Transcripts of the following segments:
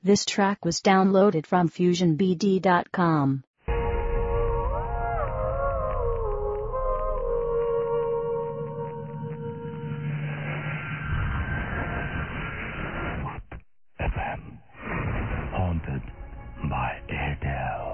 This track was downloaded from FusionBD.com. FM, haunted by Airtel.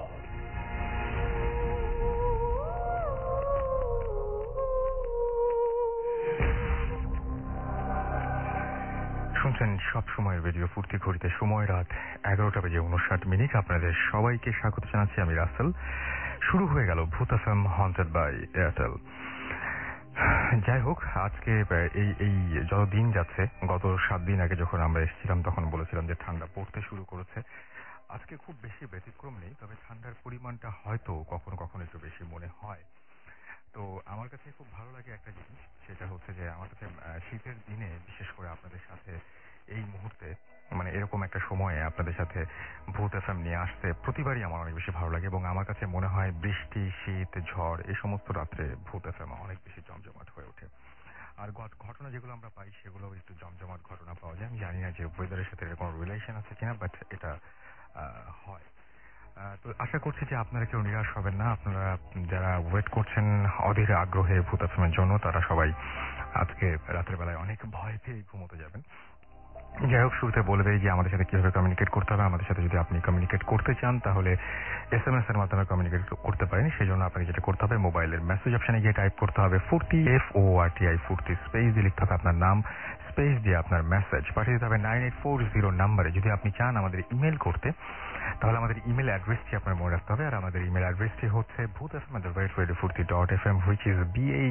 শুনছেন সব সময়ের radio ফুর্তি ঘড়িতে সময় রাত 11:59 আপনাদের সবাইকে স্বাগত জানাচ্ছি আমি রাসেল। শুরু হয়ে গেল ভূত এফএম হন্টেড বাই এয়ারটেল। যাই হোক, আজকে এই যত দিন যাচ্ছে, গত 7 দিন আগে যখন আমরা এসেছিলাম তখন বলেছিলাম যে ঠান্ডা পড়তে শুরু করেছে। আজকে খুব বেশি ব্যতিক্রম নেই, তবে ঠান্ডার পরিমাণটা হয়তো কখনো কখনো একটু বেশি মনে হয়। তো আমার কাছে খুব ভালো লাগে একটা জিনিস, সেটা হচ্ছে যে আমার কাছে শীতের দিনে বিশেষ করে আপনাদের সাথে এই মুহূর্তে মানে এরকম একটা সময়ে আপনাদের সাথে ভূত এফএম নিয়ে আসতে প্রতিবারই আমার অনেক বেশি ভালো লাগে, এবং আমার কাছে মনে হয় বৃষ্টি, শীত, ঝড় এই সমস্ত রাত্রে ভূত এফএম অনেক বেশি জমজমাট হয়ে ওঠে। আর ঘটনা যেগুলো আমরা পাই সেগুলো একটু জমজমাট ঘটনা পাওয়া যায়। আমি জানি না যে ওয়েদারের সাথে এর কোনো রিলেশন আছে কিনা, বাট এটা হয়। তো আশা করছি যে আপনারা কেউ নিরাশ হবেন না। আপনারা যারা ওয়েট করছেন অধীর আগ্রহে ভূত এফএমের জন্য, তারা সবাই আজকে রাতের বেলায় অনেক ভয় পেয়ে ঘুমোতে যাবেন। যাই হোক, শুরুতে বলে দেই যে আমাদের সাথে কিভাবে কমিউনিকেট করতে হবে। আমাদের সাথে যদি আপনি কমিউনিকেট করতে চান তাহলে SMS এর মাধ্যমে কমিউনিকেট করতে পারেন। সেই জন্য আপনাকে যেটা করতে হবে, মোবাইলের মেসেজ অপশনে গিয়ে টাইপ করতে হবে ফুর্তি, FORTI ফুর্তি, স্পেস দিয়ে লিখতে হবে আপনার নাম, স্পেস দিয়ে আপনার মেসেজ পাঠিয়ে দিতে হবে 9840 নাম্বারে। যদি আপনি চান আমাদের ইমেল করতে, তাহলে আমাদের ইমেল অ্যাড্রেসটি আপনার মনে রাখতে হবে। আর আমাদের ইমেল অ্যাড্রেসটি হচ্ছে bhootfm@radiofurti.fm, which is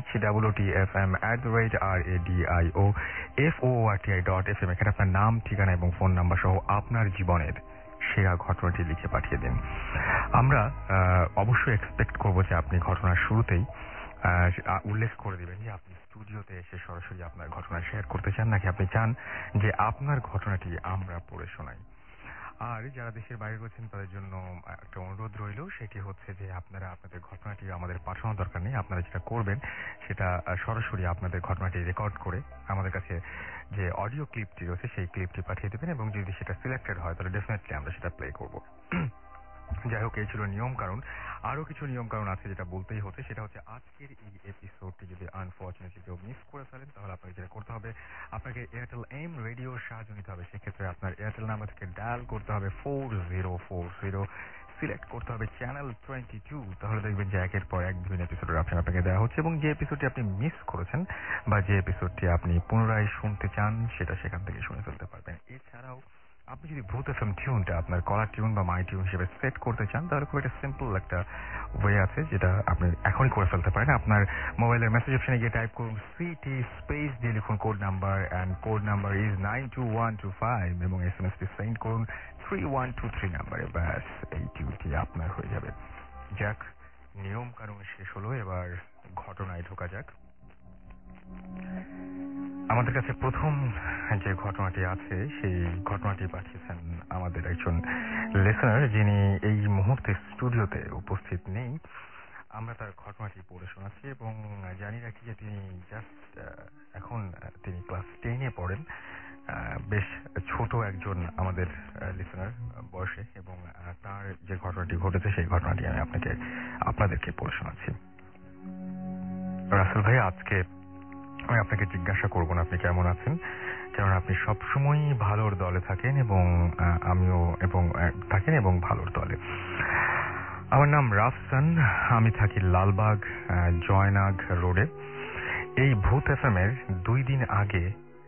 BHOOTFM@radioforti.fm। এখানে আপনার নাম, ঠিকানা এবং ফোন নাম্বার সহ আপনার জীবনের সেরা ঘটনাটি লিখে পাঠিয়ে দিন। আমরা অবশ্যই এক্সপেক্ট করবো যে আপনি ঘটনার শুরুতেই উল্লেখ করে দিবেন যে আপনি স্টুডিওতে এসে সরাসরি আপনার ঘটনা শেয়ার করতে চান, নাকি আপনি চান যে আপনার ঘটনাটি আমরা পড়ে শোনাই। আর যারা দেশের বাইরে রয়েছেন তাদের জন্য একটা অনুরোধ রইল, সেটি হচ্ছে যে আপনারা আপনাদের ঘটনাটি আমাদের পাঠানোর দরকার নেই। আপনারা যেটা করবেন সেটা সরাসরি আপনাদের ঘটনাটি রেকর্ড করে আমাদের কাছে যে অডিও ক্লিপটি রয়েছে সেই ক্লিপটি পাঠিয়ে দেবেন, এবং যদি সেটা সিলেক্টেড হয় তাহলে ডেফিনেটলি আমরা সেটা প্লে করব। যাই হোক, এই ছিল নিয়ম কানুন। আরো কিছু নিয়ম কানুন আছে যেটা বলতেই হচ্ছে, সেটা হচ্ছে আজকের এই এপিসোডটি যদি আনফরচুনেটলি কেউ মিস করে ফেলেন তাহলে আপনাকে যেটা করতে হবে, আপনাকে এয়ারটেল এম রেডিওর সাহায্য নিতে হবে। সেক্ষেত্রে আপনার এয়ারটেল নাম্বার থেকে ডায়াল করতে হবে 4040, সিলেক্ট করতে হবে চ্যানেল 22। তাহলে দেখবেন যে একের পর এক বিভিন্ন এপিসোডের অপশন আপনাকে দেওয়া হচ্ছে, এবং যে এপিসোডটি আপনি মিস করেছেন বা যে এপিসোডটি আপনি পুনরায় শুনতে চান সেটা সেখান থেকে শুনে ফেলতে পারবেন। এছাড়াও আপনি যদি ভূত এফএম টিউনটা আপনার কলার টিউন বা মাই টিউন হিসেবে সেট করতে চান, তাহলে খুব একটা সিম্পল একটা ওয়ে আছে যেটা আপনি এখনই করে ফেলতে পারেন। আপনার মোবাইলের মেসেজ অপশনে গিয়ে টাইপ করুন সিটি, স্পেস দিয়ে লিখুন code number, and code number is 92125, এবং SMS-টি সেন্ড করুন 3123 নাম্বারে। ব্যাস, এই টিউনটি আপনার হয়ে যাবে। যাক, নিয়ম কানুন শেষ হলো, এবার ঘটনায় ঢোকা যাক। আমাদের কাছে প্রথম যে ঘটনাটি আছে সেই ঘটনাটি পাঠিয়েছেন আমাদের একজন লিসেনার, যিনি এই মুহূর্তে স্টুডিওতে উপস্থিত নেই। আমরা তার ঘটনাটি পড়ে শোনাচ্ছি, এবং জানি রাখি যে তিনি জাস্ট এখন তিনি ক্লাস 10-এ পড়েন। বেশ ছোট একজন আমাদের লিসেনার বয়সে, এবং তার যে ঘটনাটি ঘটেছে সেই ঘটনাটি আমি আপনাদেরকে পড়ে শোনাচ্ছি। রাসেল ভাই, আজকে আমি আপনাকে জিজ্ঞাসা করবো না আপনি কেমন আছেন, কারণ আপনি সবসময় ভালোর দলে থাকেন, এবং আমিও এবং ভালোর দলে। আমার নাম রাফসান, আমি থাকি লালবাগ জয়নাগ রোডে। এই ভূত এফএম এর 2 দিন আগে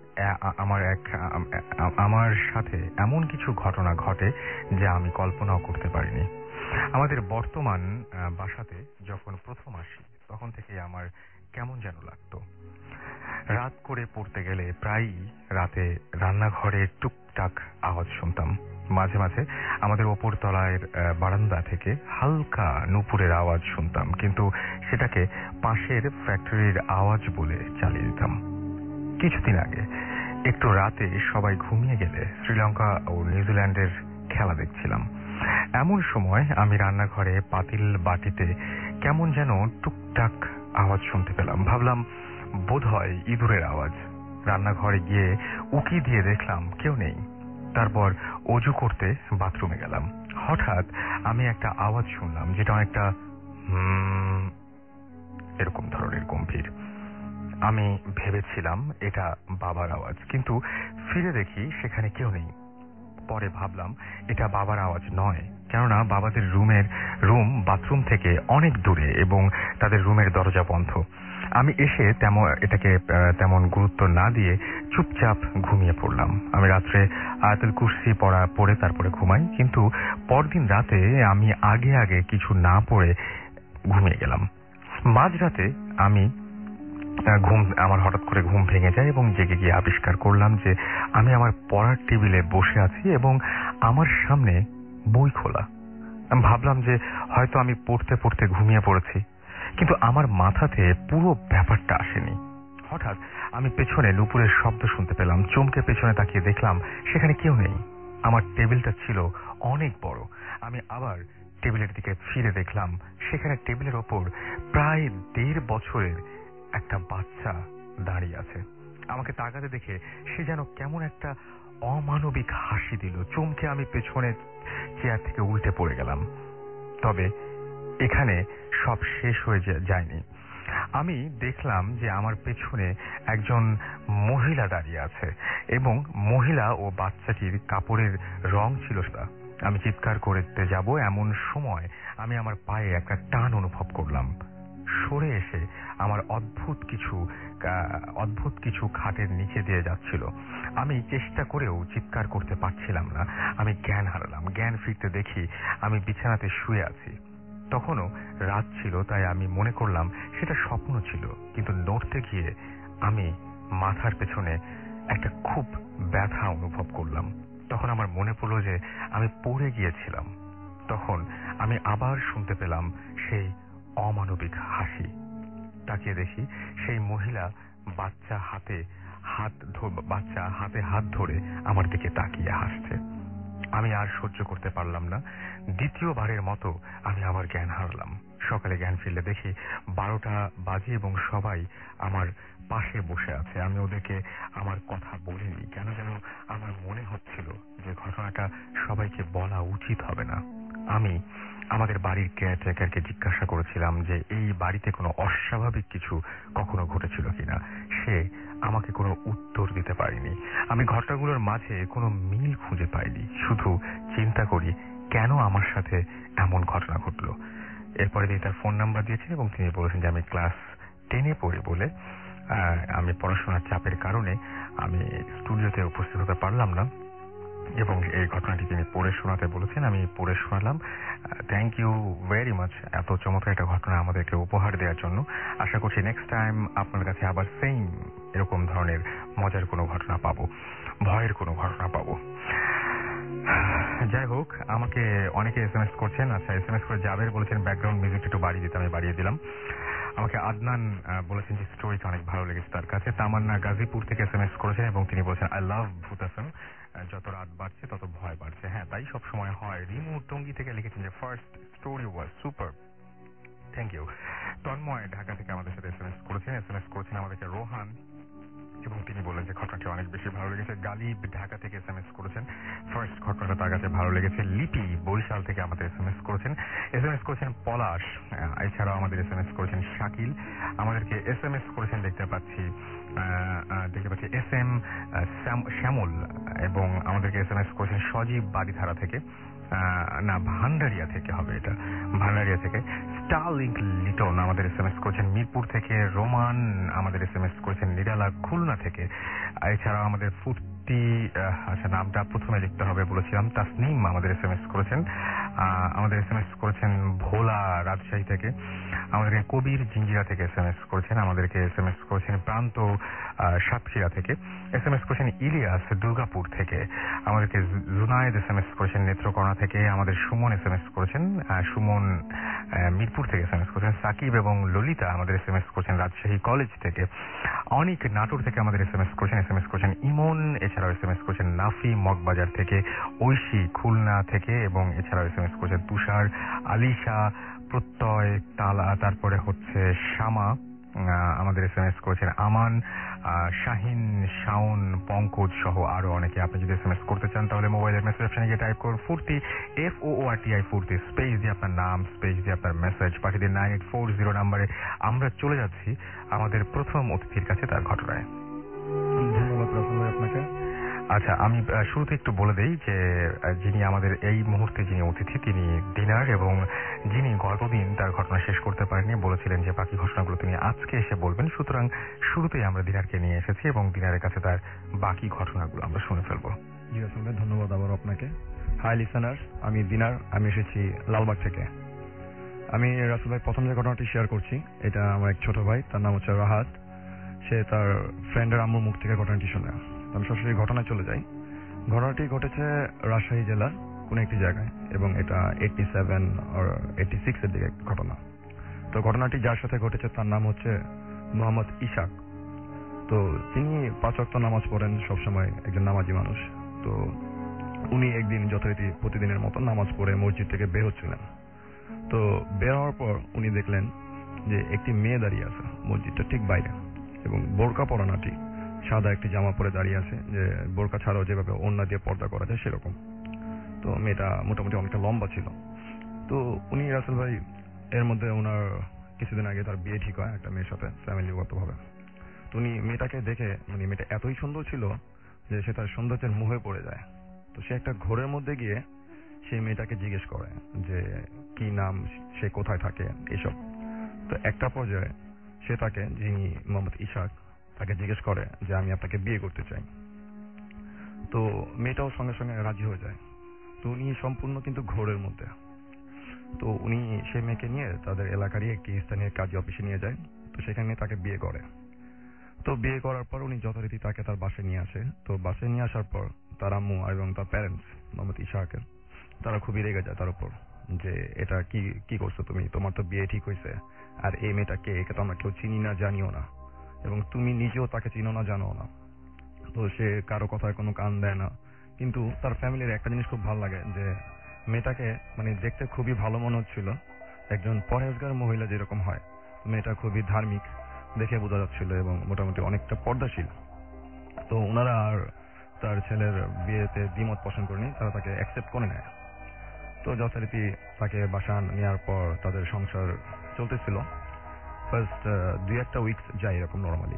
আমার সাথে এমন কিছু ঘটনা ঘটে যা আমি কল্পনাও করতে পারিনি। আমাদের বর্তমান বাসাতে যখন প্রথম আসি তখন থেকে আমার কেমন যেন লাগতো। রাত করে পড়তে গেলে প্রায়ই রাতে রান্নাঘরে টুকটাক আওয়াজ শুনতাম। মাঝে মাঝে আমাদের ওপর তলার বারান্দা থেকে হালকা নুপুরের আওয়াজ শুনতাম, কিন্তু সেটাকে পাশের ফ্যাক্টরির আওয়াজ বলে চালিয়ে দিতাম। কিছুদিন আগে একটু রাতে সবাই ঘুমিয়ে গেলে শ্রীলঙ্কা ও নিউজিল্যান্ডের খেলা দেখছিলাম। এমন সময় আমি রান্নাঘরে পাতিল বাটিতে কেমন যেন টুকটাক আওয়াজ শুনতে পেলাম। ভাবলাম বোধহয় ইঁদুরের আওয়াজ। রান্নাঘরে গিয়ে উকি দিয়ে দেখলাম কেউ নেই। তারপর অজু করতে বাথরুমে গেলাম। হঠাৎ আমি একটা আওয়াজ শুনলাম, যেটা অনেকটা এরকম ধরনের গম্ভীর। আমি ভেবেছিলাম এটা বাবার আওয়াজ, কিন্তু ফিরে দেখি সেখানে কেউ নেই। পরে ভাবলাম এটা বাবার আওয়াজ নয়, কেননা বাবাদের রুম বাথরুম থেকে অনেক দূরে এবং তাদের রুমের দরজা বন্ধ। আমি এসে এটাকে তেমন গুরুত্ব না দিয়ে চুপচাপ ঘুমিয়ে পড়লাম। আমি রাত্রে আয়াতুল কুরসি পড়ে তারপরে ঘুমাই, কিন্তু পরদিন রাতে আমি আগে কিছু না পড়ে ঘুমিয়ে গেলাম। মাঝরাতে আমার হঠাৎ করে ঘুম ভেঙে যায় এবং জেগে গিয়ে আবিষ্কার করলাম যে আমি আমার পড়ার টেবিলে বসে আছি এবং আমার সামনে বই খোলা। আমি ভাবলাম যে হয়তো আমি পড়তে পড়তে ঘুমিয়ে পড়েছি, কিন্তু আমার মাথাতে পুরো ব্যাপারটা আসেনি। হঠাৎ আমি পেছনে নুপুরের শব্দ শুনতে পেলাম। চমকে পেছনে তাকিয়ে দেখলাম সেখানে কেউ নেই। আমার টেবিলটা ছিল অনেক বড়। আমি আবার টেবিলের দিকে ফিরে দেখলাম সেখানে টেবিলের ওপর প্রায় 1.5 বছরের একটা বাচ্চা দাঁড়িয়ে আছে। আমাকে তাকাতে দেখে সে যেন কেমন একটা অমানবিক হাসি দিল। চমকে আমি পেছনে চেয়ার থেকে উল্টে পড়ে গেলাম। তবে এখানে সব শেষ হয়ে যায়নি। আমি দেখলাম যে আমার পেছনে একজন মহিলা দাঁড়িয়ে আছে এবং মহিলা ও বাচ্চাটির কাপড়ের রং ছিল সাদা। আমি চিৎকার করতে যাব এমন সময় আমি আমার পায়ে একটা টান অনুভব করলাম। সরে এসে আমার অদ্ভুত কিছু খাটের নিচে দিয়ে যাচ্ছিল। আমি চেষ্টা করেও চিৎকার করতে পারছিলাম না। আমি জ্ঞান হারালাম। জ্ঞান ফিরতে দেখি আমি বিছানাতে শুয়ে আছি। তখনও রাত ছিল, তাই আমি মনে করলাম সেটা স্বপ্ন ছিল, কিন্তু নড়তে গিয়ে আমি মাথার পেছনে একটা খুব ব্যথা অনুভব করলাম। তখন আমার মনে পড়ল যে আমি পড়ে গিয়েছিলাম। তখন আমি আবার শুনতে পেলাম সেই অমানবিক হাসি। তাকিয়ে দেখি সেই মহিলা বাচ্চা হাতে হাত ধরে আমার দিকে তাকিয়ে হাসছে। আমি আর সহ্য করতে পারলাম না। দ্বিতীয়বারের মতো আমি আবার জ্ঞান হারালাম। সকালে জ্ঞান ফিরলে দেখি 12টা বাজে এবং সবাই আমার পাশে বসে আছে। আমি ওদেরকে আমার কথা বলিনি, কেন যেন আমার মনে হচ্ছিল যে ঘটনাটা সবাইকে বলা উচিত হবে না। আমি আমাদের বাড়ির কেয়ারটেকারকে জিজ্ঞাসা করেছিলাম যে এই বাড়িতে কোনো অস্বাভাবিক কিছু কখনো ঘটেছিল কিনা। সে আমাকে কোনো উত্তর দিতে পারেনি। আমি ঘটনাগুলোর মাঝে কোনো মিল খুঁজে পাইনি। শুধু চিন্তা করি কেন আমার সাথে এমন ঘটনা ঘটলো। এরপরে তিনি তার ফোন নাম্বার দিয়েছেন এবং তিনি বলেছেন যে আমি ক্লাস 10-এ পড়ি বলে আমি পড়াশোনার চাপের কারণে আমি স্টুডিওতে উপস্থিত হতে পারলাম না এবং এই ঘটনাটি তিনি পড়ে শোনাতে বলেছেন। আমি পড়ে শোনালাম। থ্যাংক ইউ ভেরি মাচ এত চমৎকার একটা ঘটনা আমাদেরকে উপহার দেওয়ার জন্য। আশা করছি নেক্সট টাইম আপনার কাছে আবার সেম এরকম ধরনের মজার কোনো ঘটনা পাবো, ভয়ের কোনো ঘটনা পাবো। যাই হোক, আমাকে অনেকে এসএমএস করছেন। আচ্ছা, এসএমএস করে জাবের বলেছেন ব্যাকগ্রাউন্ড মিউজিক একটু বাড়িয়ে দিতে, আমি বাড়িয়ে দিলাম। আমাকে আদনান বলেছেন যে স্টোরিটা অনেক ভালো লেগেছে তার কাছে। তামান্না গাজীপুর থেকে এসএমএস করেছেন এবং তিনি বলছেন আই লাভ ভূতাসন, যত রাত বাড়ছে তত ভয় বাড়ছে। হ্যাঁ, তাই সব সময় হয়। রিমু টঙ্গী থেকে লিখেছেন যে first story was super, thank you. Tanmoy Dhaka থেকে আমাদের সাথে এসএমএস করেছেন আমাদেরকে রোহান এবং তিনি বললেন যে ঘটনাটি অনেক বেশি ভালো লেগেছে। গালিব ঢাকা থেকে এসএমএস করেছেন, ফার্স্ট ঘটনাটা তার কাছে ভালো লেগেছে। লিপি বরিশাল থেকে আমাদের এসএমএস করেছেন পলাশ। এছাড়াও আমাদের এসএমএস করেছেন শাকিল। আমাদেরকে এসএমএস করেছেন দেখতে পাচ্ছি এস এম শ্যামল এবং আমাদেরকে এসএমএস করেছেন সজীব বাড়িধারা থেকে, না ভান্ডারিয়া থেকে হবে এটা, ভান্ডারিয়া থেকে। স্টারলিংক লিটন আমাদের এসএমএস করেছেন মিরপুর থেকে। রোমান আমাদের এসএমএস করেছেন নিরালা খুলনা থেকে। এছাড়াও আমাদের ফুর্তি, আচ্ছা নামটা প্রথমে লিখতে হবে বলেছিলাম, তাসনিম আমাদের এসএমএস করেছেন ভোলা রাজশাহী থেকে। আমাদেরকে কবির জিঞ্জিরা থেকে এসএমএস করেছেন। আমাদেরকে এসএমএস করেছেন প্রান্ত সাতক্ষীরা থেকে। এসএমএস করেছেন ইলিয়াস দুর্গাপুর থেকে। আমাদেরকে জুনায়েদ এসএমএস করেছেন নেত্রকোনা থেকে। আমাদের সুমন এসএমএস করেছেন, সুমন মিরপুর থেকে এসএমএস করেছেন। সাকিব এবং ললিতা আমাদের এসএমএস করেছেন রাজশাহী কলেজ থেকে। অনেক নাটোর থেকে আমাদের এসএমএস করেছেন ইমন। এছাড়াও এসএমএস করেছেন নাফি মগবাজার থেকে, ঐশী খুলনা থেকে এবং এছাড়াও এসএমএস করেছেন তুষার, আলিশা, প্রত্যয়, তালা, তারপরে হচ্ছে শ্যামা আমাদের SMS করেছেন আমান, শাহিন, শাওন, পঙ্কজ সহ আরো অনেকে। আপনি যদি SMS করতে চান তাহলে মোবাইলের মেসেজ অপশনে গিয়ে টাইপ করুন ফুর্তি, FOORTI ফুর্তি, স্পেস দিয়ে আপনার নাম, স্পেস দিয়ে আপনার মেসেজ পাঠিয়ে দিন 9840 নাম্বারে। আমরা চলে যাচ্ছি আমাদের প্রথম অতিথির কাছে তার ঘটনায়। ধন্যবাদ রাসেল ভাই আপনাকে। আচ্ছা, আমি শুরুতে একটু বলে দেই যে যিনি আমাদের এই মুহূর্তে যিনি অতিথি তিনি দিনার, এবং যিনি গতদিন তার ঘটনা শেষ করতে পারেননি, বলেছিলেন যে বাকি ঘটনাগুলো তিনি আজকে এসে বলবেন। সুতরাং শুরুতেই আমরা দিনারকে নিয়ে এসেছি এবং দিনারের কাছে তার বাকি ঘটনাগুলো আমরা শুনে ফেলবো। জি রাসেল ভাই, ধন্যবাদ আবার আপনাকে। হাই লিসেনার্স, আমি দিনার, আমি এসেছি লালবাগ থেকে। আমি রাসেল ভাই প্রথম যে ঘটনাটি শেয়ার করছি, এটা আমার এক ছোট ভাই, তার নাম হচ্ছে রাহাত। সে তার ফ্রেন্ডের আম্মুর মুখ থেকে ঘটনাটি শোনে। আমি সরাসরি ঘটনায় চলে যাই। ঘটনাটি ঘটেছে রাজশাহী জেলার কোন একটি জায়গায়, এবং এটা 87 আর 86 এর দিকে ঘটনা। তো ঘটনাটি যার সাথে ঘটেছে তার নাম হচ্ছে মোহাম্মদ ইশাক। তো তিনি 5 ওয়াক্ত নামাজ পড়েন সবসময়, একজন নামাজি মানুষ। তো উনি একদিন যথারীতি প্রতিদিনের মতো নামাজ পড়ে মসজিদ থেকে বের হচ্ছিলেন। তো বের হওয়ার পর উনি দেখলেন যে একটি মেয়ে দাঁড়িয়ে আছে মসজিদটা ঠিক বাইরে, এবং বোরকা পরানাটি, সাদা একটি জামা পরে দাঁড়িয়ে আছে, যে বোরকা ছাড়াও যেভাবে ওড়না দিয়ে পর্দা করা যায় সেরকম। তো মেয়েটা মোটামুটি অনেকটা লম্বা ছিল। তো উনি রাসেল ভাই, এর মধ্যে ওনার কিছুদিন আগে তার বিয়ে ঠিক হয় একটা মেয়ের সাথে ফ্যামিলিগতভাবে। তো উনি মেয়েটাকে দেখে, মানে মেয়েটা এতই সুন্দর ছিল যে সে তার সৌন্দর্যের মুহে পড়ে যায়। তো সে একটা ঘোরের মধ্যে গিয়ে সেই মেয়েটাকে জিজ্ঞেস করে যে কি নাম, সে কোথায় থাকে, এসব। তো একটা পর্যায়ে সে তাকে, যিনি মোহাম্মদ ইশাক, তাকে জিজ্ঞেস করে যে আমি আপনাকে বিয়ে করতে চাই। তো মেয়েটাও সঙ্গে সঙ্গে রাজি হয়ে যায়। তো উনি সম্পূর্ণ কিন্তু ঘোরের মধ্যে। তো উনি সেই মেয়েকে নিয়ে তাদের এলাকারই একটি স্থানীয় কাজী অফিসে নিয়ে যায়। তো সেখানে তাকে বিয়ে করে। তো বিয়ে করার পর উনি যথারীতি তাকে তার বাসায় নিয়ে আসে। তো বাসায় নিয়ে আসার পর তার আম্মু এবং তার প্যারেন্টস মোহাম্মদ ইশাকের, তারা খুবই রেগে যায় তার উপর, যে এটা কি করছো তুমি, তোমার তো বিয়ে ঠিক হয়েছে, আর এই মেয়েটাকে, একে তো আমরা কেউ চিনি না, জানিও না, এবং তুমি নিজেও তাকে চিনো না, জানো না। তো সে কারো কথায় কোনো কান দেয় না। কিন্তু তার ফ্যামিলির একটা জিনিস খুব ভালো লাগে, যে মেয়েটাকে মানে দেখতে খুবই ভালো মনে হচ্ছিল, একজন পরহেজগার মহিলা যেরকম হয়। মেয়েটা খুবই ধার্মিক দেখে বোঝা যাচ্ছিল, এবং মোটামুটি অনেকটা পর্দাশীল। তো ওনারা আর তার ছেলের বিয়েতে দ্বিমত পোষণ করেনি, তারা তাকে অ্যাকসেপ্ট করে নেয়। তো যথারীতি তাকে বাসা নেওয়ার পর তাদের সংসার চলতেছিল। ফার্স্ট 2-1 উইকস যায় এরকম নর্মালি।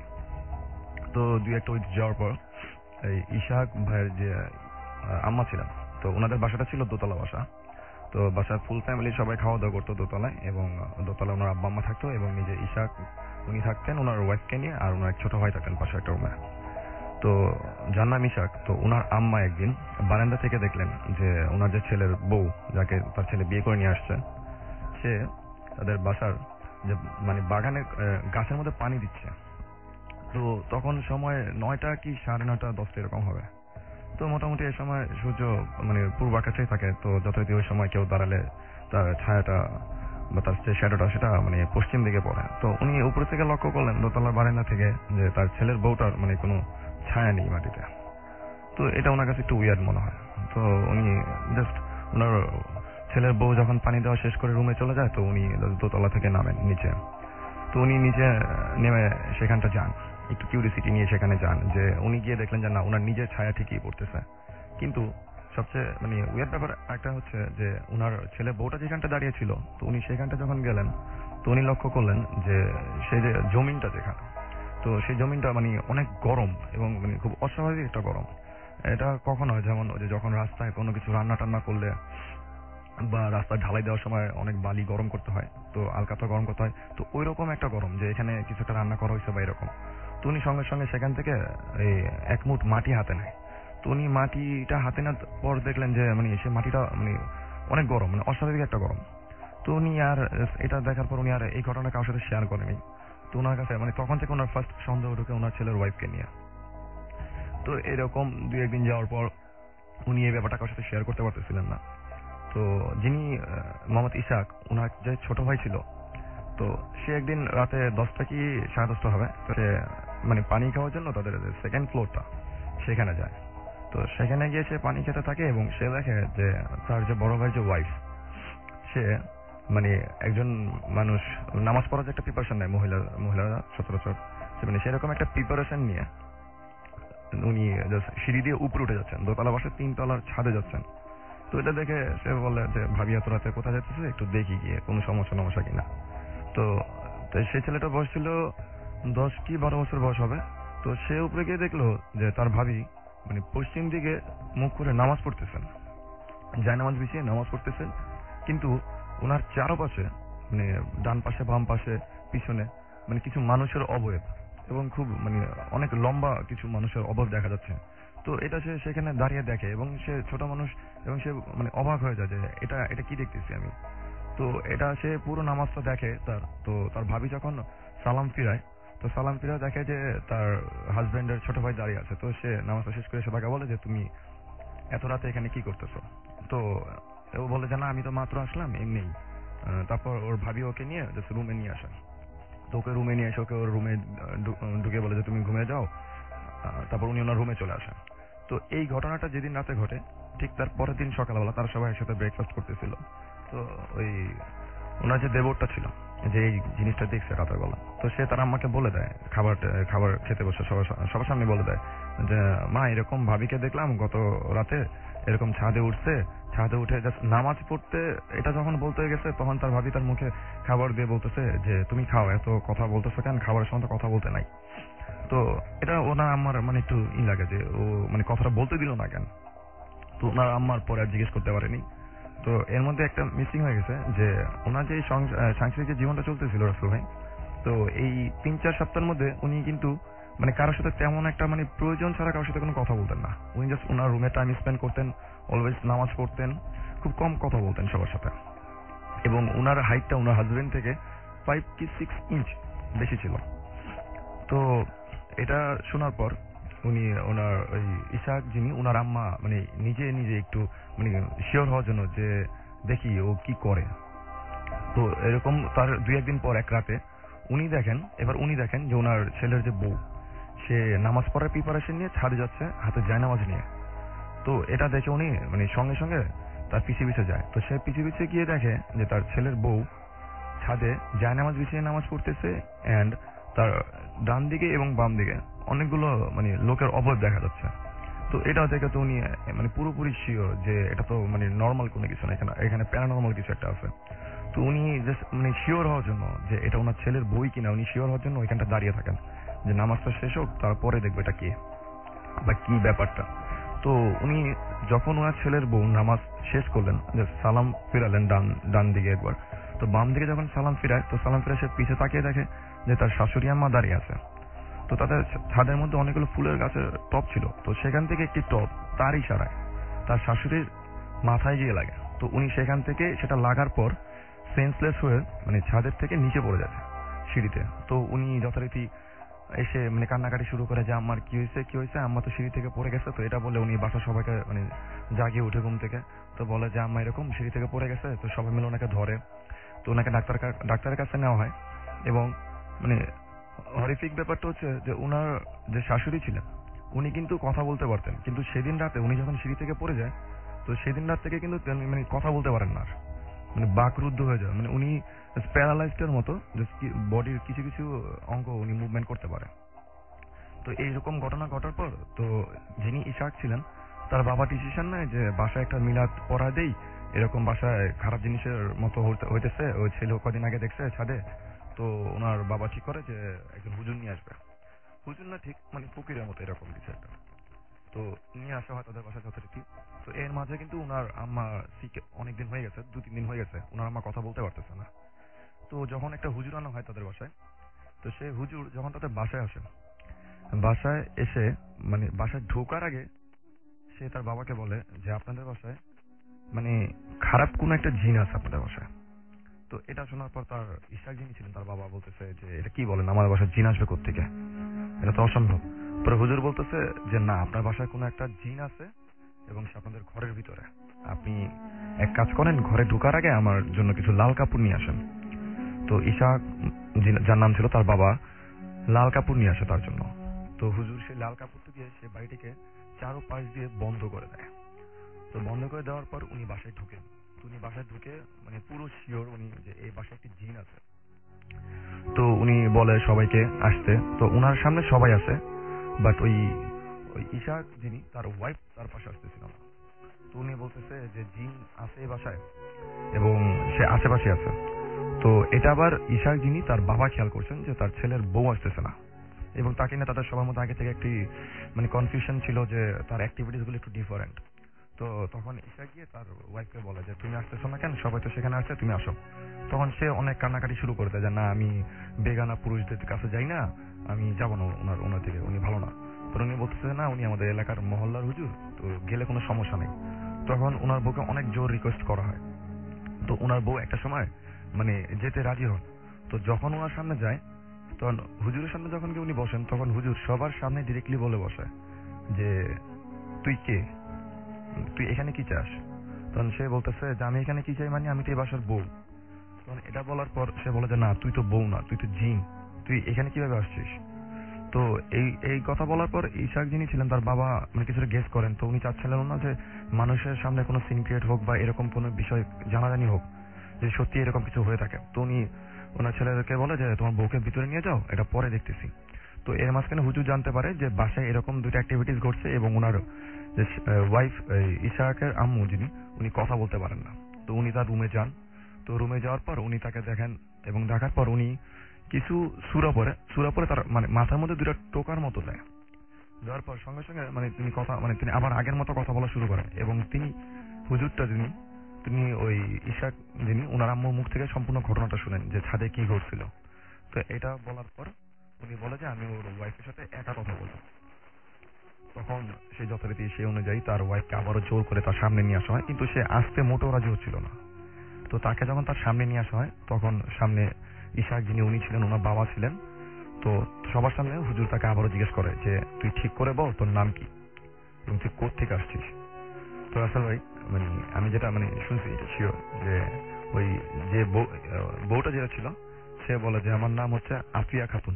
তো 2-1 উইকস যাওয়ার পর এই ইশাক ভাইয়ের যে আম্মা ছিলেন, তো ওনাদের বাসাটা ছিল দোতলা বাসা। তো বাসার ফুল ফ্যামিলি সবাই খাওয়া দাওয়া করতো দোতলায়, এবং দোতলায় ওনার আব্বা আম্মা থাকতো, এবং নিজে ইশাক উনি থাকতেন ওনার ওয়াইফকে নিয়ে, আর ওনার এক ছোট ভাই থাকতেন পাশে একটা রুমে। তো যার নাম ইশাক, তো ওনার আম্মা একদিন বারান্দা থেকে দেখলেন যে ওনার যে ছেলের বউ, যাকে তার ছেলে বিয়ে করে নিয়ে আসছে, সে তাদের বাসার যে মানে বাগানের গাছের মধ্যে পানি দিচ্ছে। তো তখন সময় 9টা কি 9:30 10টা এরকম হবে। তো মোটামুটি এই সময় সূর্য মানে পূর্ব আকাশেই থাকে। তো যথারীতি ওই সময় কেউ দাঁড়ালে তার ছায়াটা বা তার যে শ্যাডোটা সেটা মানে পশ্চিম দিকে পড়ে। তো উনি উপর থেকে লক্ষ্য করলেন দোতলার বারান্দা থেকে যে তার ছেলের বউটার মানে কোনো ছায়া নেই মাটিতে। তো এটা ওনার কাছে একটু উইয়ার্ড মনে হয়। তো উনি জাস্ট ওনার ছেলের বউ যখন পানি দেওয়া শেষ করে রুমে চলে যায়, তো উনি দোতলা থেকে নামেন নিচে। তো উনি নিচে নেমে সেখানটা যান, একটু কিউরিসিটি নিয়ে সেখানে যান, যে উনি গিয়ে দেখলেন যে না, ওনার নিজের ছায়া ঠিকই পড়তেছে। কিন্তু সবচেয়ে মানে উইয়ার্ড ব্যাপার একটা হচ্ছে যে ওনার ছেলে বউটা যেখানটা দাঁড়িয়ে ছিল, তো উনি সেখানটা যখন গেলেন, তো উনি লক্ষ্য করলেন যে সেই যে জমিনটা যেখানে, তো সেই জমিনটা মানে অনেক গরম, এবং মানে খুব অস্বাভাবিক একটা গরম। এটা কখন হয়, যেমন ওই যে যখন রাস্তায় কোনো কিছু রান্না টান্না করলে বা রাস্তা ঢালাই দেওয়ার সময় অনেক বালি গরম করতে হয়, তো আলকাতরা গরম করতে হয়, তো ওই রকম একটা গরম, যে এখানে কিছু একটা রান্না করা হয়েছে বা এরকম। তো উনি সঙ্গে সঙ্গে সেখান থেকে এই 1 মুঠ মাটি হাতে নেয়। তো উনি মাটিটা হাতে নেওয়ার পর দেখলেন যে মানে সে মাটিটা মানে অনেক গরম, মানে অস্বাভাবিক একটা গরম। তো উনি আর এটা দেখার পর উনি আর এই ঘটনা কারোর সাথে শেয়ার করেনি। তো ওনার কাছে মানে তখন থেকে ওনার ফার্স্ট সন্দেহ ঢুকে ওনার ছেলের ওয়াইফকে নিয়ে। তো এরকম 2-1 দিন যাওয়ার পর উনি এই ব্যাপারটা কারোর সাথে শেয়ার করতে পারতেছিলেন না। তো যিনি মোহাম্মদ ইশাক, ওনার যে ছোট ভাই ছিল, তো সে একদিন রাতে 10টা কি 10:30 হবে, সে মানে পানি খাওয়ার জন্য তাদের সেকেন্ড ফ্লোরটা সেখানে যায়। তো সেখানে গিয়ে সে পানি খেতে থাকে, এবং সে দেখে যে তার যে বড় ভাই যে ওয়াইফ, সে মানে একজন মানুষ নামাজ পড়ার যে একটা প্রিপারেশন নেয় মহিলারা সচরাচর, মানে সেরকম একটা প্রিপারেশন নিয়ে উনি সিঁড়ি দিয়ে উপরে উঠে যাচ্ছেন, দোতলা বাসায় 3 তলার ছাদে যাচ্ছেন। তো এটা দেখে সে বলে যে ভাবি এত রাতে কোথায় যাচ্ছে, একটু দেখি গিয়ে কোনো সমস্যা কিনা। তো সেই ছেলেটার বয়স ছিল 10 কি 12 বছর বয়স হবে। তো সে উপরে গিয়ে দেখলো যে তার ভাবি মানে পশ্চিম দিকে মুখ করে নামাজ পড়তেছেন, জায়নামাজ বিছিয়ে নামাজ পড়তেছেন, কিন্তু ওনার চারপাশে মানে ডান পাশে বাম পাশে পিছনে মানে কিছু মানুষের অবয়ব এবং খুব মানে অনেক লম্বা কিছু মানুষের অবয়ব দেখা যাচ্ছে। তো এটা সে সেখানে দাঁড়িয়ে দেখে এবং সে ছোট মানুষ এবং সে মানে অবাক হয়ে যায় যে এটা কি দেখতেছি আমি। তো এটা সে পুরো নামাজটা দেখে তার ভাবি যখন সালাম ফিরায়, তো সালাম ফিরায় দেখে যে তার হাজবেন্ডের ছোট ভাই দাঁড়িয়ে আছে। তো সে নামাজটা শেষ করে সে তাকে বলে যে তুমি এত রাতে এখানে কি করতেছো? তো ও বলে যে না আমি তো মাত্র আসলাম এমনি। তারপর ওর ভাবি ওকে নিয়ে রুমে নিয়ে আসে। তো ওকে রুমে নিয়ে এসে ওকে ওর রুমে ঢুকে বলে যে তুমি ঘুমিয়ে যাও। তারপর উনি ওনার রুমে চলে আসেন। তো এই ঘটনাটা যেদিন রাতে ঘটে ঠিক তার পরের দিন সকালবেলা তারা সবাই একসাথে ব্রেকফাস্ট করতেছিল। তো ওই ওনার যে দেবরটা ছিল যে এই জিনিসটা দেখছে রাতের বেলা, তো সে তার আম্মাকে বলে দেয় খাবার খেতে বসে সবার সামনে বলে দেয় যে মা এরকম ভাবিকে দেখলাম গত রাতে এরকম ছাদে উঠে জাস্ট নামাজ পড়তে। এটা যখন বলতে গেছে তখন তার ভাবি তার মুখে খাবার দিয়ে বলতেছে যে তুমি খাও, এত কথা বলতেছো কেন, খাবারের সময় তো কথা বলতে নাই। তো এটা ওনার আম্মার মানে একটু লাগে যে ও মানে কথাটা বলতে দিল না কেন। তো ওনার আম্মার পরে আর জিজ্ঞেস করতে পারেনি। তো এর মধ্যে একটা মিসিং হয়ে গেছে যে ওনার যে সাংসারিক যে জীবনটা চলতেছিল রাসেল ভাই, তো এই 3-4 সপ্তাহের মধ্যে উনি কিন্তু মানে কারোর সাথে তেমন একটা মানে প্রয়োজন ছাড়া কারোর সাথে কোনো কথা বলতেন না। উনি জাস্ট ওনার রুমে টাইম স্পেন্ড করতেন, অলওয়েজ নামাজ পড়তেন, খুব কম কথা বলতেন সবার সাথে। এবং ওনার হাইটটা ওনার হাজবেন্ড থেকে 5 কি 6 ইঞ্চ বেশি ছিল। তো এটা শোনার পর উনি ওনার ওই ইসাক যিনি ওনার আম্মা মানে নিজে একটু মানে শিওর হওয়ার জন্য যে দেখি ও কি করে। তো এরকম তার 2-1 দিন পর এক রাতে উনি দেখেন যে ওনার ছেলের যে বউ সে নামাজ পড়ার প্রিপারেশন নিয়ে ছাদে যাচ্ছে হাতে জায়নামাজ নিয়ে। তো এটা দেখে উনি মানে সঙ্গে সঙ্গে তার পিছে যায়। তো সে পিছে গিয়ে দেখে যে তার ছেলের বউ ছাদে জায়নামাজ বিছিয়ে নামাজ পড়তেছে এন্ড তার ডান দিকে এবং বাম দিকে অনেকগুলো মানে লোকের অবয়ব দেখা যাচ্ছে। তো এটা দেখে তো উনি মানে পুরোপুরি শিওর যে এটা তো মানে নর্মাল কোনো কিছু না, এখানে প্যারানর্মাল কিছু একটা আছে। তো উনি জাস্ট মানে শিওর হওয়ার জন্য যে এটা ওনার ছেলের বই কিনা, উনি শিওর হওয়ার জন্য ওইখানটা দাঁড়িয়ে থাকেন যে নামাজটা শেষ হোক তারপরে দেখবে এটা কে বা কি ব্যাপারটা। তো উনি যখন ওনার ছেলের বউ নামাজ শেষ করলেন, যে সালাম ফিরালেন ডান দিকে একবার, তো বাম দিকে যখন সালাম ফিরায়, তো সালাম ফিরে সে পিছে তাকিয়ে দেখে যে তার শাশুড়ি আম্মা দাঁড়িয়ে আছে। তো তাদের ছাদের মধ্যে অনেকগুলো ফুলের গাছের টব ছিল। তো সেখান থেকে একটি টব তার ইশারায় তার শাশুড়ির মাথায় গিয়ে লাগে। তো উনি সেখান থেকে সেটা লাগার পর সেন্সলেস হয়ে মানে ছাদের থেকে নিচে পড়ে যাচ্ছে সিঁড়িতে। তো উনি যথারীতি এসে মানে কান্নাকাটি শুরু করে যে আমার কি হয়েছে, আম্মা তো সিঁড়ি থেকে পড়ে গেছে। তো এটা বলে উনি বাসার সবাইকে মানে জাগিয়ে উঠে ঘুম থেকে, তো বলে যে আম্মা এরকম সিঁড়ি থেকে পড়ে গেছে। তো সবাই মিলে ওনাকে ধরে, তো ওনাকে ডাক্তারের কাছে নেওয়া হয়। এবং মানে হরিফিক ব্যাপারটা হচ্ছে যে ওনার যে শাশুড়ি ছিলেন উনি কিন্তু কথা বলতে পারতেন, কিন্তু সেদিন রাতে উনি যখন সিঁড়ি থেকে পড়ে যায়, তো সেদিন রাত থেকে কিন্তু মানে কথা বলতে পারেন না, মানে বাকরুদ্ধ হয়ে যায়। মানে উনি প্যারালাইজড মতো বডির কিছু অঙ্গ উনি মুভমেন্ট করতে পারে। তো এইরকম ঘটনা ঘটার পর তো যিনি ইসাক ছিলেন তার বাবা ডিসিশন নেয় যে বাসায় একটা মিলাদ পড়া দেই, এরকম বাসায় খারাপ জিনিসের মতো হইতেছে। ওই ছেলে কদিন আগে দেখছে ছাদে। তো ওনার বাবা ঠিক করে যে একজন হুজুর নিয়ে আসবে, হুজুর না ঠিক মানে ফকিরের মতো এরকম কিছু একটা। তো নিয়ে আসা হয় তাদের বাসায় যথারীতি। তো এর মাঝে কিন্তু ওনার আম্মা অনেকদিন হয়ে গেছে, 2-3 দিন হয়ে গেছে ওনার আম্মা কথা বলতে পারতেছে না। তো যখন একটা হুজুর আনা হয় তাদের বাসায়, তো সেই হুজুর যখন তাদের বাসায় আসে, বাসায় এসে মানে বাসায় ঢোকার আগে সে তার বাবাকে বলে যে আপনাদের বাসায় মানে খারাপ কোন একটা জিন আছে আপনাদের বাসায়। তো এটা শোনার পর তার ইশাক যিনি ছিলেন তার বাবা বলতেছে যে এটা কি বলেন, আমার বাসায় জিন আসবে কোত্থেকে, এটা তো অসম্ভব। পরে হুজুর বলতেছে যে না, আপনার বাসায় কোনো একটা জিন আছে এবং সে আপনাদের ঘরের ভিতরে। আপনি এক কাজ করেন, ঘরে ঢোকার আগে আমার জন্য কিছু লাল কাপড় নিয়ে আসেন। তো ইশাক যার নাম ছিল তার বাবা লাল কাপড় নিয়ে আসে তার জন্য। তো হুজুর সেই লাল কাপড়টা দিয়ে সে বাড়িটিকে চারোপাশ দিয়ে বন্ধ করে দেয়। তো বন্ধ করে দেওয়ার পর উনি বাসায় ঢুকেন। উনি বাসায় ঢুকে মানে পুরো শিওর উনি যে এই বাসায় একটি জিন আছে। তো উনি বলে সবাইকে আসতে, তো উনার সামনে সবাই আছে, বাট ওই ইশাক যিনি তার ওয়াইফ তার পাশে আসতেছিল না। তো উনি বলতেছে যে জিন আছে এই বাসায় এবং সে আশেপাশে আছে। তো এটা আবার ইশাক যিনি তার বাবা খেয়াল করছেন যে তার ছেলের বউ আসতেছে না, এবং তাকে নিয়ে তাদের সবার মধ্যে আগে থেকে একটি মানে কনফিউশন ছিল যে তার অ্যাক্টিভিটিস গুলো একটু ডিফারেন্ট। তো তখন ইশাক গিয়ে তার ওয়াইফকে বলে যে তুমি আসতেছো না কেন, সবাই তো সেখানে আসছে, তুমি আসো। তখন সে অনেক কান্নাকাটি শুরু করে দেয় যে না আমি বেগানা পুরুষদের কাছে যাই না, আমি যাবো না ওনার থেকে, উনি ভালো না। তো উনি বলতেছে না উনি আমাদের এলাকার মহল্লার হুজুর, তো গেলে কোনো সমস্যা নেই। তখন ওনার বউকে অনেক জোর রিকোয়েস্ট করা হয়। তো ওনার বউ একটা সময় মানে যেতে রাজি হন। তো যখন ওনার সামনে যায়, তখন হুজুরের সামনে যখন কি উনি বসেন, তখন হুজুর সবার সামনে ডিরেক্টলি বলে বসে যে তুই কে, তুই এখানে কি চাস? তখন সে বলতেছে যে আমি এখানে কি চাই মানে আমি তো এই বাসার বউ। তখন এটা বলার পর সে বলে যে না তুই তো বউ না, তুই তো জিন, তুই এখানে কিভাবে আসছিস? তো এই কথা বলার পর ইশাক যিনি ছিলেন তার বাবা মানে কিছুটা গেস করেন। তো উনি চাচ্ছিলেন না যে মানুষের সামনে কোনো সিন ক্রিয়েট হোক বা এরকম কোনো বিষয় জানাজানি হোক যে সত্যি এরকম কিছু হয়ে থাকে। তো উনি ওনার ছেলেদেরকে বলে যে তোমার বউকে ভিতরে নিয়ে যাও, এটা পরে দেখতেছি। তো এর মাঝখানে হুজুর জানতে পারে যে বাসায় এরকম দুটো অ্যাক্টিভিটিস ঘটছে এবং ওনার যে ওয়াইফ ইশাকের আম্মু যিনি উনি কথা বলতে পারেন না। তো উনি তার রুমে যান। তো রুমে যাওয়ার পর উনি তাকে দেখেন এবং দেখার পর উনি কিছু সূরা পড়ে তার মানে মাথার মধ্যে দুটো টোকার মতো দেয়। দেওয়ার পর সঙ্গে সঙ্গে মানে তিনি আবার আগের মতো কথা বলা শুরু করেন এবং তিনি হুজুরটা তিনি ওই ইশাক যিনি ওনার আম্মুর মুখ থেকে সম্পূর্ণ ঘটনাটা শুনেন যে ছাদে কি ঘটছিল। তো এটা বলার পর উনি বলে যে আমি ওর ওয়াইফের সাথে একা কথা বলবো। তখন সে যথারীতি সে অনুযায়ী তার ওয়াইফকে আবারও জোর করে তার সামনে নিয়ে আসা হয়, কিন্তু সে আসতে মোটেও রাজি হচ্ছিল না। তো তাকে যখন তার সামনে নিয়ে আসা হয় তখন সামনে ইশাক যিনি উনি ছিলেন ওনার বাবা ছিলেন। তো সবার সামনে হুজুর তাকে আবারও জিজ্ঞেস করে যে তুই ঠিক করে বল তোর নাম কি এবং তুই কোত্থেকে আসছিস। তো আসলে ভাই মানে আমি যেটা মানে শুনছি এটা শিওর যে ওই যে বউটা যেটা ছিল সে বলে যে আমার নাম হচ্ছে আফিয়া খাতুন,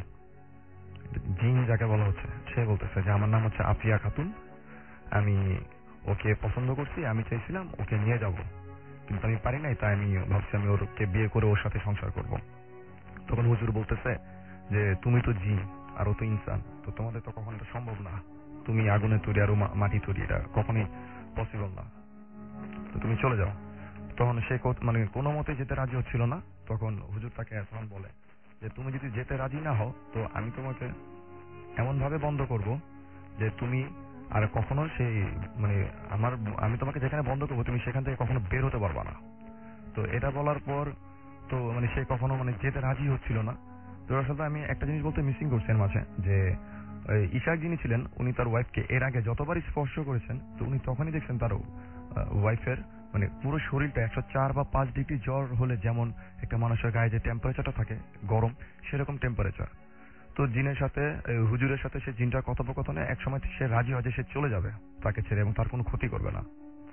জিন যাকে বলা হচ্ছে সে বলতেছে যে আমার নাম হচ্ছে আফিয়া খাতুন, আমি ওকে পছন্দ করছি, আমি চাইছিলাম ওকে নিয়ে যাব কিন্তু আমি পারি নাই, তাই আমি ভাবছি আমি ওকে বিয়ে করে ওর সাথে সংসার করব। তখন হুজুর বলতেছে যে তুমি তো জিন আর ও তো ইনসান, তো তোমাদের তো কখনো এটা সম্ভব না, তুমি আগুনে তৈরি আর মাটি তৈরি, এটা কখনোই পসিবল না, তো তুমি চলে যাও। তখন সে মানে কোনো মতে যেতে রাজি হচ্ছিল না। তখন হুজুর তাকে তখন বলে যে তুমি যদি যেতে রাজি না হও তো আমি তোমাকে এমন ভাবে বন্ধ করব যে তুমি আর কখনো সেই মানে আমি তোমাকে যেখানে বন্ধ করবো তুমি সেখান থেকে কখনো বের হতে পারবা না। তো এটা বলার পর তো মানে সে কখনো মানে যেতে রাজি হচ্ছিল না। তো আসলে আমি একটা জিনিস বলতে মিসিং করছি এর মাঝে যে ইশাক যিনি ছিলেন উনি তার ওয়াইফকে এর আগে যতবারই স্পর্শ করেছেন তো উনি তখনই দেখছেন তার ওয়াইফের মানে পুরো শরীরটা 104 বা 5 ডিগ্রি জ্বর হলে যেমন একটা মানুষের গায়ে যে টেম্পারেচারটা থাকে গরম, সেরকম টেম্পারেচার। তো জিনের সাথে হুজুরের সাথে সে জিনটার কথোপকথনে একসময় সে রাজি হয় যে সে চলে যাবে তাকে ছেড়ে এবং তার কোনো ক্ষতি করবে না।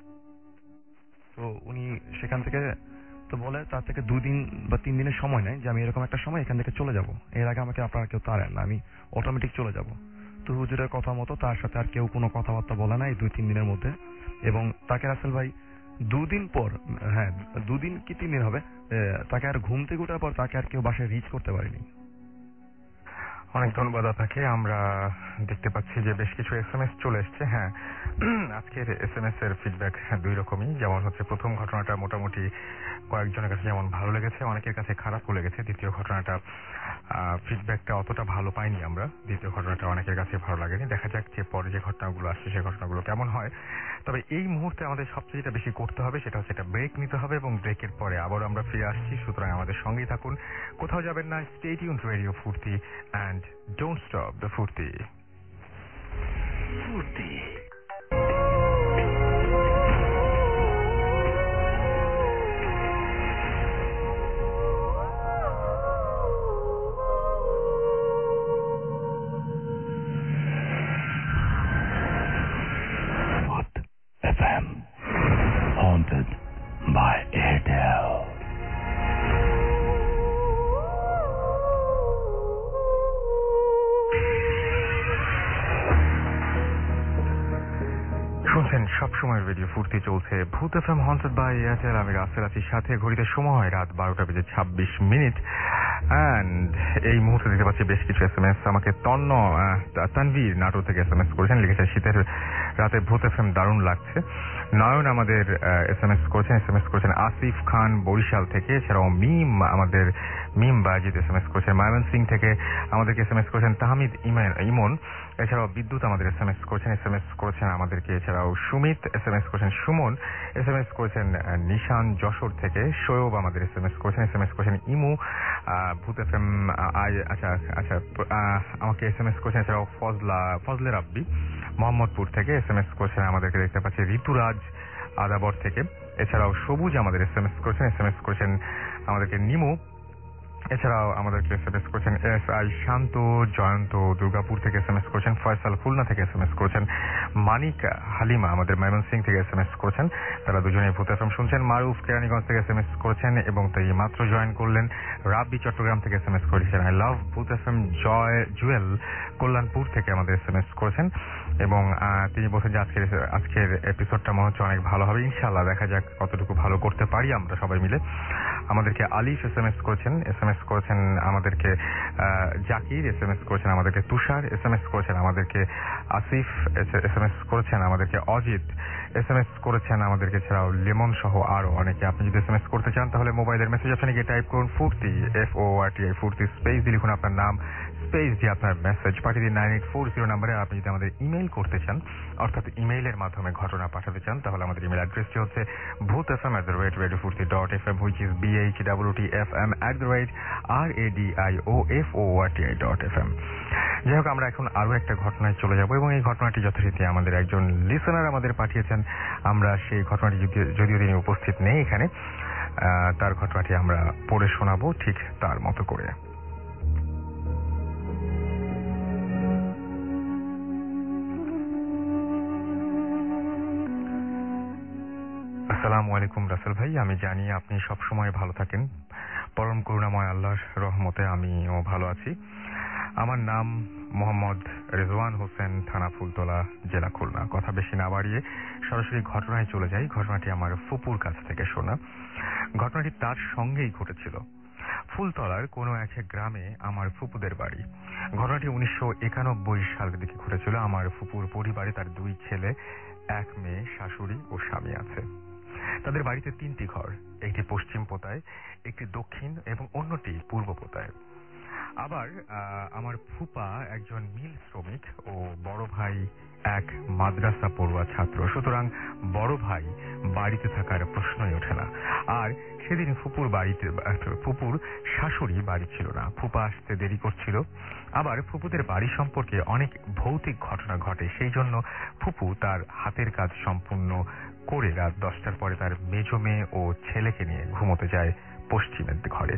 তো উনি সেখান থেকে তো বলে তার থেকে 2 দিন বা 3 দিনের সময় নেয় যে আমি এরকম একটা সময় এখান থেকে চলে যাব, এর আগে আমাকে আপনারা কেউ তাড়েন না, আমি অটোমেটিক চলে যাব। তো হুজুরের কথা মতো তার সাথে আর কেউ কোনো কথাবার্তা বলে না এই 2-3 দিনের মধ্যে। এবং তাকে রাসেল ভাই 2 দিন পর, হ্যাঁ 2 দিন কি 3 দিন হবে, তাকে আর ঘুম থেকে ওঠার পর তাকে আর কেউ বাসায় রিচ করতে পারেনি। অনেক ধন্যবাদ আপনাকে। আমরা দেখতে পাচ্ছি যে বেশ কিছু এসএমএস চলে এসছে। হ্যাঁ, আজকের এসএমএস এর ফিডব্যাক দুই রকমই। যেমন হচ্ছে প্রথম ঘটনাটা মোটামুটি কয়েকজনের কাছে যেমন ভালো লেগেছে, অনেকের কাছে খারাপও লেগেছে। দ্বিতীয় ঘটনাটা ফিডব্যাকটা অতটা ভালো পাইনি আমরা। দ্বিতীয় ঘটনাটা অনেকের কাছে ভালো লাগেনি। দেখা যাক যে পরে যে ঘটনাগুলো আসছে সেই ঘটনাগুলো কেমন হয়। তবে এই মুহূর্তে আমাদের সবচেয়ে যেটা বেশি করতে হবে সেটা হচ্ছে একটা ব্রেক নিতে হবে এবং ব্রেকের পরে আবার আমরা ফিরে আসছি। সুতরাং আমাদের সঙ্গেই থাকুন, কোথাও যাবেন না। Stay tuned to radio Foorti and don't stop the Furti. Furti. What FM haunted by Airtel. সবসময় রেডিও ফুর্তি চলছে ভূত এফএম হন্টেড বাই এয়ারটেল। আমি রাসেল আছি সাথে। ঘড়িতে সময় রাত 12:26 অ্যান্ড এই মুহূর্তে দিতে পারছি বেশ কিছু SMS। আমাকে তানভীর নাটোর থেকে SMS করেছেন, লিখেছেন শীতের রাতে ভূত এফএম দারুণ লাগছে। নয়ন আমাদের SMS করেছেন আসিফ খান বরিশাল থেকে। এছাড়াও মিম বাজিদ SMS করেছেন ময়মনসিংহ থেকে। আমাদেরকে SMS করেছেন তাহমিদ ইমন। এছাড়াও বিদ্যুৎ আমাদের SMS করেছেন আমাদেরকে। এছাড়াও সুমিত SMS করেছেন, সুমন SMS করেছেন নিশান যশোর থেকে। শোয়েব আমাদের SMS করেছেন ইমু ভূত এফএম। আচ্ছা আমাকে SMS করেছেন। এছাড়াও ফজলে রাব্বি মোহাম্মদপুর থেকে SMS করেছেন আমাদেরকে, দেখতে পাচ্ছি ঋতুরাজ আদাবর থেকে। এছাড়াও সবুজ আমাদের SMS করেছেন আমাদেরকে নিমু। এছাড়াও আমাদেরকে SMS করেছেন SI শান্ত জয়ন্ত দুর্গাপুর থেকে SMS করেছেন। ফয়সাল খুলনা থেকে SMS করেছেন। মানিক হালিমা আমাদের ময়মনসিংহ থেকে SMS করেছেন। তারা দুজনেই ভূত এফএম শুনছেন। মারুফ কেরানীগঞ্জ থেকে SMS করেছেন এবং তাই মাত্র জয়েন করলেন। রাব্বি চট্টগ্রাম থেকে SMS করেছেন আই লাভ ভূত এফএম। জুয়েল কল্যাণপুর থেকে আমাদের SMS করেছেন এবং তিনি বলছেন যে আজকের এপিসোডটা মনে হচ্ছে অনেক ভালো হবে। ইনশাআল্লাহ দেখা যাক কতটুকু ভালো করতে পারি আমরা সবাই মিলে। আমাদেরকে আলিফ SMS করেছেন আমাদেরকে জাকির SMS করেছেন আমাদেরকে তুষার SMS করেছেন আমাদেরকে আসিফ SMS করেছেন আমাদেরকে অজিত SMS করেছেন আমাদেরকে। এছাড়াও লেমন সহ আরো অনেকে। আপনি যদি SMS করতে চান তাহলে মোবাইলের মেসেজ অপশনে গিয়ে টাইপ করুন ফুর্তি FORTI ফুর্তি স্পেস দিয়ে লিখুন আপনার নাম, স্পেস দিয়ে আপনার মেসেজ পাঠিয়ে দিন 9840 নম্বরে। আপনি যদি আমাদের ইমেইল করতে চান অর্থাৎ ইমেইলের মাধ্যমে ঘটনা পাঠাতে চান তাহলে আমাদের ইমেইল অ্যাড্রেসটি হচ্ছে bhutfm@radiofurti.fm which is BHWTFM@radiofurti.fm। যাই হোক, আমরা এখন আরো একটা ঘটনায় চলে যাব এবং এই ঘটনাটি যথারীতি আমাদের একজন লিসেনার আমাদের পাঠিয়েছেন। আমরা সেই ঘটনাটি যদিও তিনি উপস্থিত নেই এখানে, তার ঘটনাটি আমরা পড়ে শোনাবো ঠিক তার মতো করে। আসসালামু আলাইকুম রাসেল ভাই, আমি জানি আপনি সবসময় ভালো থাকেন। পরম করুণাময় আল্লাহর রহমতে আমিও ভালো আছি। আমার নাম মোহাম্মদ রেজওয়ান হোসেন, থানা ফুলতলা, জেলা খুলনা। কথা বেশি না বাড়িয়ে সরাসরি ঘটনায় চলে যাই। ঘটনাটি আমার ফুপুর কাছ থেকে শোনা। ঘটনাটি তার সঙ্গেই ঘটেছিল। ফুলতলার কোনো এক গ্রামে আমার ফুপুদের বাড়ি। ঘটনাটি 1991 সালের দিকে ঘটেছিল। আমার ফুপুর পরিবারে তার 2 ছেলে, 1 মেয়ে, শাশুড়ি ও স্বামী আছে। তাদের বাড়িতে 3টি ঘর, একটি পশ্চিম পোতায়, একটি দক্ষিণ এবং অন্যটি পূর্ব পোতায়। আবার আমার ফুপা একজন মিল শ্রমিক ও বড় ভাই এক মাদ্রাসা পড়ুয়া ছাত্র। সুতরাং বড় ভাই বাড়িতে থাকার প্রশ্নই ওঠে না। আর সেদিন ফুপুর শাশুড়ি বাড়ি ছিল না। ফুপা আসতে দেরি করছিল। আবার ফুপুদের বাড়ি সম্পর্কে অনেক ভৌতিক ঘটনা ঘটে। সেই জন্য ফুপু তার হাতের কাজ সম্পূর্ণ করে রাত 10টার পরে তার মেজো মেয়ে ও ছেলেকে নিয়ে ঘুমোতে যায় পশ্চিমের ঘরে।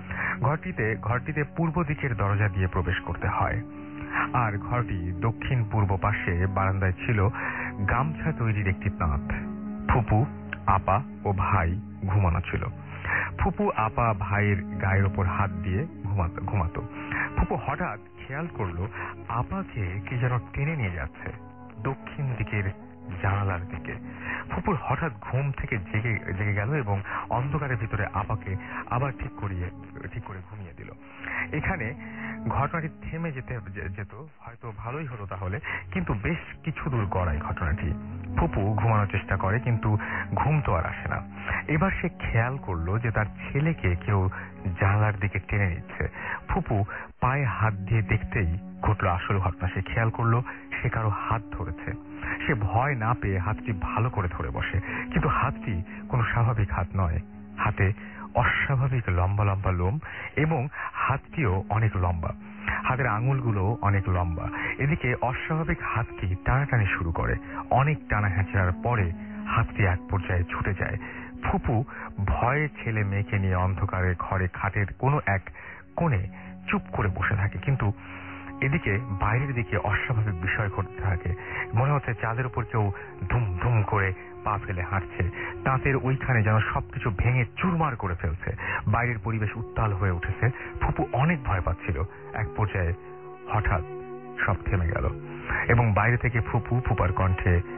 ঘরটিতে পূর্ব দিকের দরজা দিয়ে প্রবেশ করতে হয়। আর ঘরটি দক্ষিণ পূর্ব পাশে বারান্দায় ছিল গামছা তৈরির একটি তাঁত। ফুপু, আপা ও ভাই ঘুমানো ছিল। ফুপু আপা ভাইয়ের গায়ের ওপর হাত দিয়ে ঘুমাতো। ফুপু হঠাৎ খেয়াল করলো আপাকে কি যেন টেনে নিয়ে যাচ্ছে দক্ষিণ দিকের জানালার দিকে। ফুপুর হঠাৎ ঘুম থেকে জেগে গেল এবং অন্ধকারের ভিতরে আপাকে আবার ঠিক করে ঘুমিয়ে দিল। এখানে ঘটনাটি থেমে যেত হয়তো ভালোই হতো তাহলে, কিন্তু বেশ কিছু দূর গড়ায় ঘটনাটি। ফুপু ঘুমানোর চেষ্টা করে কিন্তু ঘুম তো আর আসে না। এবার সে খেয়াল করলো যে তার ছেলেকে কেউ জানালার দিকে টেনে নিচ্ছে। ফুপু পায়ে হাত দিয়ে দেখতেই ঘটলো আসল ঘটনা। সে খেয়াল করলো সে কারো হাত ধরেছে। সে ভয় না পেয়ে হাতটি ভালো করে ধরে বসে, কিন্তু হাতটি কোনো স্বাভাবিক হাত নয়। হাতে অস্বাভাবিক লম্বা লম্বা লোম এবং হাতটিও অনেক লম্বা। হাতের আঙুলগুলো অনেক লম্বা। এদিকে অস্বাভাবিক হাতটি টানাটানি শুরু করে। অনেক টানা হ্যাঁচড়ার পরে হাতটি এক পর্যায়ে ছুটে যায়। ফুপু ভয়ে ছেলে মেয়েকে নিয়ে অন্ধকারে ঘরে খাটের কোনো এক কোণে চুপ করে বসে থাকে। কিন্তু এদিকে বাইরের দিকে অস্বাভাবিক বিষয় ঘটতে থাকে। মনে হচ্ছে চাঁদের উপর কেউ ধুম ধুম করে পা ফেলে হাঁটছে। তাঁতের ওইখানে যেন সবকিছু ভেঙে চুরমার করে ফেলছে। বাইরের পরিবেশ উত্তাল হয়ে উঠেছে। ফুপু অনেক ভয় পাচ্ছিল। এক পর্যায়ে হঠাৎ সব থেমে গেল এবং বাইরে থেকে ফুপার কণ্ঠে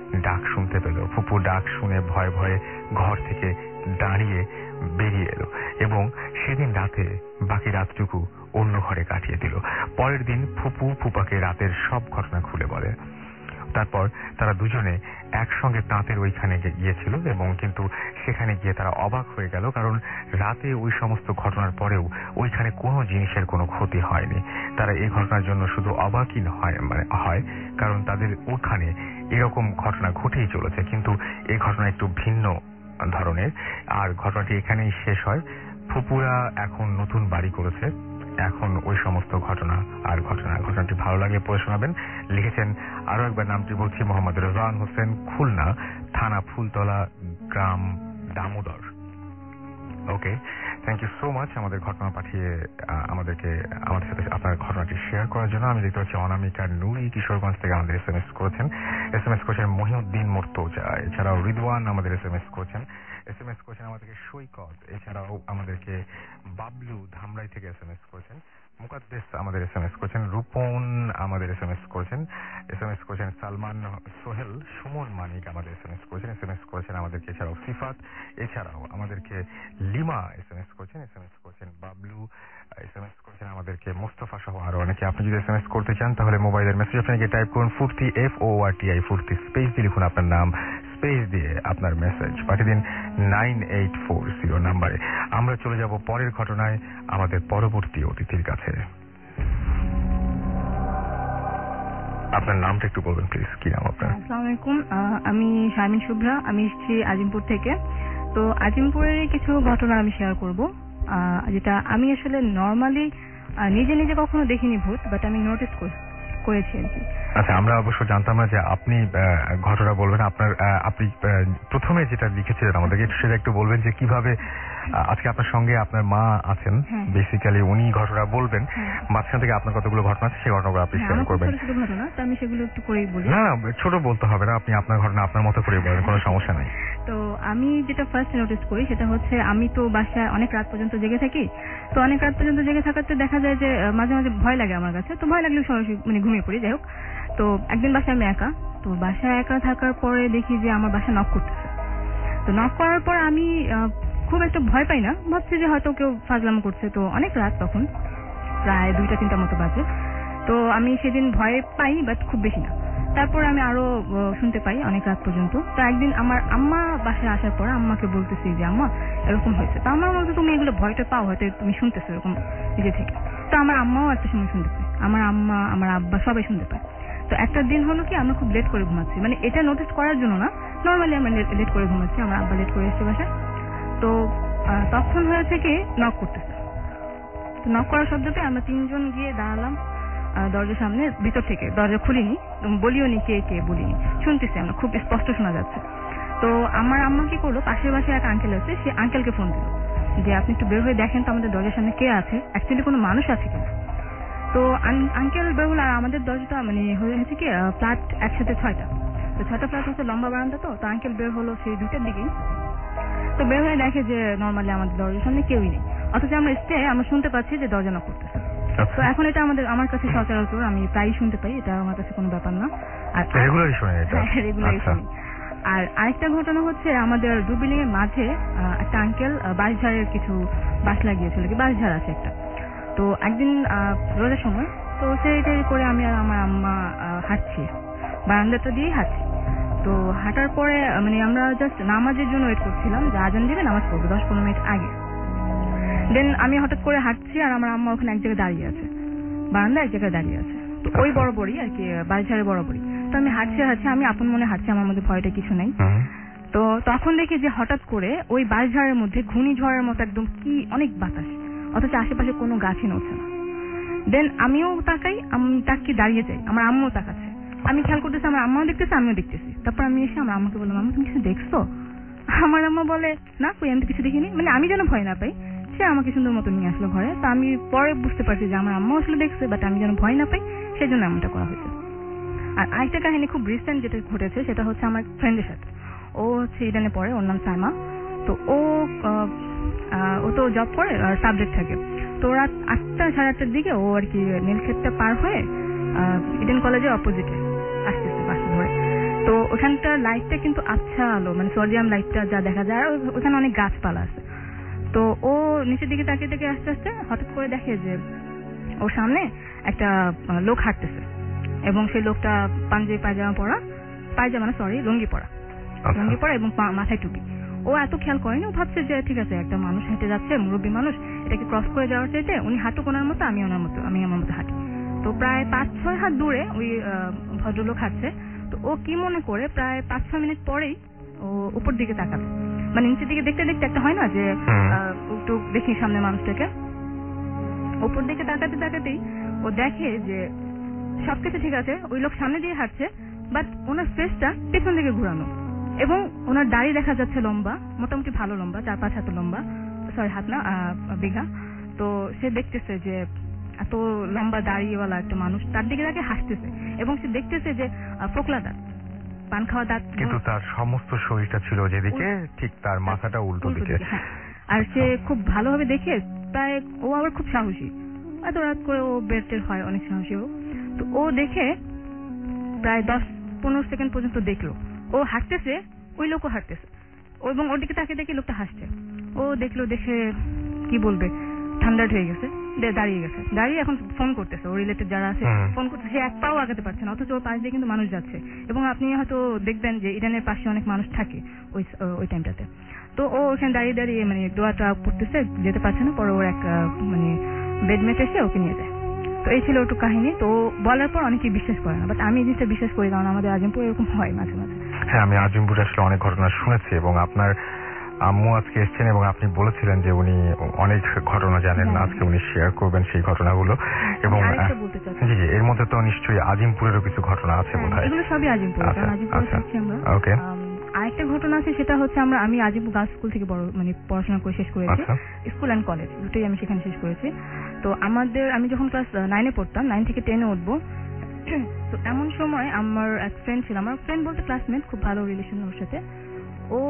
ডাক শুনতে পেল। ফুপু ডাক শুনে ভয়ে ভয়ে ঘর থেকে দাঁড়িয়ে বেরিয়ে এলো এবং সেদিন রাতে বাকি রাতটুকু অন্য ঘরে কাটিয়ে দিল। পরের দিন ফুপু ফুপাকে রাতের সব ঘটনা খুলে বলে। তারপর তারা দুজনে একসঙ্গে তাঁতের ওইখানে গিয়েছিল এবং কিন্তু সেখানে গিয়ে তারা অবাক হয়ে গেল, কারণ রাতে ওই সমস্ত ঘটনার পরেও ওইখানে কোনো জিনিসের কোনো ক্ষতি হয়নি। তারা এই ঘটনার জন্য শুধু অবাকই হয় কারণ তাদের ওখানে এরকম ঘটনা ঘটেই চলেছে, কিন্তু এই ঘটনা একটু ভিন্ন ধরনের। আর ঘটনাটি এখানেই শেষ হয়। ফুপুরা এখন নতুন বাড়ি করেছে। এখন ওই সমস্ত ঘটনাটি ভালো লাগে পড়ে শোনাবেন। লিখেছেন, আরো একবার নামটি বলছি, মোহাম্মদ রেজওয়ান হোসেন, খুলনা, থানা ফুলতলা, গ্রাম Damodar. Okay, thank you so much আমাদের ঘটনা পাঠিয়ে আমাদের সাথে আপনার ঘটনাটি শেয়ার করার জন্য। আমি দেখতে পাচ্ছি অনামিকা নুরি কিশোরগঞ্জ থেকে আমাদের এসএমএস করেছেন মহিউদ্দিন মুর্তজা, এছাড়াও রিদওয়ান আমাদের এসএমএস করেছেন আমাদেরকে সৈকত, এছাড়াও আমাদেরকে বাবলু ধামরাই থেকে এসএমএস করেছেন, মুকাদ্দেস আমাদের এসএমএস করেছেন, রূপন আমাদের এসএমএস করেছেন সালমান, সোহেল, সুমন মানিক আমাদের এসএমএস করেছেন আমাদেরকে, এছাড়াও সিফাত, এছাড়াও আমাদেরকে লিমা এসএমএস করেছেন বাবলু এসএমএস করেছেন আমাদেরকে, মোস্তফা সহ আরো অনেকে। আপনি যদি এসএমএস করতে চান তাহলে মোবাইলের মেসেজ আপনাকে টাইপ করুন ফুর্তি, FORTI, ফুর্তি স্পেস দিয়ে লিখুন আপনার নাম, স্পেস দিয়ে আপনার মেসেজ পাঠিয়ে দিন 9840 নাম্বারে। আমরা চলে যাব পরের ঘটনায় আমাদের পরবর্তী অতিথির কাছে। আপনার নামটা একটু বলবেন প্লিজ, কি নাম আপনার? আসসালামু আলাইকুম, আমি শারমিন শুভ্রা, আমি এসেছি আজিমপুর থেকে। তো আজিমপুরের কিছু ঘটনা আমি শেয়ার করব, যেটা আমি আসলে নর্মালি নিজে কখনো দেখিনি ভূত, বাট আমি নোটিস করেছি আর কি। আচ্ছা, আমরা অবশ্য জানতাম না যে আপনি ঘটনা বলবেন। আপনি প্রথমে যেটা লিখেছিলেন আমাদেরকে সেটা একটু বলবেন যে কিভাবে আজকে আপনার সঙ্গে আপনার মা আছেন, বেসিক্যালি উনি ঘটনা বলবেন, মাঝখান থেকে আপনার কতগুলো ঘটনা আছে সেই ঘটনাগুলো আপনি শেয়ার করবেন। ছোট ঘটনা, তো আমি সেগুলো একটু করেই বলি। না, ছোট বলতে হবে না, আপনি আপনার ঘটনা আপনার মতো করে বলেন, কোনো সমস্যা নেই। তো আমি যেটা ফার্স্ট নোটিস করি সেটা হচ্ছে, আমি তো বাসায় অনেক রাত পর্যন্ত জেগে থাকি। তো অনেক রাত পর্যন্ত জেগে থাকাতে দেখা যায় যে মাঝে মাঝে ভয় লাগে আমার কাছে। তো ভয় লাগলে সরাসরি ঘুমিয়ে পড়ি। যাই হোক, তো একদিন বাসায় আমি একা, তো বাসায় একা থাকার পরে দেখি যে আমার বাসায় নক করতেছে। তো নক করার পর আমি খুব একটা ভয় পাই না, ভাবছি যে হয়তো কেউ ফাজলামো করছে। তো অনেক রাত, তখন প্রায় 2টা-3টার মতো বাজে। তো আমি সেদিন ভয় পাই, বাট খুব বেশি না। তারপর আমি আরো শুনতে পাই অনেক রাত পর্যন্ত। তো একদিন আমার আম্মা বাসায় আসার পর আম্মাকে বলতেছি যে আম্মা এরকম হয়েছে। তো আমার মধ্যে তুমি এগুলো ভয়টা পাও, হয়তো তুমি শুনতেছো এরকম নিজে থেকে। তো আমার আম্মাও একটা সময় শুনতে পায়, আমার আম্মা, আমার আব্বা সবাই শুনতে পায়। তো একটা দিন হলো কি, আমরা খুব লেট করে ঘুমাচ্ছি, মানে এটা নোটিস করার জন্য না, নর্মালি আমরা লেট করে ঘুমাচ্ছি। আমার আব্বা লেট করে এসছে বাসায়। তো তখন হয়েছে কি, নক করতেছে। তো নক করার শব্দতে আমরা 3জন গিয়ে দাঁড়ালাম দরজার সামনে, ভিতর থেকে। দরজা খুলিনি, বলিও নি কে বলিনি, শুনতেছি আমরা, খুব স্পষ্ট শোনা যাচ্ছে। তো আমার আম্মা কি করলো, পাশের বাসায় এক আঙ্কেল আছে, সে আঙ্কেলকে ফোন দিল যে আপনি একটু বের হয়ে দেখেন তো আমাদের দরজার সামনে কে আছে, অ্যাকচুয়ালি কোনো মানুষ আছে কিনা। তো আঙ্কেল বের হলো, আর আমাদের দরজাটা হয়েছে কি ফ্ল্যাট একসাথে 6টা। তো 6টা ফ্ল্যাট হচ্ছে লম্বা বারান্দা। তো আঙ্কেল বের হলো সেই 2টার দিকেই। তো বের হয়ে দেখে যে নর্মালি আমাদের দরজার সামনে কেউই নেই, অথচ আমরা শুনতে পাচ্ছি যে দরজা নক করতেছে। তো এখন এটা আমার কাছে সচরাচর, আমি প্রায়ই শুনতে পাই, এটা আমার কাছে কোনো ব্যাপার না। আর রেগুলারই শুনি। আর আরেকটা ঘটনা হচ্ছে, আমাদের 2 বিল্ডিং এর মাঝে একটা আঙ্কেল বাঁশঝাড়ের কিছু বাঁশ লাগিয়েছিল, কি বাঁশঝাড় আছে একটা। তো একদিন রোজার সময়, তো সেইটাই করে আমি আর আমার আম্মা হাঁটছি, বারান্দাটা দিয়েই হাঁটছি। তো হাঁটার পরে আমরা জাস্ট নামাজের জন্য ওয়েট করছিলাম যে আজান দিবে, নামাজ পড়বো 10-15 মিনিট আগে। দেন আমি হঠাৎ করে হাঁটছি, আর আমার আম্মা ওখানে এক জায়গায় দাঁড়িয়ে আছে, বারান্দা এক জায়গায় দাঁড়িয়ে আছে। তো ওই বরাবরই আর কি, বাঁশঝাড়ের বরাবরই। তো আমি হাঁটছি, আমি আপন মনে হাঁটছি, আমার মধ্যে ভয়টা কিছু নেই। তো তখন দেখি যে হঠাৎ করে ওই বাঁশঝাড়ের মধ্যে ঘূর্ণিঝড়ের মতো একদম কি অনেক বাতাস, অথচ আশেপাশে কোনো গাছই নড়ছে না। দেন আমিও তাকাই, আমি তাকিয়ে দাঁড়িয়ে যাই, আমার আম্মাও তাকাচ্ছে। আমি খেয়াল করতেছি, আমার আম্মাও দেখতেছে, আমিও দেখতেছি। তারপর আমি এসে আমার আম্মাকে বললাম, আম্মা তুমি কিছু দেখছো? আমার আম্মা বলে, না কই, আমি তো কিছু দেখিনি। আমি যেন ভয় না পাই, সে আমাকে সুন্দর মতো নিয়ে আসলো ঘরে। তো আমি পরে বুঝতে পারছি যে আমার আম্মাও আসলে দেখছে, বাট আমি যেন ভয় না পাই সেই জন্য এমনটা করা হয়েছে। আর আরেকটা কাহিনী খুব রিসেন্ট যেটা ঘটেছে, সেটা হচ্ছে আমার ফ্রেন্ডের সাথে। ও হচ্ছে ইডেনে পড়ে, ওর নাম সাইমা। তো ও তো জব করে আর সাবজেক্ট থাকে। তো রাত 8টা-8:30টার দিকে ও আর কি নীলক্ষেতটা পার হয়ে ইডেন কলেজের অপোজিটে আসতেছে বাসে ধরে। তো তো ওখানটার লাইটটা কিন্তু আচ্ছা আলো, মানে সোডিয়াম লাইটটা যা দেখা যায়, আর ওখানে অনেক গাছপালা আছে। তো ও নিচের দিকে তাকিয়ে থেকে আস্তে আস্তে হঠাৎ করে দেখে যে ওর সামনে একটা লোক হাঁটতেছে, এবং সেই লোকটা লুঙ্গি পরা এবং মাথায় টুপি। ও এত খেয়াল করেনি, ও ভাবছে যে ঠিক আছে একটা মানুষ হেঁটে যাচ্ছে, মুরব্বী মানুষ, এটাকে ক্রস করে যাওয়ার চাইতে উনি হাঁটুক ওনার মতো, আমি আমার মতো হাঁটি। তো প্রায় 5-6 হাত দূরে ওই ভদ্রলোক হাঁটছে। তো ও কি মনে করে প্রায় 5-6 মিনিট পরেই ও উপর দিকে তাকাবে, মানে নিচের দিকে দেখতে দেখতে একটা হয় না যে একটু দেখি সামনে মানুষটাকে। উপর দিকে তাকাতেই ও দেখে যে সবকিছু ঠিক আছে, ওই লোক সামনে দিয়ে হাঁটছে, বাট ওনার ফেসটা পেছন দিকে ঘুরানো, এবং ওনার দাড়ি দেখা যাচ্ছে লম্বা, মোটামুটি ভালো লম্বা, 4-5 হাত লম্বা, হাত না বিঘা। তো সে দেখতেছে যে এত লম্বা দাড়িওয়ালা একটা মানুষ তার দিকে তাকে হাসতেছে, এবং সে দেখতেছে যে ফোকলা দাঁত, পান খাওয়া দাঁত, কিন্তু তার সমস্ত শরীরটা ছিল যেদিকে, ঠিক তার মাথাটা উল্টো দিকে। আর সে খুব ভালোভাবে দেখে, প্রায় ও আবার খুব সাহসী, এত রাত করে ও বের হয়, অনেক সাহসী ও। তো ও দেখে প্রায় 10-15 সেকেন্ড পর্যন্ত দেখলো ও হাঁটতেছে, ওই লোকও হাঁটতেছে, এবং ওর দিকে তাকে দেখে লোকটা হাসছে। ও দেখলো, দেখে কি বলবে, ঠান্ডা হয়ে গেছে, দাঁড়িয়ে এখন ফোন করতেছে, ও রিলেটেড যারা আছে ফোন করতেছে। সে এক পাও আগাতে পারছে না, অথচ ওর পাশ দিয়ে কিন্তু মানুষ যাচ্ছে, এবং আপনি হয়তো দেখবেন যে ইরানের পাশে অনেক মানুষ থাকে ওই টাইমটাতে। তো ও ওখানে দাঁড়িয়ে মানে দোয়াটা পড়তেছে, যেতে পারছে না। পরে ওর এক মানে বেডমেট এসে ওকে নিয়ে যায়। তো এই ছিল ওটু কাহিনী। তো বলার পর অনেকেই বিশ্বাস করে না, বাট আমি এই জিনিসটা বিশ্বাস করি, কারণ আমাদের আজিমপুর এরকম হয় মাঝে মাঝে। হ্যাঁ, আমি আজিমপুরে আসলে অনেক ঘটনা শুনেছি, এবং আপনার আম্মু আজকে এসেছেন এবং আপনি বলেছিলেন যে উনি অনেক ঘটনা জানেন, আজকে উনি শেয়ার করবেন সেই ঘটনাগুলো। এবং জি জি, এর মধ্যে তো নিশ্চয়ই আজিমপুরেরও কিছু ঘটনা আছে বোধহয়। এগুলো সবই আজিমপুর, কারণ আজিমপুরে থাকছি আমরা। ওকে। আরেকটা ঘটনা আছে, সেটা হচ্ছে আমি আজিমপুর গার্লস স্কুল থেকে পড়াশোনা করে শেষ করেছি, স্কুল অ্যান্ড কলেজ দুটোই আমি সেখানে শেষ করেছি। তো আমি যখন ক্লাস 9-এ পড়তাম, 9 থেকে 10-এ উঠবো, তো এমন সময় আমার এক ফ্রেন্ড ছিল, আমার ফ্রেন্ড বলতে ক্লাসমেট, খুব ভালো রিলেশন ওর সাথে। ও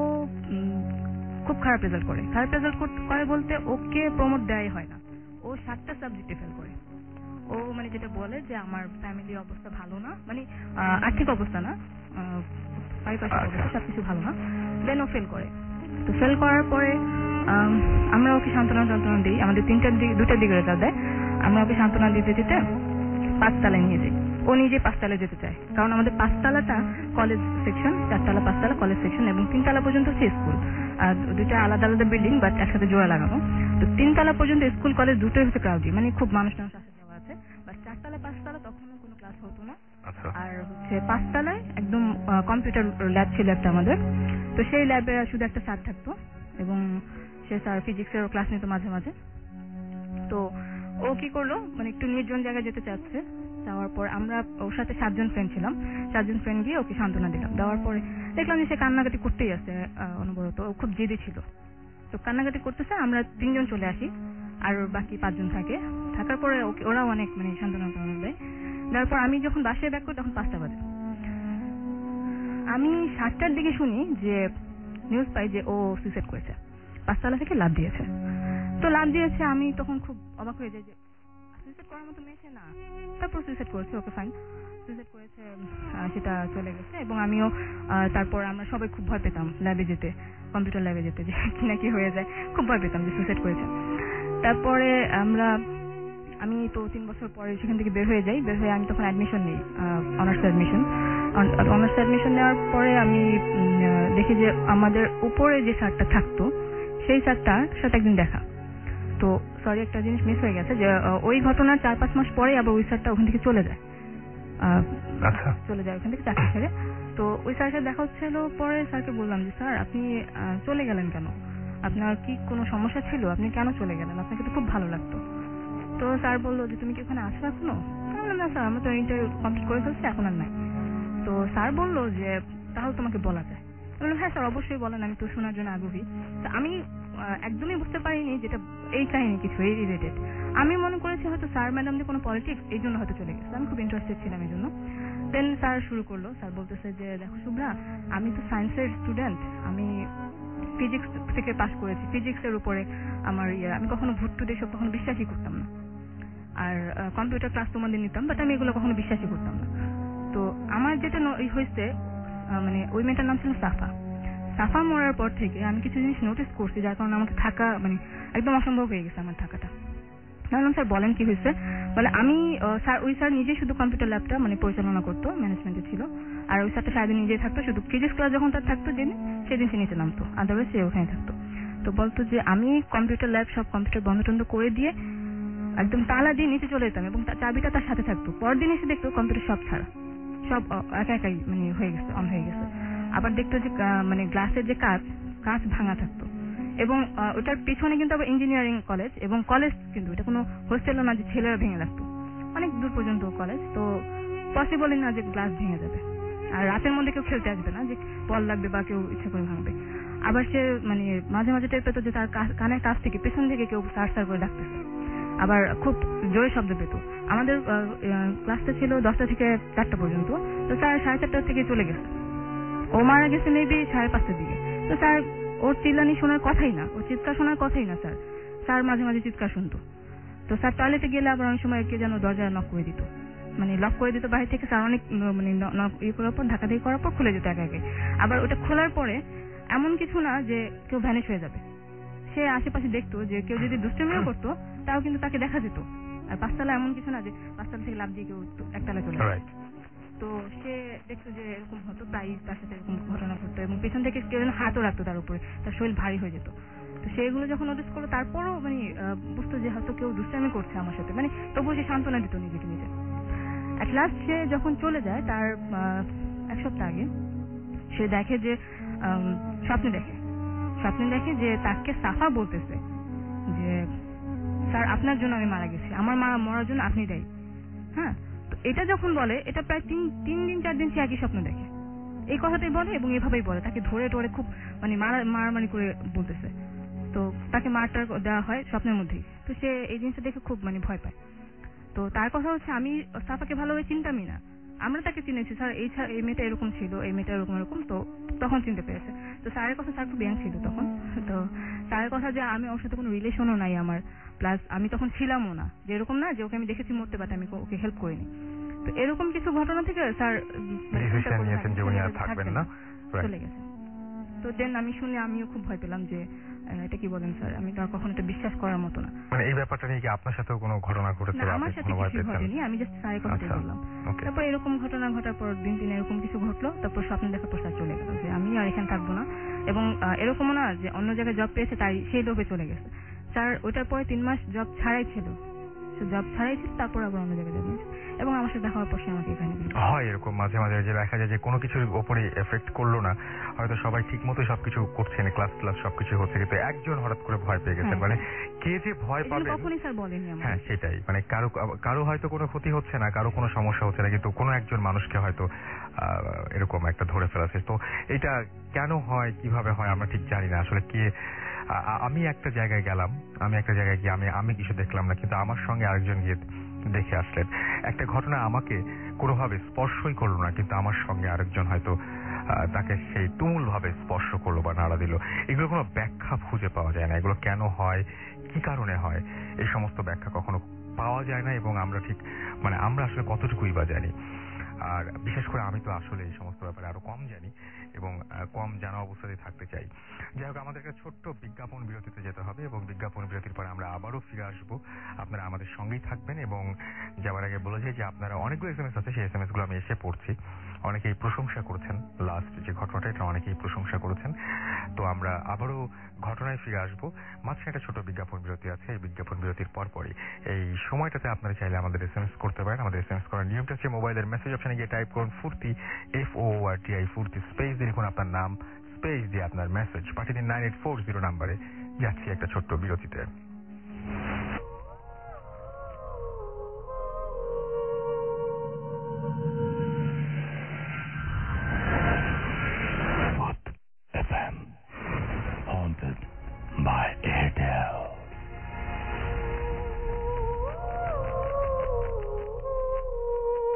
খুব খারাপ রেজাল্ট করে বলতে ওকে প্রমোট দেওয়াই হয় না, ও 7টা সাবজেক্টে ফেল করে। ও মানে যেটা বলে যে আমার ফ্যামিলি অবস্থা ভালো না, মানে আর্থিক অবস্থা না, পারিপার্শ্বিক অবস্থা সবকিছু ভালো না, দেন ও ফেল করে। তো ফেল করার পরে আমরা ওকে সান্ত্বনা দিই, আমাদের 2টার দিকে রেজাল্ট দেয়, আমরা ওকে সান্ত্বনা দিতে 5 তলায় নিয়ে যাই। ও নিজে 5 তলায় যেতে চায়, কারণ আমাদের 5 তলাটা কলেজ সেকশন, 4 তলা 5 তলা কলেজ সেকশন, এবং 3 তলা পর্যন্ত হচ্ছে স্কুল। আর দুইটা আলাদা আলাদা বিল্ডিং, বাট একসাথে জোড়া লাগানো। তো 3 তলা পর্যন্ত স্কুল কলেজ দুটোই হচ্ছে ক্রাউডি, মানে খুব মানুষ আসা যাওয়া আছে। বাট 4 তলা 5 তলা তখন কোনো ক্লাস হতো না। আর হচ্ছে 5 তলায় একদম কম্পিউটার ল্যাব ছিল একটা আমাদের। তো সেই ল্যাবে শুধু একটা স্যার থাকতো, এবং সে স্যার ফিজিক্সের ক্লাস নিত মাঝে মাঝে। তো ও কি করলো, মানে একটু নির্জন জায়গায় যেতে চাচ্ছে। যাওয়ার পর আমরা ওর সাথে 7 জন ফ্রেন্ড ছিলাম, 7 জন ফ্রেন্ড গিয়ে ওকে সান্ত্বনা দিলাম। দেওয়ার পরে দেখলাম যে সে কান্নাকাটি করতেই আছে অনবরত, ও খুব জেদি ছিল। তো কান্নাকাটি করতেছে, আমরা 3 জন চলে আসি, আর বাকি 5 জন থাকে। থাকার পরে ওরাও অনেক মানে সান্ত্বনা দেয়। দেওয়ার পর আমি যখন বাসায় ব্যাক করি তখন 5টা বাজে। আমি 7টার দিকে শুনি যে নিউজ পাই যে ও সুইসাইড করেছে, 5 তলা থেকে লাফ দিয়েছে। তো লাফ দিয়েছে, আমি তখন খুব অবাক হয়ে যাই যে সুইসাইড করার মতো মেয়েছে না। তারপর সুইসাইড করেছে, ওকে ফাইন, সুইসাইড করেছে, সেটা চলে গেছে। এবং আমিও তারপর আমরা সবাই খুব ভয় পেতাম ল্যাবে যেতে, কম্পিউটার ল্যাবে যেতে, যে কি না কি হয়ে যায়, খুব ভয় পেতাম যে সুইসাইড করেছে। তারপরে আমি তো 3 বছর পরে সেখান থেকে বের হয়ে যাই। বের হয়ে আমি তখন অ্যাডমিশন নিই, অনার্স অ্যাডমিশন নেওয়ার পরে আমি দেখি যে আমাদের উপরে যে স্যারটা থাকতো, সেই স্যারটার সাথে একদিন দেখা। তো সরি, একটা জিনিস মিস হয়ে গেছে, যে ওই ঘটনার 4-5 মাস পরে আবার ওই স্যারটা ওখান থেকে চলে যায় ওখান থেকে চাকরি ছেড়ে। তো ওই স্যারের সাথে দেখা হচ্ছিল। পরে স্যারকে বললাম যে স্যার, আপনি চলে গেলেন কেন? আপনার কি কোনো সমস্যা ছিল? আপনি কেন চলে গেলেন? আপনাকে তো খুব ভালো লাগতো। তো স্যার বললো যে তুমি কি ওখানে আসো এখনো? না স্যার, আমরা তো ইন্টারভিউ কমপ্লিট করে ফেলছি, এখন আর নাই। তো স্যার বললো যে তাহলে তোমাকে বলা যায়। বললাম হ্যাঁ স্যার, অবশ্যই বলেন, আমি তো শোনার জন্য আগ্রহী। তো আমি একদমই বুঝতে পারিনি যেটা এই কাহিনী কিছু এই রিলেটেড। আমি মনে করেছি হয়তো স্যার ম্যাডাম যে কোনো পলিটিক্স, এই জন্য হয়তো চলে গেছে। আমি খুব ইন্টারেস্টেড ছিলাম এই জন্য। দেন স্যার শুরু করলো, স্যার বলতেছে যে দেখো শুভ্রা, আমি তো সায়েন্সের স্টুডেন্ট, আমি ফিজিক্স থেকে পাস করেছি, ফিজিক্সের উপরে আমার আমি কখনো ভুট্টু দেশব কখনো বিশ্বাসই করতাম না। আর কম্পিউটার ক্লাস তোমাদের নিতাম, বাট আমি এগুলো কখনো বিশ্বাসই করতাম না। তো আমার যেটা হয়েছে, মানে ওই মেয়েটার নাম ছিল সাফা। সাফা মরার পর থেকে আমি কিছু জিনিস নোটিস করছি, যার কারণে আমাকে থাকা মানে একদম অসম্ভব হয়ে গেছে আমার থাকাটা। বললাম স্যার বলেন কি হয়েছে, বলে আমি স্যার নিজে শুধু কম্পিউটার ল্যাবটা মানে পরিচালনা করতো, ম্যানেজমেন্টে ছিল, আর ওই স্যারটা সারাদিন নিজেই থাকতো, শুধু ফিজিক্স ক্লাস যখন তার থাকতো সেদিন সে নিচে নামতো, আদারওয়াইজ সে ওখানে থাকতো। তো বলতো যে আমি কম্পিউটার ল্যাব সব কম্পিউটার বন্ধ টন্ধ করে দিয়ে একদম তালা দিয়ে নিচে চলে যেতাম এবং চাবিটা তার সাথে থাকতো। পরদিন এসে দেখতো কম্পিউটার সব ছাড়া, সব একা একাই মানে হয়ে গেছে, অন হয়ে গেছে। আবার দেখতো যে মানে গ্লাসের যে কাঁচ ভাঙা থাকতো, এবং ওটার পিছনে কিন্তু আবার ইঞ্জিনিয়ারিং কলেজ, এবং কলেজ কিন্তু এটা কোনো হোস্টেলও না যে ছেলেরা ভেঙে রাখতো, অনেক দূর পর্যন্ত কলেজ, তো পসিবলই না যে গ্লাস ভেঙে যাবে। আর রাতের মধ্যে কেউ খেলতে আসবে না যে বল লাগবে বা কেউ ইচ্ছা করে ভাঙবে। আবার সে মানে মাঝে মাঝে টের পেতো যে তার কানের কাছ থেকে পেছন থেকে কেউ সার সার করে ডাকতেছে, আবার খুব জোরে শব্দ পেত। আমাদের ক্লাসটা ছিল 10টা থেকে 4টা পর্যন্ত, তো স্যার 4:30 থেকে চলে গেছে। ও মারা গেছে মেবি 5:30টার দিকে। তো স্যার ওর চিল্লানি শোনার কথাই না, ওর চিৎকার শোনার কথাই না। স্যার মাঝে মাঝে চিৎকার শুনতো। তো স্যার টয়লেটে গেলে আবার অনেক সময় কে যেন দরজা নক করে দিত, মানে লক করে দিত বাইরে থেকে। স্যার অনেক মানে করার পর ধাক্কাধাক্কি করার পর খুলে যেত একা একে। আবার ওটা খোলার পরে এমন কিছু না যে কেউ ভ্যানিশ হয়ে যাবে, সে আশেপাশে দেখতো যে কেউ যদি দুষ্টুমিও করতো তাও কিন্তু তাকে দেখা যেত। আর 5তলা এমন কিছু না যে 5তলা থেকে লাফ দিয়ে কেউ একতলা চলে যায়। তো সে দেখতো যে এরকম হতো, প্রায় তার সাথে এরকম ঘটনা ঘটতো, এবং পেছন থেকে কেউ যেন হাতও রাখতো তার উপরে, তার শরীর ভারী হয়ে যেত। তো সেগুলো যখন নোটিস করলো তারপরও মানে বুঝতো যে হয়তো কেউ দুষ্টামি করছে আমার সাথে, মানে তবুও সে সান্ত্বনা দিত নিজেকে নিজে। অ্যাট লাস্ট সে যখন চলে যায় তার 1 সপ্তাহ আগে সে দেখে যে স্বপ্নে দেখে যে তাকে সাফা বলতেছে যে স্যার আপনার জন্য আমি মারা গেছি, আমার মা মরার জন্য আপনি দায়ী। হ্যাঁ, তো এটা যখন বলে, এটা প্রায় 3 দিন 4 দিন সে একই স্বপ্ন দেখে, এই কথাটাই বলে এবং এভাবেই বলে, তাকে ধরে টরে খুব মানে মারামারি করে বলতেছে। তো তাকে মারটার দেওয়া হয় স্বপ্নের মধ্যেই। তো সে এই জিনিসটা দেখে খুব মানে ভয় পায়। তো তার কথা হচ্ছে আমি সাফাকে ভালোভাবে চিনতামই না, আমরা তাকে চিনেছি স্যার এই মেয়েটা এরকম ছিল, এই মেয়েটা এরকম, তো তখন চিনতে পেরেছে। তো স্যারের কথা, স্যার খুব ইয়াং ছিল তখন, তো স্যারের কথা যে আমি ওর সাথে কোনো রিলেশনও নাই আমার, প্লাস আমি তখন ছিলামও না, যে এরকম না যে ওকে আমি দেখেছি মরতে, বাট আমি ওকে হেল্প করিনি। তো এরকম কিছু ঘটনা থেকে স্যার চলে গেছে। তো দেন আমি শুনে আমিও খুব ভয় পেলাম যে এটা কি বলেন স্যার, আমি তো আর কখনো এটা বিশ্বাস করার মতো না। মানে এই ব্যাপারটা নিয়ে কি আপনার সাথেও কোনো ঘটনা ঘটেছে? আমার সাথে কিছু ঘটেনি, আমি জাস্ট স্যারের কথাটাই বললাম। তারপর এরকম ঘটনা ঘটার পর দিন এরকম কিছু ঘটলো, তারপর স্বপ্ন দেখার পর স্যার চলে গেল যে আমি আর এখানে থাকবো না, এবং এরকমও না যে অন্য জায়গায় জব পেয়েছে তাই সেই লোভে চলে গেছে। স্যার ওইটার পরে 3 মাস জব ছাড়াই ছিল, তারপর আবার অন্য জায়গায় জব নিয়েছে, এবং আমার সাথে দেখা হওয়ার পর সে আমাকে এখানে হয়। এরকম মাঝে মাঝে যে দেখা যায় যে কোনো কিছুর উপরে এফেক্ট করলো না, হয়তো সবাই ঠিক মতো সবকিছু করছেন, ক্লাস সবকিছু হচ্ছে, কিন্তু একজন হঠাৎ করে ভয় পেয়ে গেছে। মানে কে যে ভয় পাবে কখনই স্যার বলেনি আমার। হ্যাঁ সেটাই, মানে কারো হয়তো কোনো ক্ষতি হচ্ছে না, কারো কোনো সমস্যা হচ্ছে না, কিন্তু কোনো একজন মানুষকে হয়তো এরকম একটা ধরে ফেলেছে। তো এটা কেন হয়, কিভাবে হয় আমরা ঠিক জানি না আসলে। কে আমি একটা জায়গায় গেলাম, গিয়ে আমি কিছু দেখলাম না, কিন্তু আমার সঙ্গে আরেকজন গিয়ে দেখে আসলেন। একটা ঘটনা আমাকে কোনোভাবে স্পর্শই করলো না, কিন্তু আমার সঙ্গে আরেকজন হয়তো তাকে সেই তুমুল ভাবে স্পর্শ করলো বা নাড়া দিল। এগুলো কোনো ব্যাখ্যা খুঁজে পাওয়া যায় না, এগুলো কেন হয়, কি কারণে হয়, এই সমস্ত ব্যাখ্যা কখনো পাওয়া যায় না, এবং আমরা ঠিক মানে আমরা আসলে কতটুকুই বা জানি। আর বিশেষ করে আমি তো আসলে এই সমস্ত ব্যাপারে আরো কম জানি এবং কম জানা অবস্থাতেই থাকতে চাই। যাই হোক, আমাদের একটা ছোট্ট বিজ্ঞাপন বিরতিতে যেতে হবে, এবং বিজ্ঞাপন বিরতির পরে আমরা আবারও ফিরে আসবো। আপনারা আমাদের সঙ্গেই থাকবেন, এবং যাওয়ার আগে বলে যাই যে আপনারা অনেকগুলো SMS আছে, সেই SMS গুলো আমি এসে পড়ছি। অনেকেই প্রশংসা করেছেন, লাস্ট যে ঘটনাটা এটা অনেকেই প্রশংসা করেছেন। তো আমরা আবারও ঘটনায় ফিরে আসবো। মাঝখানে একটা ছোট বিজ্ঞাপন বিরতি আছে, এই বিজ্ঞাপন বিরতির পরপরই এই সময়টাতে আপনারা চাইলে আমাদের SMS করতে পারেন। আমাদের SMS করার নিয়মটা হচ্ছে মোবাইলের মেসেজ অপশনে গিয়ে টাইপ করুন ফুর্তি, FORTI, ফুর্তি, স্পেস দিয়ে লিখুন আপনার নাম, স্পেস দিয়ে আপনার মেসেজ পাঠিয়ে দিন 9840 নাম্বারে। যাচ্ছি একটা ছোট্ট বিরতিতে। FM haunted by Airtel.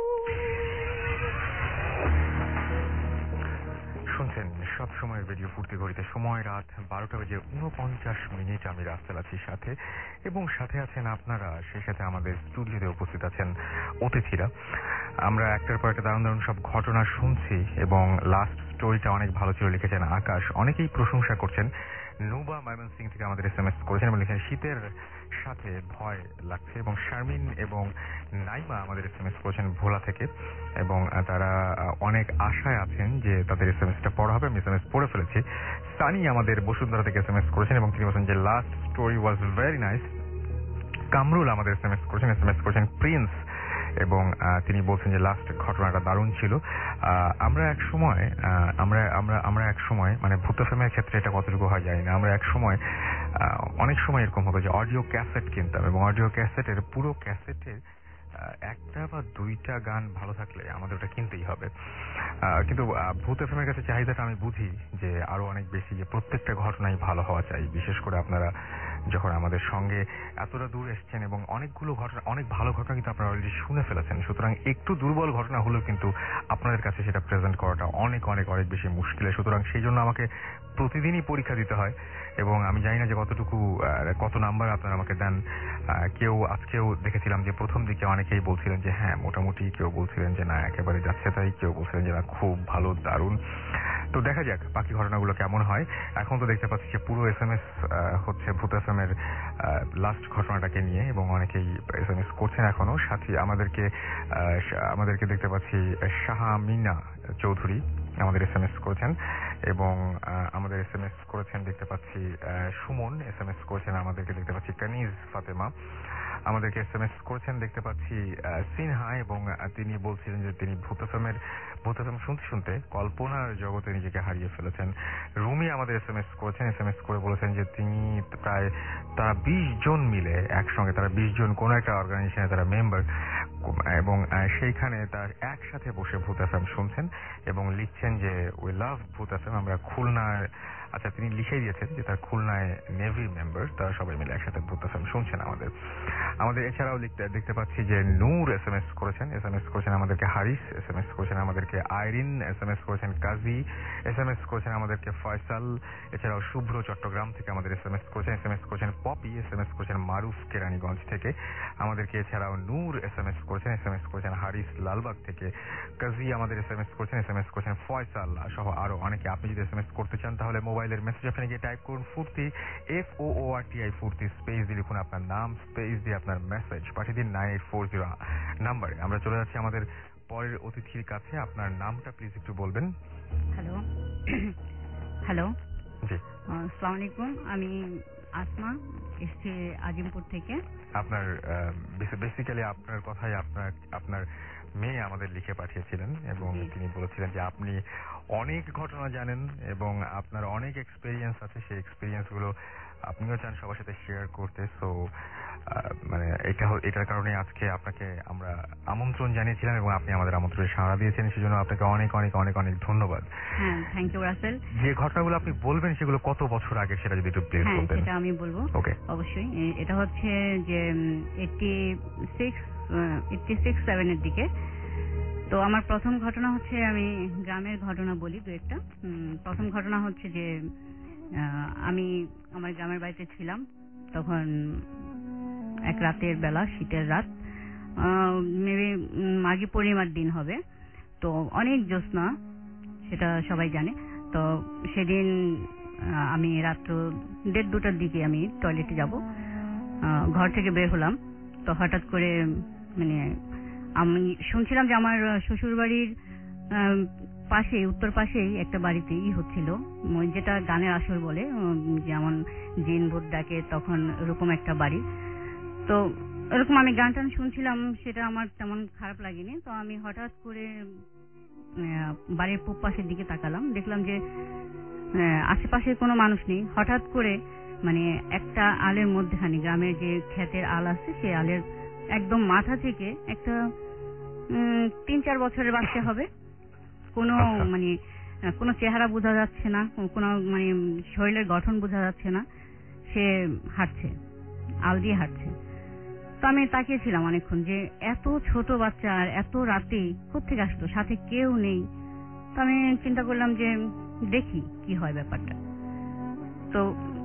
শুনছেন সবসময় রেডিও ফুর্তি মুহূর্তে ঘড়িতে সময় রাত 12:49 আমি রাস্তাল আছি সাথে, এবং সাথে আছেন আপনারা, সেই সাথে আমাদের স্টুডিওতে উপস্থিত আছেন অতিথিরা। আমরা একটার পর একটা দারুণ দারুণ সব ঘটনা শুনছি, এবং লাস্ট স্টোরিটা অনেক ভালো ছিল লিখেছেন আকাশ, অনেকেই প্রশংসা করছেন। নুবা ময়মনসিং থেকে আমাদের SMS করেছেন এবং লিখেছেন শীতের সাথে ভয় লাগছে, এবং শারমিন এবং নাইমা আমাদের SMS করেছেন ভোলা থেকে, এবং তারা অনেক আশায় আছেন যে তাদের SMSটা পড়া হবে। আমি SMS পড়ে ফেলেছি। সানি আমাদের বসুন্ধরা থেকে SMS করেছেন এবং তিনি বলছেন যে last story was very nice. Kamrul আমাদের SMS করেছেন প্রিন্স, এবং তিনি বলছেন যে লাস্ট ঘটনাটা দারুণ ছিল। আমরা এক সময় মানে ভূত ফিল্মের ক্ষেত্রে এটা কতটুকু হয় জানি না, আমরা এক সময় অনেক সময় এরকম হতো যে অডিও ক্যাসেট কিনতাম, এবং অডিও ক্যাসেটের পুরো ক্যাসেটের একটা বা দুইটা গান ভালো থাকলে আমাদের ওটা কিনতেই হবে। কিন্তু ভূত এফএমের কাছে চাহিদাটা আমি বুঝি যে আরো অনেক বেশি, যে প্রত্যেকটা ঘটনাই ভালো হওয়া চাই। বিশেষ করে আপনারা যখন আমাদের সঙ্গে এতটা দূর এসছেন, এবং অনেকগুলো ঘটনা, অনেক ভালো ঘটনা কিন্তু আপনারা অলরেডি শুনে ফেলেছেন, সুতরাং একটু দুর্বল ঘটনা হলেও কিন্তু আপনাদের কাছে সেটা প্রেজেন্ট করাটা অনেক অনেক অনেক বেশি মুশকিল। সুতরাং সেই জন্য আমাকে প্রতিদিনই পরীক্ষা দিতে হয়, এবং আমি জানি না যে কত নাম্বার আপনারা আমাকে দেন। আজকেও দেখেছিলাম যে প্রথম দিকে অনেকেই বলছিলেন যে হ্যাঁ মোটামুটি, কেউ বলছিলেন যে না একেবারে যাচ্ছে তাই, কেউ বলছিলেন যে না খুব ভালো, দারুণ। তো দেখা যাক বাকি ঘটনাগুলো কেমন হয়। এখন তো দেখতে পাচ্ছি যে পুরো SMS হচ্ছে ভূত এফএমের লাস্ট ঘটনাটাকে নিয়ে, এবং অনেকেই SMS করছেন এখনো। সাথে আমাদেরকে দেখতে পাচ্ছি শাহামিনা চৌধুরী আমাদের SMS করেছেন, এবং আমাদের SMS করেছেন দেখতে পাচ্ছি সুমন SMS করেছেন, আমাদেরকে দেখতে পাচ্ছি কানিজ ফাতেমা আমাদেরকে SMS করেছেন দেখতে পাচ্ছি সিনহা, এবং তিনি বলছিলেন যে তিনি ভূত এফএম শুনতে শুনতে কল্পনার জগতে নিজেকে হারিয়ে ফেলেছেন। রুমি আমাদের SMS করেছেন, SMS করে বলেছেন যে তারা 20 জন মিলে একসঙ্গে, তারা 20 জন কোন একটা অর্গানাইজেশনে তারা মেম্বার, এবং সেইখানে তার একসাথে বসে ভূত এফএম শুনছেন এবং লিখছেন যে উই লাভ ভূত এফএম। আমরা খুলনার, আচ্ছা তিনি লিখে দিয়েছেন যে তার খুলনায় নেভি মেম্বার, তারা সবাই মিলে একসাথে ভূত এফএম শুনছেন আমাদের। এছাড়াও দেখতে পাচ্ছি যে নূর SMS করেছেন আমাদেরকে, হারিস SMS করেছেন আমাদেরকে, আইরিন SMS করেছেন, কাজী SMS করেছেন আমাদেরকে, ফয়সাল, এছাড়াও শুভ্র চট্টগ্রাম থেকে আমাদের SMS করেছেন পপি SMS করেছেন মারুফ কেরানীগঞ্জ থেকে আমাদেরকে, এছাড়াও নূর SMS করেছেন হারিস লালবাগ থেকে, কাজী আমাদের SMS করেছেন ফয়সাল সহ আরো অনেকে। আপনি যদি SMS করতে চান তাহলে মোবাইলের মেসেজ অপশনে গিয়ে টাইপ করুন ফুর্তি, FOORTI ফুর্তি, স্পেস দিয়ে লিখুন আপনার নাম, স্পেস দিয়ে আপনার মেসেজ পাঠিয়ে দিন 9840 নাম্বারে। আমরা চলে যাচ্ছি আমাদের পরের অতিথির কাছে। আপনার নামটা প্লিজ একটু বলবেন। হ্যালো, জি আসসালামু আলাইকুম। আমি আসমা, এসছি আজিমপুর থেকে। আপনার বেসিক্যালি আপনার কথাই আপনার মেয়ে আমাদের লিখে পাঠিয়েছিলেন, এবং তিনি বলেছিলেন যে আপনি অনেক ঘটনা জানেন এবং আপনার অনেক এক্সপেরিয়েন্স আছে, সেই এক্সপেরিয়েন্স গুলো আপনিও চান সবার সাথে শেয়ার করতে। সো মানে এটার কারণে আজকে আপনাকে আমরা আমন্ত্রণ জানিয়েছিলাম, এবং আপনি আমাদের আমন্ত্রণে সাড়া দিয়েছেন, সেজন্য আপনাকে অনেক অনেক অনেক অনেক ধন্যবাদ। হ্যাঁ, থ্যাংক ইউ রাসেল। যে ঘটনাগুলো আপনি বলবেন সেগুলো কত বছর আগে সেটা যদি একটু প্লিজ বলতেন। সেটা আমি বলবো। ওকে, অবশ্যই। এটা হচ্ছে যে 86-7 এর দিকে। তো আমার প্রথম ঘটনা হচ্ছে, আমি গ্রামের ঘটনা বলি দু একটা। প্রথম ঘটনা হচ্ছে যে আমি আমার গ্রামের বাড়িতে ছিলাম, তখন এক রাতের বেলা, শীতের রাত, মেবি মাঘী পূর্ণিমার দিন হবে। তো অনেক জ্যোৎস্না, সেটা সবাই জানে। তো সেদিন আমি রাত্র 1:30-2টার দিকে আমি টয়লেটে যাব, ঘর থেকে বের হলাম। তো হঠাৎ করে মানে আমি শুনছিলাম যে আমার শ্বশুর বাড়ির পাশেই, উত্তর পাশেই একটা বাড়িতে হচ্ছিল, যেটা গানের আসর বলে, যেমন জিন ভূত ডাকে, তখন এরকম একটা বাড়ি। তো এরকম আমি গান টান শুনছিলাম, সেটা আমার তেমন খারাপ লাগেনি। তো আমি হঠাৎ করে বাড়ির পূব পাশের দিকে তাকালাম, দেখলাম যে আশেপাশে কোনো মানুষ নেই। হঠাৎ করে মানে একটা আলের মধ্যখানে, গ্রামের যে ক্ষেতের আল আছে, সেই আলের একদম মাথা থেকে একটা 3-4 বছরের বাচ্চা হবে, কোনো মানে কোনো চেহারা বোঝা যাচ্ছে না, কোনো মানে শরীরের গঠন বোঝা যাচ্ছে না, সে হাঁটছে, আল দিয়ে হাঁটছে। তো আমি তাকিয়েছিলাম অনেকক্ষণ যে এত ছোট বাচ্চা আর এত রাতে কোত্থেকে আসলো, সাথে কেউ নেই। তো আমি চিন্তা করলাম যে দেখি কি হয় ব্যাপারটা। তো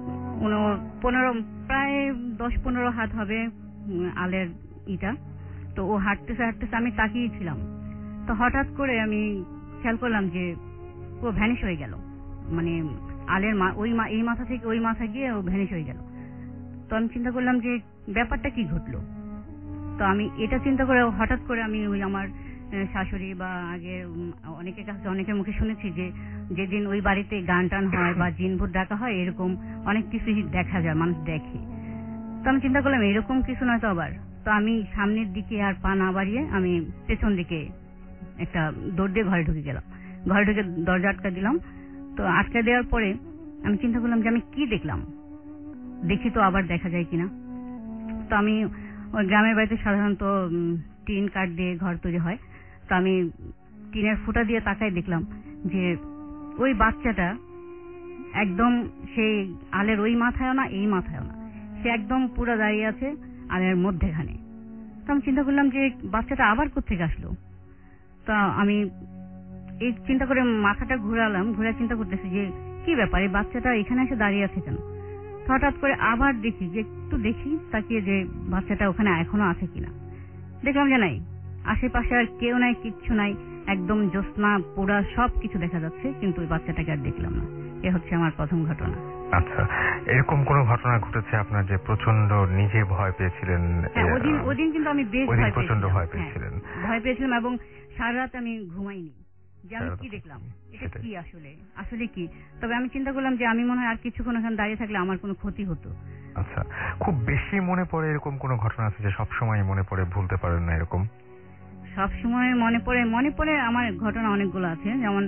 প্রায় 10-15 হাত হবে আলের ইটা। তো ও হাঁটতেছে হাঁটতেছে, আমি তাকিয়েছিলাম। তো হঠাৎ করে আমি খেয়াল করলাম যে ও ভ্যানিশ হয়ে গেল, মানে আলের এই মাথা থেকে ওই মাথা গিয়ে ও ভ্যানিশ হয়ে গেল। তো আমি চিন্তা করলাম যে ব্যাপারটা কি ঘটলো। তো আমি এটা চিন্তা করে হঠাৎ করে আমি ওই আমার শাশুড়ি বা আগে অনেকের কাছে অনেকের মুখে শুনেছি যে যেদিন ওই বাড়িতে গান টান হয় বা জিন ভূত ডাকা হয় এরকম অনেক কিছু দেখা যায়, মানুষ দেখে। তো আমি চিন্তা করলাম এরকম কিছু নয় তো আবার। তো আমি সামনের দিকে আর পা না বাড়িয়ে আমি পেছন দিকে একটা দৌড় দিয়ে ঘরে ঢুকে গেলাম। ঘরে ঢুকে দরজা আটকা দিলাম। তো আটকা দেওয়ার পরে আমি চিন্তা করলাম যে আমি কি দেখলাম, দেখি তো আবার দেখা যায় কিনা। তো আমি ওই গ্রামের বাড়িতে সাধারণত টিন কাঠ দিয়ে ঘর তৈরি হয়। তো আমি টিনের ফুটা দিয়ে তাকাই দেখলাম যে ওই বাচ্চাটা একদম সেই আলের ওই মাথায়ও না এই মাথায়ও না, সে একদম পুরো দাঁড়িয়ে আছে আলের মধ্যেখানে। তো আমি চিন্তা করলাম যে বাচ্চাটা আবার কোত্থেকে আসলো। তা আমি এই চিন্তা করে মাথাটা ঘুরালাম, ঘুরে চিন্তা করতেছি যে কি ব্যাপার, এই বাচ্চাটা এখানে এসে দাঁড়িয়ে আছে কেন। হঠাৎ করে আবার দেখি যে একটু দেখি তাকিয়ে যে বাচ্চাটা ওখানে এখনো আছে কিনা। দেখলাম যে নাই, আশেপাশে আর কেউ নাই, কিচ্ছু নাই, একদম জ্যোৎস্না পোড়া সব কিছু দেখা যাচ্ছে, কিন্তু ওই বাচ্চাটাকে আর দেখলাম না। এ হচ্ছে আমার প্রথম ঘটনা। আচ্ছা, এরকম কোন ঘটনা ঘটেছে আপনার যে প্রচন্ড নিজে ভয় পেয়েছিলেন? হ্যাঁ, ওদিন কিন্তু আমি বেশ প্রচন্ড ভয় পেয়েছিলেন। ভয় পেয়েছিলাম এবং সারা রাত আমি ঘুমাইনি যে আমি কি দেখলাম, এটা কি আসলে কি। তবে আমি চিন্তা করলাম যে আমি মনে হয় আর কিছুক্ষণ ওখানে দাঁড়িয়ে থাকলে আমার কোনো ক্ষতি হতো। আচ্ছা, খুব বেশি মনে পড়ে এরকম কোন ঘটনা আছে যে সবসময় মনে পড়ে, ভুলতে পারেন না এরকম? সব সময় মনে পড়ে আমার ঘটনা অনেকগুলো আছে, যেমন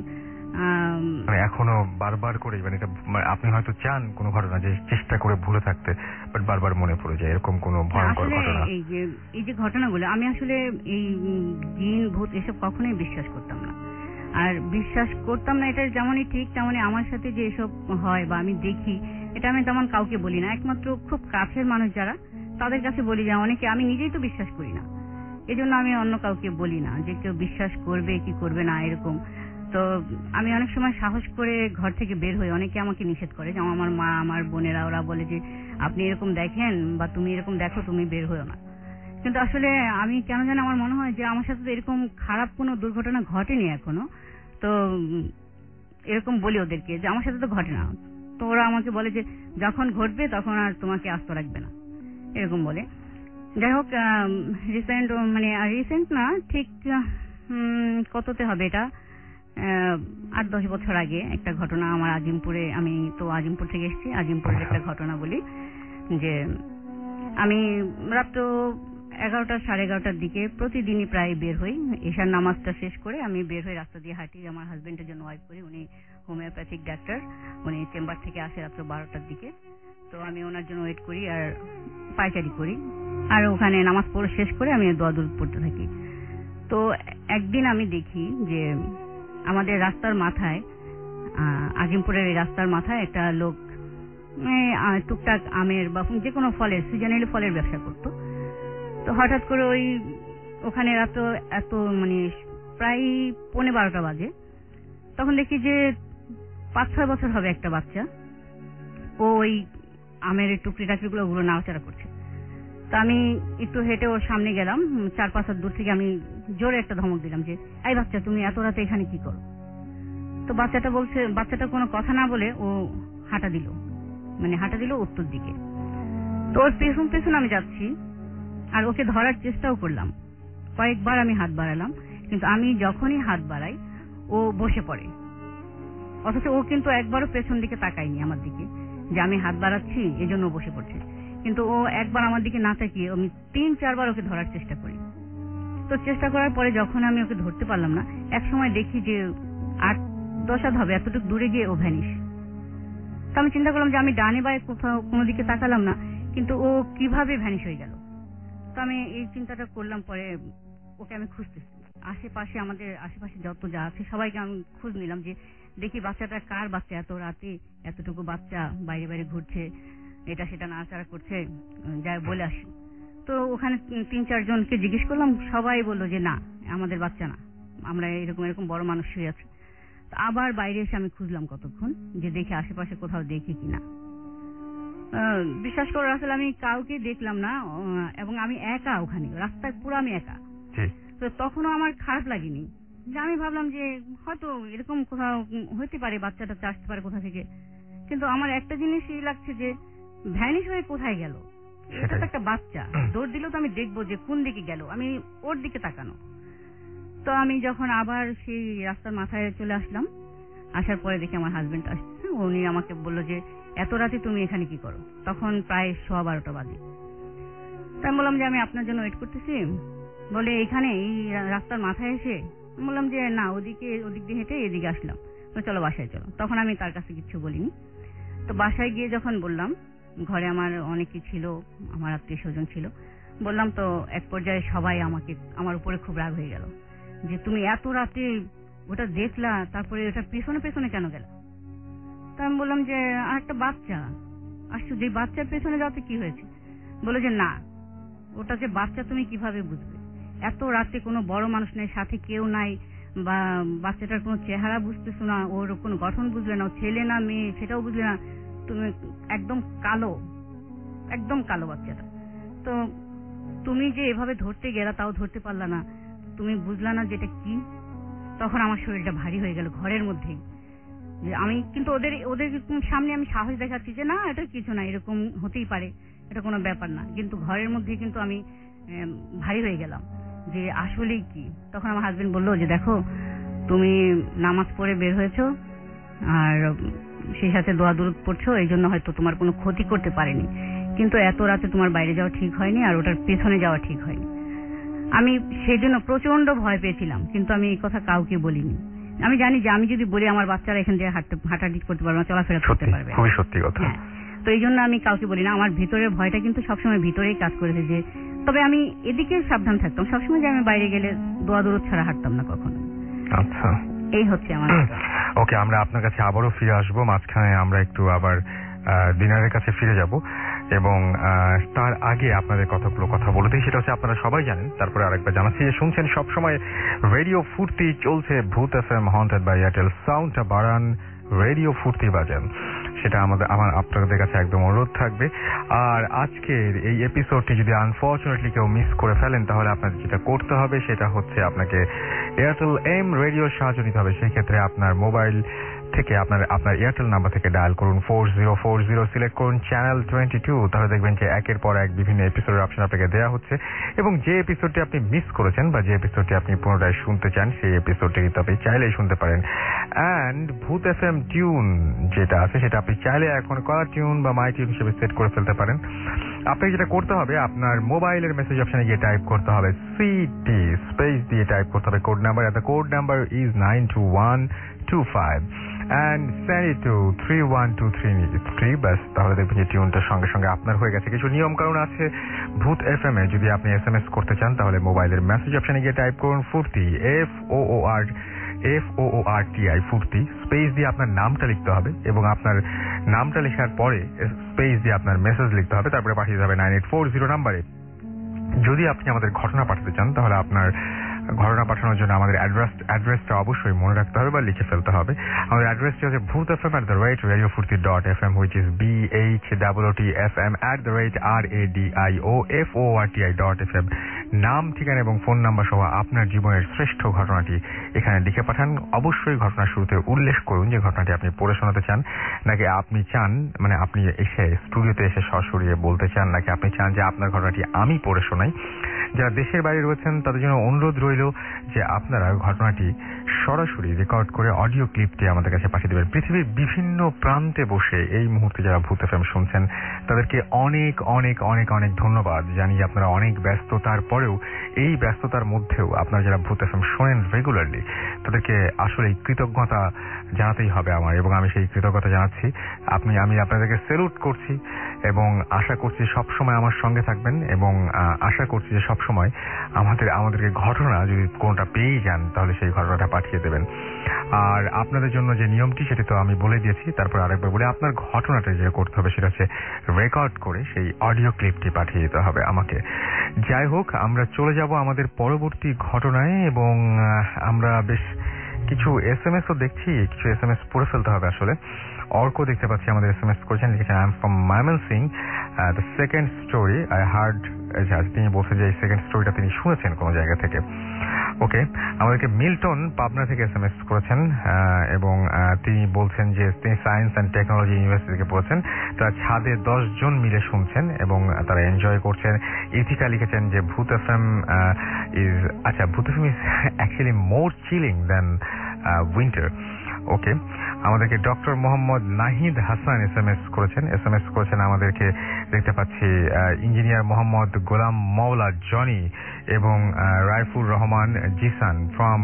এখনো বারবার করে, মানে আপনি হয়তো চান কোন ঘটনা যে চেষ্টা করে ভুলে থাকতে, বাট বারবার মনে পড়ে যায় এরকম কোন ভয়ঙ্কর ঘটনা? এই যে ঘটনাগুলো, আমি আসলে এই জিন ভূত এসব কখনোই বিশ্বাস করতাম না। আর বিশ্বাস করতাম না এটা যেমনই ঠিক, তেমনই আমার সাথে যে এসব হয় বা আমি দেখি এটা আমি তেমন কাউকে বলি না। একমাত্র খুব কাছের মানুষ যারা, তাদের কাছে বলি। যে অনেকে, আমি নিজেই তো বিশ্বাস করি না, এজন্য আমি অন্য কাউকে বলি না যে কেউ বিশ্বাস করবে কি করবে না এরকম। তো আমি অনেক সময় সাহস করে ঘর থেকে বের হই, অনেকে আমাকে নিষেধ করে, যেমন আমার মা, আমার বোনেরা, ওরা বলে যে আপনি এরকম দেখেন বা তুমি এরকম দেখো, তুমি বের হইও না। কিন্তু আসলে আমি কেন জানি আমার মনে হয় যে আমার সাথে তো এরকম খারাপ কোনো দুর্ঘটনা ঘটেনি এখনো। তো এরকম বলি ওদেরকে যে আমার সাথে তো ঘটে না। তো ওরা আমাকে বলে যে যখন ঘটবে তখন আর তোমাকে আস্ত রাখবে না, এরকম বলে। যাই হোক, রিসেন্ট না ঠিক কততে হবে এটা, 8-10 বছর আগে একটা ঘটনা আমার আজিমপুরে। আমি তো আজিমপুর থেকে এসেছি, আজিমপুরের একটা ঘটনা বলি। যে আমি রাত 11টা-11:30টার দিকে প্রতিদিনই প্রায় বের হই, এশার নামাজটা শেষ করে আমি বের হই, রাস্তা দিয়ে হাঁটি। আমার হাজবেন্ডের জন্য ওয়াইফ করি, উনি হোমিওপ্যাথিক ডাক্তার, উনি চেম্বার থেকে আসে রাত্র 12টার দিকে। তো আমি ওনার জন্য ওয়েট করি আর পায়চারি করি, আর ওখানে নামাজ পড়ে শেষ করে আমি দোয়া দুরূদ পড়তে থাকি। তো একদিন আমি দেখি যে আমাদের রাস্তার মাথায়, আজিমপুরের এই রাস্তার মাথায় একটা লোক টুকটাক আমের বা যে কোনো ফলের, সিজনালি ফলের ব্যবসা করত। তো হঠাৎ করে ওখানে এত মানে প্রায় 11:15 বাজে, তখন দেখি যে 5-6 বছর হবে একটা বাচ্চা, ও ওই আমের টুকরি টাকরিগুলো ওগুলো নাড়াচাড়া করছে। তো আমি একটু হেঁটে ওর সামনে গেলাম, 4-5 হাত দূর থেকে আমি জোরে একটা ধমক দিলাম যে এই বাচ্চা, তুমি এত রাতে এখানে কি করো। তো বাচ্চাটা কোনো কথা না বলে ও হাঁটা দিল উত্তর দিকে। তো ওর পেছন পেছন আমি যাচ্ছি আর ওকে ধরার চেষ্টাও করলাম, কয়েকবার আমি হাত বাড়ালাম, কিন্তু আমি যখনই হাত বাড়াই ও বসে পড়ে। অথচ ও কিন্তু একবারও পেছন দিকে তাকায়নি আমার দিকে যে আমি হাত বাড়াচ্ছি এজন্য বসে পড়ছে। কিন্তু ও একবার আমার দিকে না তাকিয়ে আমি 3-4 বার ওকে ধরার চেষ্টা করি। তো চেষ্টা করার পরে যখন আমি ওকে ধরতে পারলাম না, এক সময় দেখি যে 8-10 হাত হবে এতটুকু দূরে গিয়ে ও ভ্যানিশ। তো আমি চিন্তা করলাম যে আমি ডানে বায়ে কোথাও কোনো দিকে তাকালাম না, কিন্তু ও কিভাবে ভ্যানিশ হয়ে গেল। তো আমি এই চিন্তাটা করলাম, পরে ওকে আমি খুঁজতেছি আমাদের আশেপাশে যত যা আছে সবাইকে আমি খোঁজ নিলাম যে দেখি বাচ্চাটা কার বাচ্চা, এত রাতে এতটুকু বাচ্চা বাইরে বাইরে ঘুরছে, এটা সেটা নাড়াচাড়া করছে, যাই বলে আসি। তো ওখানে 3-4 জনকে জিজ্ঞেস করলাম, সবাই বললো যে না, আমাদের বাচ্চা না, আমরা এরকম বড় মানুষ শুয়ে আছে। আবার বাইরে এসে আমি খুঁজলাম কতক্ষণ, যে দেখি আশেপাশে কোথাও দেখি কিনা। বিশ্বাস করে আসলে আমি কাউকে দেখলাম না, এবং আমি একা ওখানে রাস্তায়, পুরো আমি একা। তো তখনও আমার খারাপ লাগেনি, যে আমি ভাবলাম যে হয়তো এরকম কোথাও হইতে পারে, বাচ্চাটা আসতে পারে কোথা থেকে। কিন্তু আমার একটা জিনিসই লাগছে যে ভ্যানিশ হয়ে কোথায় গেল। এটা তো একটা বাচ্চা, দৌড় দিলেও তো আমি দেখবো যে কোন দিকে গেল, আমি ওর দিকে তাকানো। তো আমি যখন আবার সেই রাস্তার মাথায় চলে আসলাম, আসার পরে দেখি আমার হাজবেন্ড আসছে। উনি আমাকে বললো যে এত রাতে তুমি এখানে কি করো? তখন প্রায় 12:15 বাজে। তাই বললাম যে আমি আপনার জন্য ওয়েট করতেছি। বলে এখানে এই রাস্তার মাথায় এসে? বললাম যে না, ওদিক দিয়ে হেঁটে এদিকে আসলাম, চলো বাসায় চলো। তখন আমি তার কাছে কিছু বলিনি। তো বাসায় গিয়ে যখন বললাম, ঘরে আমার অনেকে ছিল, আমার আত্মীয় স্বজন ছিল, বললাম তো এক পর্যায়ে সবাই আমার উপরে খুব রাগ হয়ে গেল, যে তুমি এত রাতে ওটা দেখলা, তারপরে ওটা পেছনে পেছনে কেন গেল? তা আমি বললাম যে আর একটা বাচ্চা আসছো, যে বাচ্চার পেছনে যাওয়াতে কি হয়েছে? বলে যে না, ওটা যে বাচ্চা তুমি কিভাবে বুঝবে? এত রাতে কোনো বড় মানুষ নেই, সাথে কেউ নাই, বা বাচ্চাটার কোনো চেহারা বুঝতেছো না, ওর কোনো গঠন বুঝলে না, ছেলে না মেয়ে সেটাও বুঝলে না, তুমি একদম কালো বাচ্চাটা। তো তুমি যে এভাবে ধরতে গেলা, তাও ধরতে পারলা না, তুমি বুঝলা না যেটা কি? তখন আমার শরীরটা ভারী হয়ে গেল ঘরের মধ্যেই। যে আমি কিন্তু ওদের সামনে আমি সাহস দেখাচ্ছি যে না, এটা কিছু না, এরকম হতেই পারে, এটা কোনো ব্যাপার না, কিন্তু ঘরের মধ্যে কিন্তু আমি ভারী হয়ে গেলাম যে আসলেই কি। তখন আমার হাজবেন্ড বললো যে দেখো, তুমি নামাজ পড়ে বের হয়েছো, আর সেই সাথে দোয়া দুরুদ পড়ছো, এই জন্য হয়তো তোমার কোনো ক্ষতি করতে পারেনি, কিন্তু এত রাতে তোমার বাইরে যাওয়া ঠিক হয়নি, আর ওটার পেছনে যাওয়া ঠিক হয়নি। আমি সেই জন্য প্রচন্ড ভয় পেয়েছিলাম, কিন্তু আমি এই কথা কাউকে বলিনি। আমি জানি যে আমি যদি বলি, আমার বাচ্চারা এখান থেকে হাঁটাহাঁটি করতে পারবে না, চলাফেরা করতে পারবে। খুবই সত্যি কথা। হ্যাঁ, তো এই জন্য আমি কাউকে বলি না। আমার ভিতরের ভয়টা কিন্তু সবসময় ভিতরেই কাজ করেছে, যে তবে আমি এদিকে সাবধান থাকতাম সবসময়, যে আমি বাইরে গেলে দোয়া দরুদ ছাড়া হাঁটতাম না কখনো। আচ্ছা, এই হচ্ছে আমার। ওকে, আমরা আপনার কাছে আবারও ফিরে আসবো। মাঝখানে আমরা একটু আবার দিনারের কাছে ফিরে যাব, এবং তার আগে আপনাদের কতগুলো কথা বলে দিই। সেটা হচ্ছে আপনারা সবাই জানেন, তারপরে আরেকবার জানাচ্ছি যে শুনছেন সবসময় রেডিও ফুর্তি, চলছে ভূত এফএম হন্টেড বাই এয়ারটেল। সাউন্ডটা বাড়ান, রেডিও ফুর্তি বাজান, সেটা আমার আপনাদের কাছে একদম অনুরোধ থাকবে। আর আজকের এই এপিসোডটি যদি আনফর্চুনেটলি কেউ মিস করে ফেলেন, তাহলে আপনাদের যেটা করতে হবে সেটা হচ্ছে আপনাকে এয়ারটেল এম রেডিওর সাহায্য নিতে হবে। সেই ক্ষেত্রে আপনার মোবাইল থেকে আপনার এয়ারটেল নাম্বার থেকে ডায়াল করুন 4040, সিলেক্ট করুন চ্যানেল 22। তাহলে দেখবেন যে একের পর এক বিভিন্ন এপিসোডের অপশন আপনাকে দেওয়া হচ্ছে, এবং যে এপিসোডটি আপনি মিস করেছেন বা যে এপিসোডটি আপনি পুনরায় শুনতে চান, সেই এপিসোডটি কিন্তু আপনি চাইলেই শুনতে পারেন। অ্যান্ড ভূত এফএম টিউন যেটা আছে, সেটা আপনি চাইলে এখন কলার টিউন বা মাই টিউন হিসেবে সেট করে ফেলতে পারেন। আপনাকে যেটা করতে হবে, আপনার মোবাইলের মেসেজ অপশনে গিয়ে টাইপ করতে হবে সিটি স্পেস দিয়ে টাইপ করতে হবে code number, the code number is 92125 and send it to 31233। ব্যাস, তাহলে দেখবেন যে টিউনটার সঙ্গে সঙ্গে আপনার হয়ে গেছে। কিছু নিয়ম কানুন আছে ভূত এফএম এ। যদি আপনি এসএমএস করতে চান, তাহলে মোবাইলের মেসেজ অপশনে গিয়ে টাইপ করুন ফুর্তি, FOORTI ফুর্তি, স্পেস দিয়ে আপনার নামটা লিখতে হবে, এবং আপনার নামটা লেখার পরে স্পেস দিয়ে আপনার মেসেজ লিখতে হবে, তারপরে পাঠিয়ে দিতে হবে 9840 নাম্বারে। যদি আপনি আমাদের ঘটনা পাঠাতে চান, তাহলে আপনার ঘটনা পাঠানোর জন্য আমাদের অ্যাড্রেসটা অবশ্যই মনে রাখতে হবে বা লিখে ফেলতে হবে। আমাদের অ্যাড্রেসটি হচ্ছে bhoothfm@radiofurti.fm, which is BHOOTFM@radioforti.fm। নাম, ঠিকানা এবং ফোন নাম্বার সহ আপনার জীবনের শ্রেষ্ঠ ঘটনাটি এখানে লিখে পাঠান। অবশ্যই ঘটনার শুরুতে উল্লেখ করুন যে ঘটনাটি আপনি পড়ে শোনাতে চান, নাকি আপনি চান মানে আপনি এসে স্টুডিওতে এসে সরাসরি বলতে চান, নাকি আপনি চান যে আপনার ঘটনাটি আমি পড়ে শোনাই। যারা দেশের বাইরে রয়েছেন তাদের জন্য অনুরোধ রইল যে আপনারা ঘটনাটি সরাসরি রেকর্ড করে অডিও ক্লিপটি আমাদের কাছে পাঠিয়ে দেবেন। পৃথিবীর বিভিন্ন প্রান্তে বসে এই মুহূর্তে যারা ভূত এফএম শুনছেন, তাদেরকে অনেক অনেক অনেক অনেক ধন্যবাদ জানিয়ে আপনারা অনেক ব্যস্ততার পরেও, এই ব্যস্ততার মধ্যেও আপনারা যারা ভূত এফএম শোনেন রেগুলারলি, তাদেরকে আসলে কৃতজ্ঞতা জানাতেই হবে আমার, এবং আমি সেই কৃতজ্ঞতা জানাচ্ছি। আমি আপনাদেরকে স্যালুট করছি, এবং আশা করছি সবসময় আমার সঙ্গে থাকবেন, এবং আশা করছি যে সবসময় আমাদেরকে ঘটনা যদি কোনটা পেয়েই যান, তাহলে সেই ঘটনাটা পাঠিয়ে দেবেন। আর আপনাদের জন্য যে নিয়মটি, সেটি তো আমি বলে দিয়েছি, তারপর আরেকবার বলে, আপনার ঘটনাটা যেটা করতে হবে সেটা হচ্ছে রেকর্ড করে সেই অডিও ক্লিপটি পাঠিয়ে দিতে হবে আমাকে। যাই হোক, আমরা চলে যাব আমাদের পরবর্তী ঘটনায়, এবং আমরা বেশ কিছু SMS ও দেখছি, কিছু SMS পড়ে ফেলতে হবে আসলে। অর্ক দেখতে পাচ্ছি আমাদের SMS করেছেন, লিখেছেন I am from Mymensingh, the second story I heard. তিনি বলছেন যে এই সেকেন্ড স্টোরিটা তিনি শুনেছেন কোনো জায়গা থেকে। ওকে, আমাদেরকে মিল্টন পাবনা থেকে SMS করেছেন এবং তিনি বলছেন যে তিনি সায়েন্স অ্যান্ড টেকনোলজি ইউনিভার্সিটি থেকে পড়েছেন। তারা ছাদে 10 জন মিলে শুনছেন এবং তারা এনজয় করছেন। ইথিকা লিখেছেন যে ভূত এফএম ভূত FM is actually more chilling than winter. Okay, আমাদেরকে ডক্টর মোহাম্মদ নাহিদ হাসান SMS করেছেন আমাদেরকে। দেখতে পাচ্ছি ইঞ্জিনিয়ার মোহাম্মদ গোলাম মাওলা জনি এবং রাইফুর রহমান জিসান ফ্রম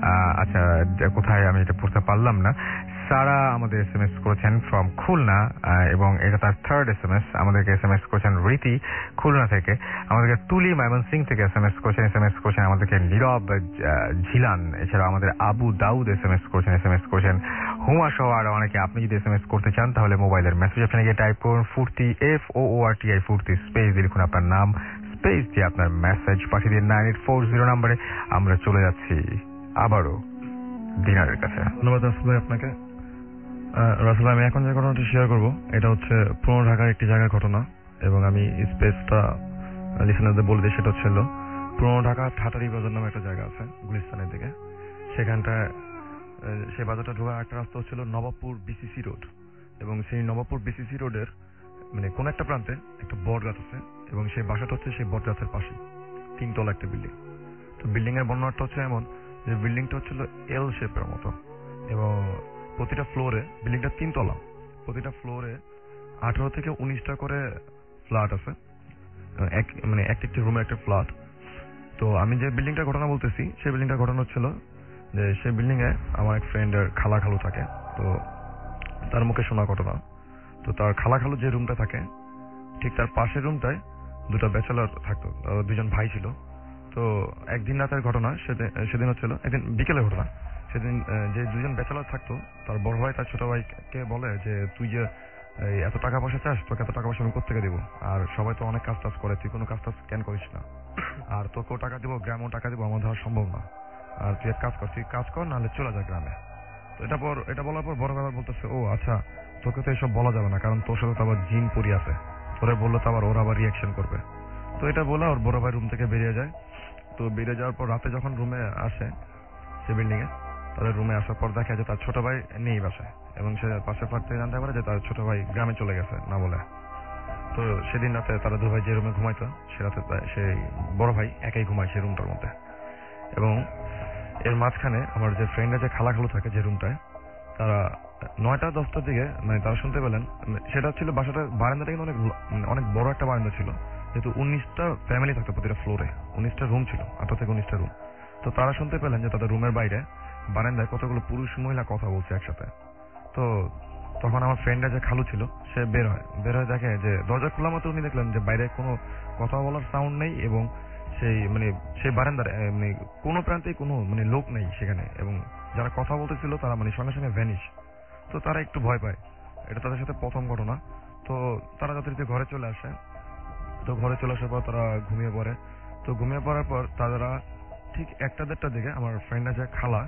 কোথায় আমি এটা পড়তে পারলাম না। সারা আমাদের SMS করেছেন ফ্রম খুলনা এবং এটা তার থার্ড SMS। আমাদেরকে SMS করেছেন রীতি খুলনা থেকে। আমাদেরকে তুলি ময়মনসিং থেকে SMS করেছেন আমাদেরকে নীরব ঝিলান। এছাড়া আমাদের আবু দাউদ SMS করেছেন হুমা সহ আরো অনেকে। আপনি যদি SMS করতে চান তাহলে মোবাইলের মেসেজ অপশনে গিয়ে টাইপ করুন ফুর্তি FOORTI ফুর্তি স্পেস দিয়ে লিখুন আপনার নাম, স্পেস দিয়ে আপনার মেসেজ পাঠিয়ে দিন 9840 নম্বরে। আমরা চলে যাচ্ছি আবারও দিনারের কাছে। ধন্যবাদ রাসেল ভাই আপনাকে। রাসেল ভাই, আমি এখন যে ঘটনাটি শেয়ার করবো এটা হচ্ছে পুরনো ঢাকার একটি জায়গার ঘটনা এবং আমি স্পেসটা লিসেনারদের বলে দিই। সেটা হচ্ছিল পুরনো ঢাকা ঠাটারি বাজার নামে একটা জায়গা আছে গুলিস্তানের দিকে। সেখানটায় সেই বাজারটা ঢোকার একটা রাস্তা হচ্ছিল নবাবপুর BCC রোড এবং সেই নবাবপুর BCC রোডের মানে কোন একটা প্রান্তে একটা বট গাছ আছে এবং সেই বাসাটা হচ্ছে সেই বট গাছের পাশে 3 তলা একটা বিল্ডিং। তো বিল্ডিং এর বর্ণনাটা হচ্ছে এমন যে বিল্ডিংটা হচ্ছিল L শেপের মতো এবং প্রতিটা ফ্লোরে, বিল্ডিংটা 3 তলা, প্রতিটা ফ্লোরে 18 থেকে 19টা করে ফ্ল্যাট আছে, একটি রুমের একটা ফ্ল্যাট। তো আমি যে বিল্ডিংটার ঘটনা বলতেছি সেই বিল্ডিংটার ঘটনা হচ্ছিল যে সেই বিল্ডিং এ আমার এক ফ্রেন্ডের খালু থাকে। তো তার মুখে শোনা ঘটনা। তো তার খালু যে রুমটা থাকে ঠিক তার পাশের রুমটায় 2টা ব্যাচেলর থাকতো, 2জন ভাই ছিল। তো একদিন রাতের ঘটনা, সেদিন হচ্ছিল একদিন বিকেলের ঘটনা। সেদিন যে 2জন ব্যাচেলর থাকতো তার বড় ভাই তার ছোট ভাইকে বলে যে তুই যে এত টাকা পয়সা চাস, তোকে এত টাকা পয়সা আমি কোত্থেকে দিব? আর সবাই তো অনেক কাজ টাজ করে, তুই কোনো কাজ টাজ কেন করিস না? আর তোকেও টাকা দিব, গ্রামেও টাকা দিব, আমার ধরা সম্ভব না। আর তুই এক কাজ কর, তুই কাজ কর, নাহলে চলে যা গ্রামে। তো এটা বলার পর বড় ভাই বলতেছে, ও আচ্ছা, তোকে তো এসব বলা যাবে না, কারণ তোর সাথে তো আবার জিন পরি আছে, তোরে বললে তো আবার ওরা আবার রিয়াকশন করবে। তো এটা বলে ওর বড় ভাই রুম থেকে বেরিয়ে যায়। তো বেরিয়ে যাওয়ার পর রাতে যখন রুমে আসে সে বিল্ডিং এ, তাদের রুমে আসার পর দেখা যায় তার ছোট ভাই নেই বাসায় এবং সে পাশে ফাট থেকে জানতে পারে যে তার ছোট ভাই গ্রামে চলে গেছে না বলে। তো সেদিন রাতে তারা 2 ভাই যে রুমে ঘুমাইতো সে রাতে সেই বড় ভাই একাই ঘুমায় সেই রুমটার মধ্যে। এবং এর মাঝখানে আমার যে ফ্রেন্ডরা যে খালু থাকে যে রুমটায়, তারা 9টা-10টার দিকে মানে তারা শুনতে পেলেন, সেটা ছিল বাসাটার বারান্দাটা কিন্তু অনেক বড় একটা বারান্দা ছিল, যেহেতু 19টা ফ্যামিলি থাকতো প্রতিটা ফ্লোরে, 19টা রুম ছিল, 18 থেকে 19টা রুম। তো তারা শুনতে পেলেন যে তাদের রুমের বাইরে বারান্দায় কতগুলো পুরুষ মহিলা কথা বলছে একসাথে। তো তখন আমার ফ্রেন্ডরা যে খালু ছিল সে বের হয় দেখে যে দরজা খোলা মাত্র উনি দেখলেন যে বাইরে কোনো কথা বলার সাউন্ড নেই এবং সেই বারান্দার কোনো প্রান্তে কোনো লোক নেই সেখানে, এবং যারা কথা বলতেছিল তারা সঙ্গে সঙ্গে ভ্যানিশ। তো তারা একটু ভয় পায়, এটা তাদের সাথে প্রথম ঘটনা। তো তারা যথারীতি ঘরে চলে আসে। তো ঘরে চলে আসার পর তারা ঘুমিয়ে পড়ে। তো ঘুমিয়ে পড়ার পর তারা ঠিক 1টা-1.5টার দিকে আমার ফ্রেন্ডের যে খালা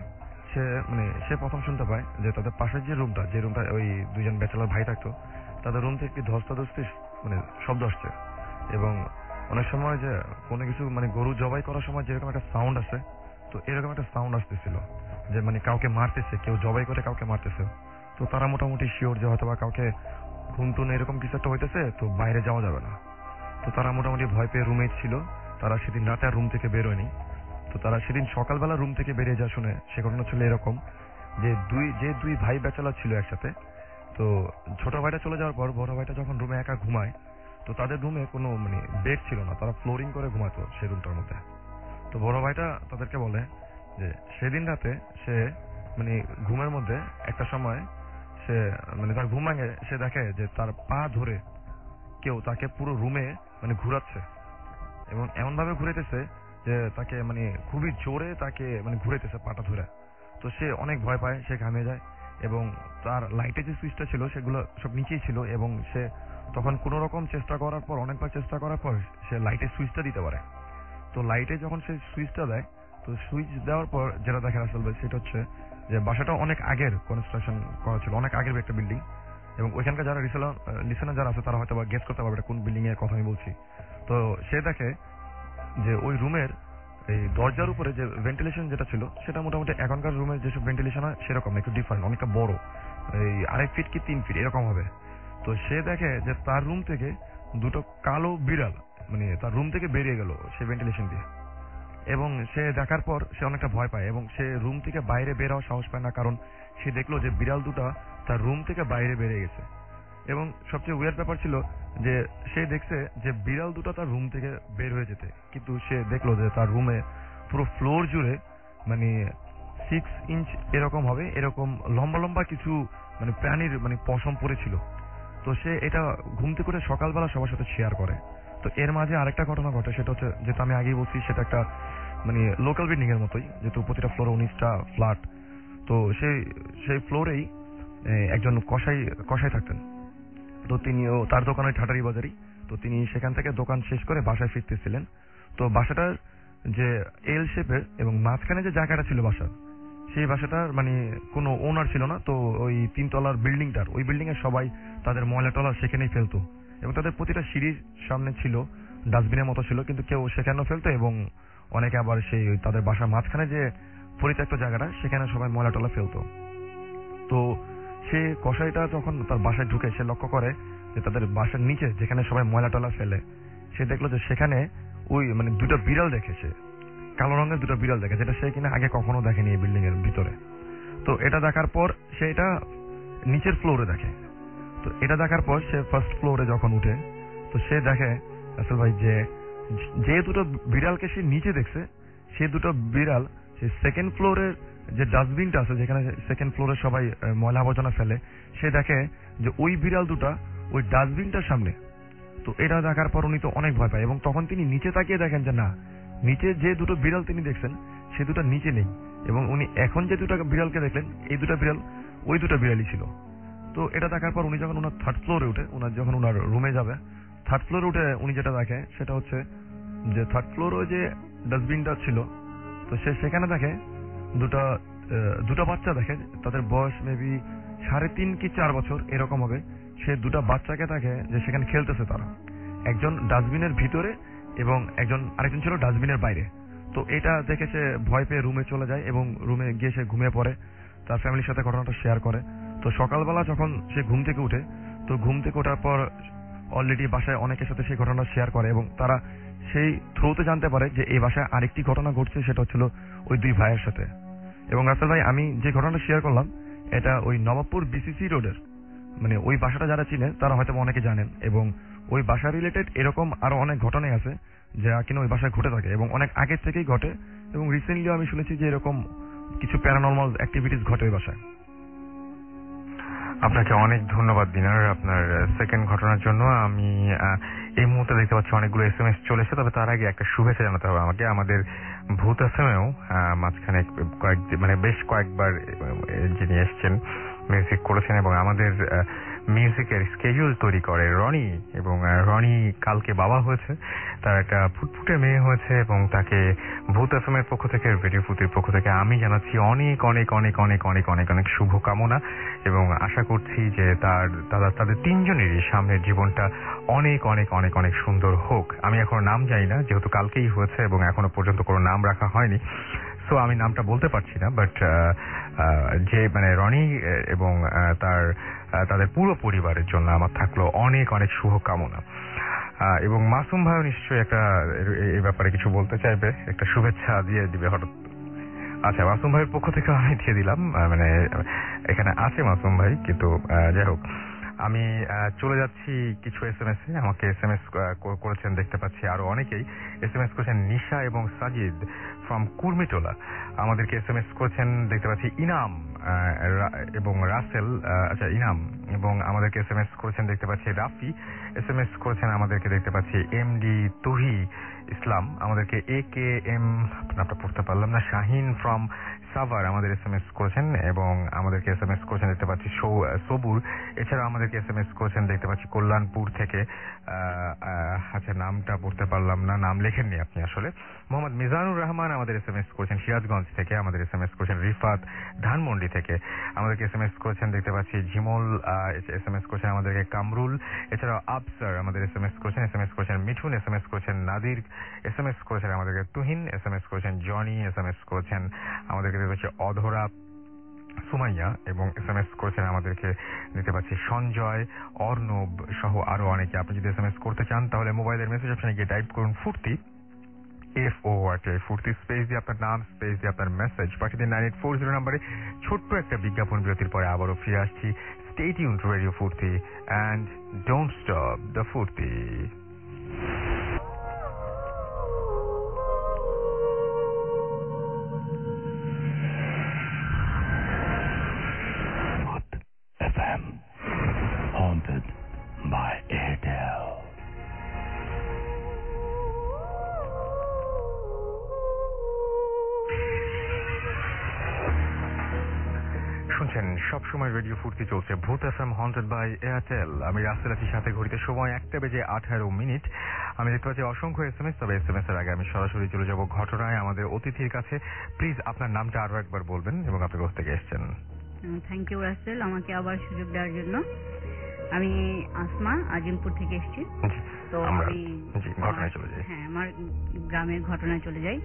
সে প্রথম শুনতে পায় যে তাদের পাশের যে রুমটা ওই 2জন ব্যাচেলর ভাই থাকতো, তাদের রুম থেকে ধস্তাধস্তি শব্দ আসছে। এবং অনেক সময় যে কোনো কিছু গরু জবাই করার সময় যেরকম একটা সাউন্ড আসে, তো এরকম একটা সাউন্ড আসতেছিল যে কাউকে মারতেছে, কেউ জবাই করে কাউকে মারতেছে। তো তারা মোটামুটি শিওর যে হয়তো বা কাউকে খুনটুন এরকম কিছু একটা হইতেছে, তো বাইরে যাওয়া যাবে না। তো তারা মোটামুটি ভয় পেয়ে রুমে ছিল। তারা সেদিন রাতে আর রুম থেকে বেরোয়নি। তো তারা সেদিন সকালবেলা রুম থেকে বেরিয়ে যা শুনে সে ঘটনা ছিল এরকম যে দুই ভাই ব্যাচেলর ছিল একসাথে। তো ছোট ভাইটা চলে যাওয়ার পর বড় ভাইটা যখন রুমে একা ঘুমায়, তো তাদের রুমে কোনো বেড ছিল না, তারা ফ্লোরিং করে ঘুমাতো সেই রুমটার মধ্যে। তো বড় ভাইটা তাদেরকে বলে যে সেদিন রাতে সে ঘুমের মধ্যে একটা সময় সে তার ঘুম ভাঙে, সে দেখে যে তার পা ধরে কেউ তাকে পুরো রুমে ঘুরাচ্ছে এবং এমন ভাবে ঘুরাইতেছে যে তাকে খুবই জোরে তাকে ঘুরাইতেছে পাটা ধরে। তো সে অনেক ভয় পায়, সে ঘামিয়ে যায় এবং তার লাইটের যে সুইচটা ছিল সেগুলো সব নিচেই ছিল এবং সে তখন কোন রকম অনেকবার চেষ্টা করার পর সে লাইটের সুইচটা দিতে পারে। তো লাইটে যখন সে সুইচটা দেয়, তো সুইচ দেওয়ার পর যেটা দেখা আসলে সেটা হচ্ছে যে বাসাটা অনেক আগের কনস্ট্রাকশন করা ছিল, অনেক আগের একটা বিল্ডিং, এবং ওইখানকার যারা লিসেনার যারা আছে তারা হয়তো বা গেস করতে পারবে এটা কোন বিল্ডিং এর কথা আমি বলছি। তো সে দেখে যে ওই রুমের এই দরজার উপরে যে ভেন্টিলেশন যেটা ছিল সেটা মোটামুটি এখনকার রুমের যেসব ভেন্টিলেশন হয় সেরকম, একটু ডিফারেন্ট, অনেকটা বড়, এই 2.5 ফিট কি 3 ফিট এরকম হবে। তো সে দেখে যে তার রুম থেকে দুটো কালো বিড়াল মানে তার রুম থেকে বেরিয়ে গেল সে ভেন্টিলেশন দিয়ে, এবং সে দেখার পর সে অনেকটা ভয় পায় এবং সে রুম থেকে বাইরে বের হওয়ার সাহস পায় না, কারণ সে দেখলো যে বিড়াল দুটো তার রুম থেকে বাইরে বেরিয়ে গেছে। এবং সবচেয়ে উইয়ার্ড ব্যাপার ছিল যে সে দেখছে যে বিড়াল দুটো তার রুম থেকে বের হয়ে যেতে, কিন্তু সে দেখলো যে তার রুমে পুরো ফ্লোর জুড়ে মানে 6 ইঞ্চ এরকম হবে, এরকম লম্বা লম্বা কিছু মানে প্রাণীর মানে পশম পড়েছিল। তো সে এটা ঘুম থেকে উঠে সকালবেলা সবার সাথে শেয়ার করে। তো এর মাঝে আরেকটা ঘটনা ঘটে, সেটা হচ্ছে যেটা আমি আগেই বলছি সেটা একটা মানে লোকাল বিল্ডিং এর মতোই, যেহেতু প্রতিটা ফ্লোরে 19টা ফ্ল্যাট। তো সেই ফ্লোরেই একজন কসাই থাকতেন। তো তিনিও তার দোকানে ঠাটারি বাজারি। তো তিনি সেখান থেকে দোকান শেষ করে বাসায় ফিরতেছিলেন। তো বাসাটার যে এল শেপের এবং মাঝখানে যে জায়গাটা ছিল বাসার, সেই বাসাটার মানে কোনো ওনার ছিল না। তো ওই 3 তলার বিল্ডিংটার ওই বিল্ডিং এর সবাই তাদের ময়লা টলা সেখানেই ফেলতো, এবং তাদের প্রতিটা সিঁড়ির সামনে ছিল ডাস্টবিনের মতো ছিল, কিন্তু কেউ সেখানেও ফেলতো, এবং অনেকে আবার সেই তাদের বাসার মাঝখানে যে পরিত্যক্ত জায়গাটা সেখানে সবাই ময়লা টলা ফেলতো। তো সে কসাইটা যখন তার বাসায় ঢুকে সে লক্ষ্য করে যে তাদের বাসার নিচে যেখানে সবাই ময়লা টলা ফেলে, সে দেখলো যে সেখানে ওই মানে দুটো বিড়াল দেখে, সে কালো রঙের দুটো বিড়াল দেখে, যেটা সে কিনা আগে কখনো দেখেনি এই বিল্ডিং এর ভিতরে। তো এটা দেখার পর সে এটা নিচের ফ্লোরে দেখে। তো এটা দেখার পর সে ফার্স্ট ফ্লোরে যখন উঠে, তো সে দেখে আসল ভাই যে দুটো বিড়ালকে সে নিচে দেখছে, সে দুটো বিড়াল সে সেকেন্ড ফ্লোরের যে ডাস্টবিনটা আছে যেখানে সেকেন্ড ফ্লোরে সবাই ময়লা আবর্জনা ফেলে, সে দেখে যে ওই বিড়াল দুটা ওই ডাস্টবিনটার সামনে। তো এটা দেখার পর উনি তো অনেক ভয় পায়, এবং তখন তিনি নিচে তাকিয়ে দেখেন যে না, নিচে যে দুটো বিড়াল তিনি দেখছেন সে দুটো নিচে নেই, এবং উনি এখন যে দুটো বিড়ালকে দেখলেন এই দুটো বিড়াল ওই দুটো বিড়ালই ছিল। তো এটা দেখার পর উনি যখন ওনার থার্ড ফ্লোরে উঠে, যখন ওনার রুমে যাবে, থার্ড ফ্লোরে উঠে উনি যেটা দেখে সেটা হচ্ছে যে থার্ড ফ্লোরে যে ডাস্টবিনটা ছিল, তো সে সেখানে দেখে দুটো বাচ্চা দেখে, তাদের বয়স মেবি 3.5 কি 4 বছর এরকম হবে। সে দুটো বাচ্চাকে দেখে যে সেখানে খেলতেছে তারা, একজন ডাস্টবিনের ভিতরে এবং আরেকজন ছিল ডাস্টবিনের বাইরে। তো এটা দেখে সে ভয় পেয়ে রুমে চলে যায় এবং রুমে গিয়ে সে ঘুমিয়ে পড়ে, তার ফ্যামিলির সাথে ঘটনাটা শেয়ার করে। তো সকালবেলা যখন সে ঘুম থেকে উঠে, তো ঘুম থেকে ওঠার পর অলরেডি বাসায় অনেকের সাথে সেই ঘটনা শেয়ার করে, এবং তারা সেই থ্রুতে জানতে পারে যে এই বাসায় আরেকটি ঘটনা ঘটছে, সেটা হচ্ছিল ওই 2 ভাইয়ের সাথে। এবং রাসেল ভাই, আমি যে ঘটনাটা শেয়ার করলাম এটা ওই নবাবপুর বিসিসি রোডের, মানে ওই বাসাটা যারা চিনে তারা হয়তো অনেকে জানেন, এবং ওই বাসা রিলেটেড এরকম আরো অনেক ঘটনাই আছে যা কিনা ওই বাসায় ঘটে থাকে এবং অনেক আগের থেকেই ঘটে, এবং রিসেন্টলিও আমি শুনেছি যে এরকম কিছু প্যারানর্মাল অ্যাক্টিভিটিস ঘটে ওই বাসায়। আপনাকে অনেক ধন্যবাদ দিনার আপনার সেকেন্ড ঘটনার জন্য। আমি এই মুহূর্তে দেখতে পাচ্ছি অনেকগুলো SMS চলে এসেছে, তবে তার আগে একটা শুভেচ্ছা জানাতে হবে আমাকে। আমাদের ভূত এফএমেও মাঝখানে মানে বেশ কয়েকবার যিনি এসছেন মিউজিক করেছেন, এবং আমাদের মিউজিকের স্কেডিউল তৈরি করে রনি, এবং রনি কালকে বাবা হয়েছে, তার একটা ফুটফুটে মেয়ে হয়েছে, এবং তাকে ভূত এফএম এর পক্ষ থেকে, রেডিও ফুতের পক্ষ থেকে আমি জানাচ্ছি অনেক অনেক অনেক অনেক অনেক অনেক অনেক শুভকামনা, এবং আশা করছি যে তাদের 3 জনেরই সামনের জীবনটা অনেক অনেক অনেক অনেক সুন্দর হোক। আমি এখনো নাম জানি না, যেহেতু কালকেই হয়েছে এবং এখনো পর্যন্ত কোনো নাম রাখা হয়নি, সো আমি নামটা বলতে পারছি না। বাট যে মানে রনি এবং তাদের পুরো পরিবারের জন্য আমার থাকলো অনেক অনেক শুভকামনা। এবং মাসুম ভাইও নিশ্চয়ই একটা এই ব্যাপারে কিছু বলতে চাইবে, একটা শুভেচ্ছা দিয়ে দিবে হঠাৎ। আচ্ছা, মাসুম ভাইয়ের পক্ষ থেকে আমি দিয়ে দিলাম, মানে এখানে আছে মাসুম ভাই, কিন্তু যাই হোক আমি চলে যাচ্ছি কিছু SMS এ। আমাকে SMS করেছেন দেখতে পাচ্ছি আরো অনেকেই। SMS করেছেন নিশা এবং সাজিদ ফ্রম কুর্মিটোলা, আমাদেরকে SMS করেছেন দেখতে পাচ্ছি ইনাম এবং রাসেল, আচ্ছা ইনাম, এবং আমাদেরকে SMS করেছেন দেখতে পাচ্ছি রাফি, SMS করেছেন আমাদেরকে দেখতে পাচ্ছি এমডি তুহি ইসলাম, আমাদেরকে AKM, নামটা পড়তে পারলাম না, শাহিন ফ্রম সাভার আমাদের SMS করেছেন, এবং আমাদেরকে SMS করেছেন দেখতে পাচ্ছি সবুর। এছাড়া আমাদেরকে SMS করেছেন দেখতে পাচ্ছি কল্যাণপুর থেকে, আচ্ছা নামটা পড়তে পারলাম না, নাম লেখেননি আপনি আসলে। মোহাম্মদ মিজানুর রহমান আমাদের SMS করেছেন সিরাজগঞ্জ থেকে, আমাদের SMS করেছেন রিফাত ধানমন্ডি থেকে, আমাদেরকে SMS করেছেন দেখতে পাচ্ছি ঝিমল, SMS করেছেন আমাদেরকে কামরুল। এছাড়াও আবসার আমাদের SMS করেছেন মিঠুন, SMS করেছেন নাদির, SMS করেছেন আমাদেরকে তুহিন, SMS করেছেন জনি, SMS করেছেন আমাদেরকে দেখতে পাচ্ছি অধরা সুমাইয়া, এবং SMS করেছেন আমাদেরকে দেখতে পাচ্ছি সঞ্জয়, অর্ণব সহ আরো অনেকে। আপনি যদি SMS করতে চান তাহলে মোবাইলের মেসেজ অপশনে গিয়ে টাইপ করুন ফুর্তি, FORT, ফুর্তি স্পেস দিয়ে আপনার নাম, স্পেস দিয়ে আপনার মেসেজ পাঠিয়ে দিন 9840 নম্বরে। ছোট্ট একটা বিজ্ঞাপন বিরতির পরে আবারও ফিরে আসছি। Stay tuned to radio Foorti and don't stop the Foorti. FM, haunted by Airtel. শুনছেন সবসময় রেডিও ফুর্তি, চলছে ভূত FM হন্টেড বাই এয়ারটেল। আমি রাসেল আছি সাথে, ঘড়িতে সময় 1:18। আমি দেখতে পাচ্ছি অসংখ্য SMS, তবে SMS এর আগে আমি সরাসরি চলে যাব ঘটনায় আমাদের অতিথির কাছে। প্লিজ আপনার নামটা আরো একবার বলবেন এবং আপনি কোথা থেকে এসেছেন। থ্যাংক ইউ রাসেল, আমাকে আবার সুযোগ দেওয়ার জন্য। আমি আসমা আজিমপুর থেকে এসেছি। তো আমি ঘটনায় চলে যাই। হ্যাঁ, আমার গ্রামের ঘটনায় চলে যাই।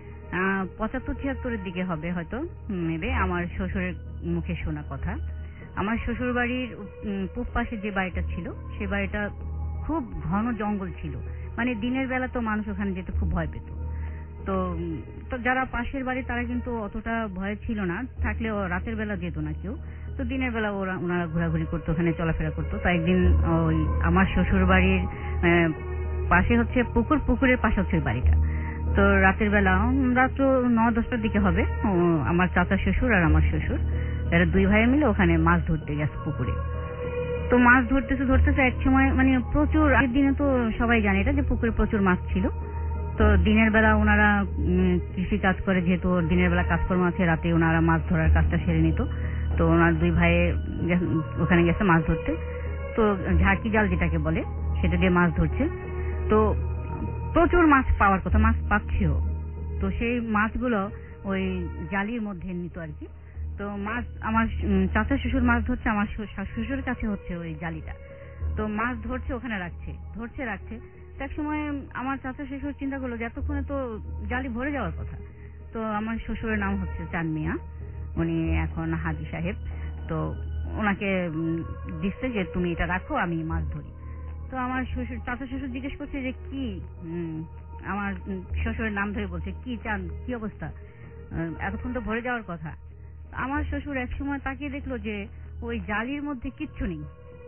75-76 দিকে হবে হয়তো, নেবে। আমার শ্বশুরের মুখে শোনা কথা। আমার শ্বশুর বাড়ির পূব পাশে যে বাড়িটা ছিল, সে বাড়িটা খুব ঘন জঙ্গল ছিল। মানে দিনের বেলা তো মানুষ ওখানে যেতে খুব ভয় পেত। তো যারা পাশের বাড়ি তারা কিন্তু অতটা ভয় ছিল না, থাকলেও রাতের বেলা যেত না কেউ। তো দিনের বেলা ওনারা ঘোরাঘুরি করতো, ওখানে চলাফেরা করতো। তো একদিন ওই আমার শ্বশুর বাড়ির পাশে হচ্ছে পুকুর, পুকুরের পাশে হচ্ছে বাড়িটা। তো রাতের বেলা রাত্র 9-10টার দিকে হবে, আমার চাচা শ্বশুর আর আমার শ্বশুর এরা দুই ভাই মিলে ওখানে মাছ ধরতে গেছে পুকুরে। তো মাছ ধরতেছে এক সময়, মানে প্রচুর, আগের দিনে তো সবাই জানে এটা যে পুকুরে প্রচুর মাছ ছিল। তো দিনের বেলা ওনারা কৃষি কাজ করে, যেহেতু দিনের বেলা কাজকর্ম আছে, রাতে ওনারা মাছ ধরার কাজটা সেরে নিত। তো ওনার দুই ভাই ওখানে গেছে মাছ ধরতে। তো ঝাঁকি জাল যেটাকে বলে সেটা দিয়ে মাছ ধরছে। তো প্রচুর মাছ পাওয়ার কথা, মাছ পাচ্ছেও। তো সেই মাছগুলো ওই জালির মধ্যে নিত আর কি। তো মাছ আমার চাচা শ্বশুর মাছ ধরছে, আমার শ্বশুরের কাছে হচ্ছে ওই জালিটা। তো মাছ ধরছে, ওখানে রাখছে। এক সময় আমার চাচা শ্বশুর চিন্তা করলো যে এতক্ষণে তো জালি ভরে যাওয়ার কথা। তো আমার শ্বশুরের নাম হচ্ছে চাঁদ মিয়া, উনি এখন হাজি সাহেব। তো ওনাকে দিচ্ছে যে তুমি এটা রাখো, আমি মাছ ধরি। তো আমার চাচা শ্বশুর জিজ্ঞেস করছে যে কি, আমার শ্বশুরের নাম ধরে বলছে, কি চান, কি অবস্থা, এতক্ষণ তো ভরে যাওয়ার কথা। আমার শ্বশুর এক সময় তাকিয়ে দেখলো যে ওই জালির মধ্যে কিচ্ছু নেই।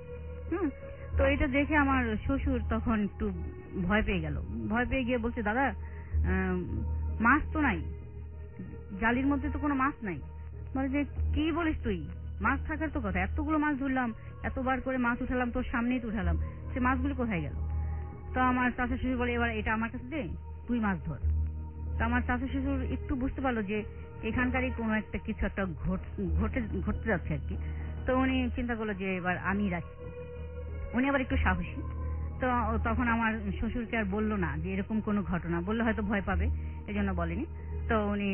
তো এটা দেখে আমার শ্বশুর তখন একটু ভয় পেয়ে গেল। ভয় পেয়ে গিয়ে বলছে, দাদা মাছ তো নাই, জালির মধ্যে তো কোনো মাছ নাই। বলে যে কি বলিস তুই, মাছ থাকার তো কথা, এতগুলো মাছ ধরলাম, এতবার করে মাছ উঠালাম, তোর সামনেই তো উঠালাম, সে মাছগুলো কোথায় গেল? তো আমার চাচা শ্বশুর বলে, এবার এটা আমার কাছে দে, তুই মাছ ধর। তো আমার চাচা শ্বশুর একটু বুঝতে পারলো যে এখানকারই কোনো একটা কিছু একটা ঘটতে যাচ্ছে আর কি। তো উনি চিন্তা করলো যে এবার আমি রাখি। উনি আবার একটু সাহসী। তো তখন আমার শ্বশুরকে আর বললো না যে এরকম কোনো ঘটনা, বললে হয়তো ভয় পাবে, এই জন্য বলেনি। তো উনি,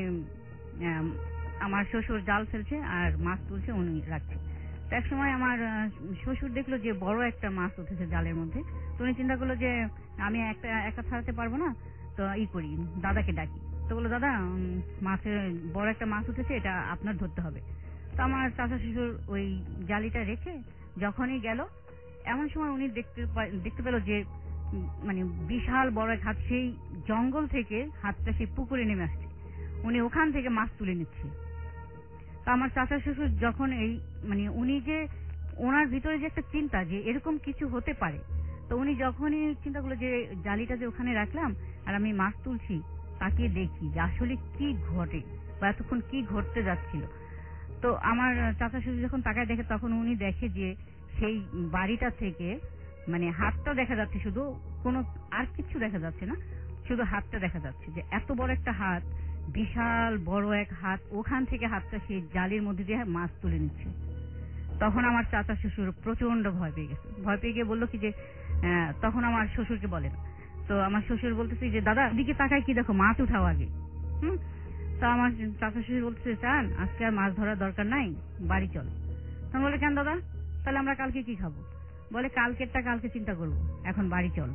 আমার শ্বশুর জাল ফেলছে আর মাছ তুলছে, উনি রাখছে। তো এক সময় আমার শ্বশুর দেখলো যে বড় একটা মাছ উঠেছে জালের মধ্যে। তো উনি চিন্তা করলো যে আমি একা ছাড়াতে পারবো না, তো করি, দাদাকে ডাকি। তো বললো, দাদা মাছের বড় একটা মাছ উঠেছে, এটা আপনার ধরতে হবে। তো আমার চাচা শ্বশুর ওই জালিটা রেখে যখনই গেল, এমন সময় উনি দেখতে পেল যে মানে বিশাল বড় এক হাত সেই জঙ্গল থেকে হাতটা সেই পুকুরে নেমে আসছে। উনি ওখান থেকে মাছ তুলে নিচ্ছে। তা আমার চাচা শ্বশুর যখন মানে উনি যে ওনার ভিতরে যে একটা চিন্তা যে এরকম কিছু হতে পারে, তো উনি যখনই চিন্তা করলো যে জালিটা যে ওখানে রাখলাম আর আমি মাছ তুলছি, তাকিয়ে দেখি যে আসলে কি ঘটে বা এতক্ষণ কি ঘটতে যাচ্ছিল। তো আমার চাচা শ্বশুর যখন তাকায় দেখে তখন উনি দেখে যে সেই বাড়িটা থেকে মানে হাতটা দেখা যাচ্ছে, শুধু কোনো আর কিছু দেখা যাচ্ছে না, শুধু হাতটা দেখা যাচ্ছে, যে এত বড় একটা হাত, বিশাল বড় এক হাত, ওখান থেকে হাতটা সেই জালির মধ্যে দিয়ে মাছ তুলে নিচ্ছে। তখন আমার চাচা শ্বশুর প্রচন্ড ভয় পেয়ে গেছে। ভয় পেয়ে গিয়ে বললো কি যে তখন আমার শ্বশুরকে বলেন, তো আমার শ্বশুর বলতেছে যে দাদা দিকে তাকায় কি দেখো, মাছ উঠাও আগে। তো আমার চাচা শ্বশুর বলতেছে চান আজকে আর মাছ ধরার দরকার নাই, বাড়ি চল। তখন বলে কেন দাদা, তাহলে আমরা কালকে কি খাবো? বলে কালকেরটা কালকে চিন্তা করবো, এখন বাড়ি চল।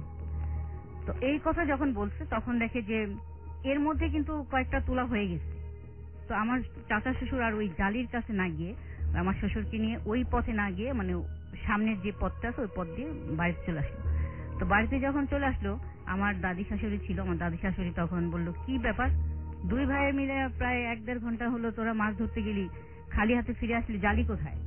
তো এই কথা যখন বলছে তখন দেখে যে এর মধ্যে কিন্তু কয়েকটা তোলা হয়ে গেছে। তো আমার চাচা শ্বশুর আর ওই জালির কাছে না গিয়ে, আমার শ্বশুরকে নিয়ে ওই পথে না গিয়ে, মানে সামনের যে পথটা আছে ওই পথ দিয়ে বাড়িতে চলে আসলো। তো বাড়িতে যখন চলে আসলো, আমার দাদি শাশুড়ি ছিল, আমার দাদি শাশুড়ি তখন বললো কি ব্যাপার, দুই ভাইয়ের মিলে প্রায় 1-1.5 ঘন্টা হলো তোরা মাছ ধরতে গেলি, খালি হাতে ফিরে আসলি, জালি কোথায়?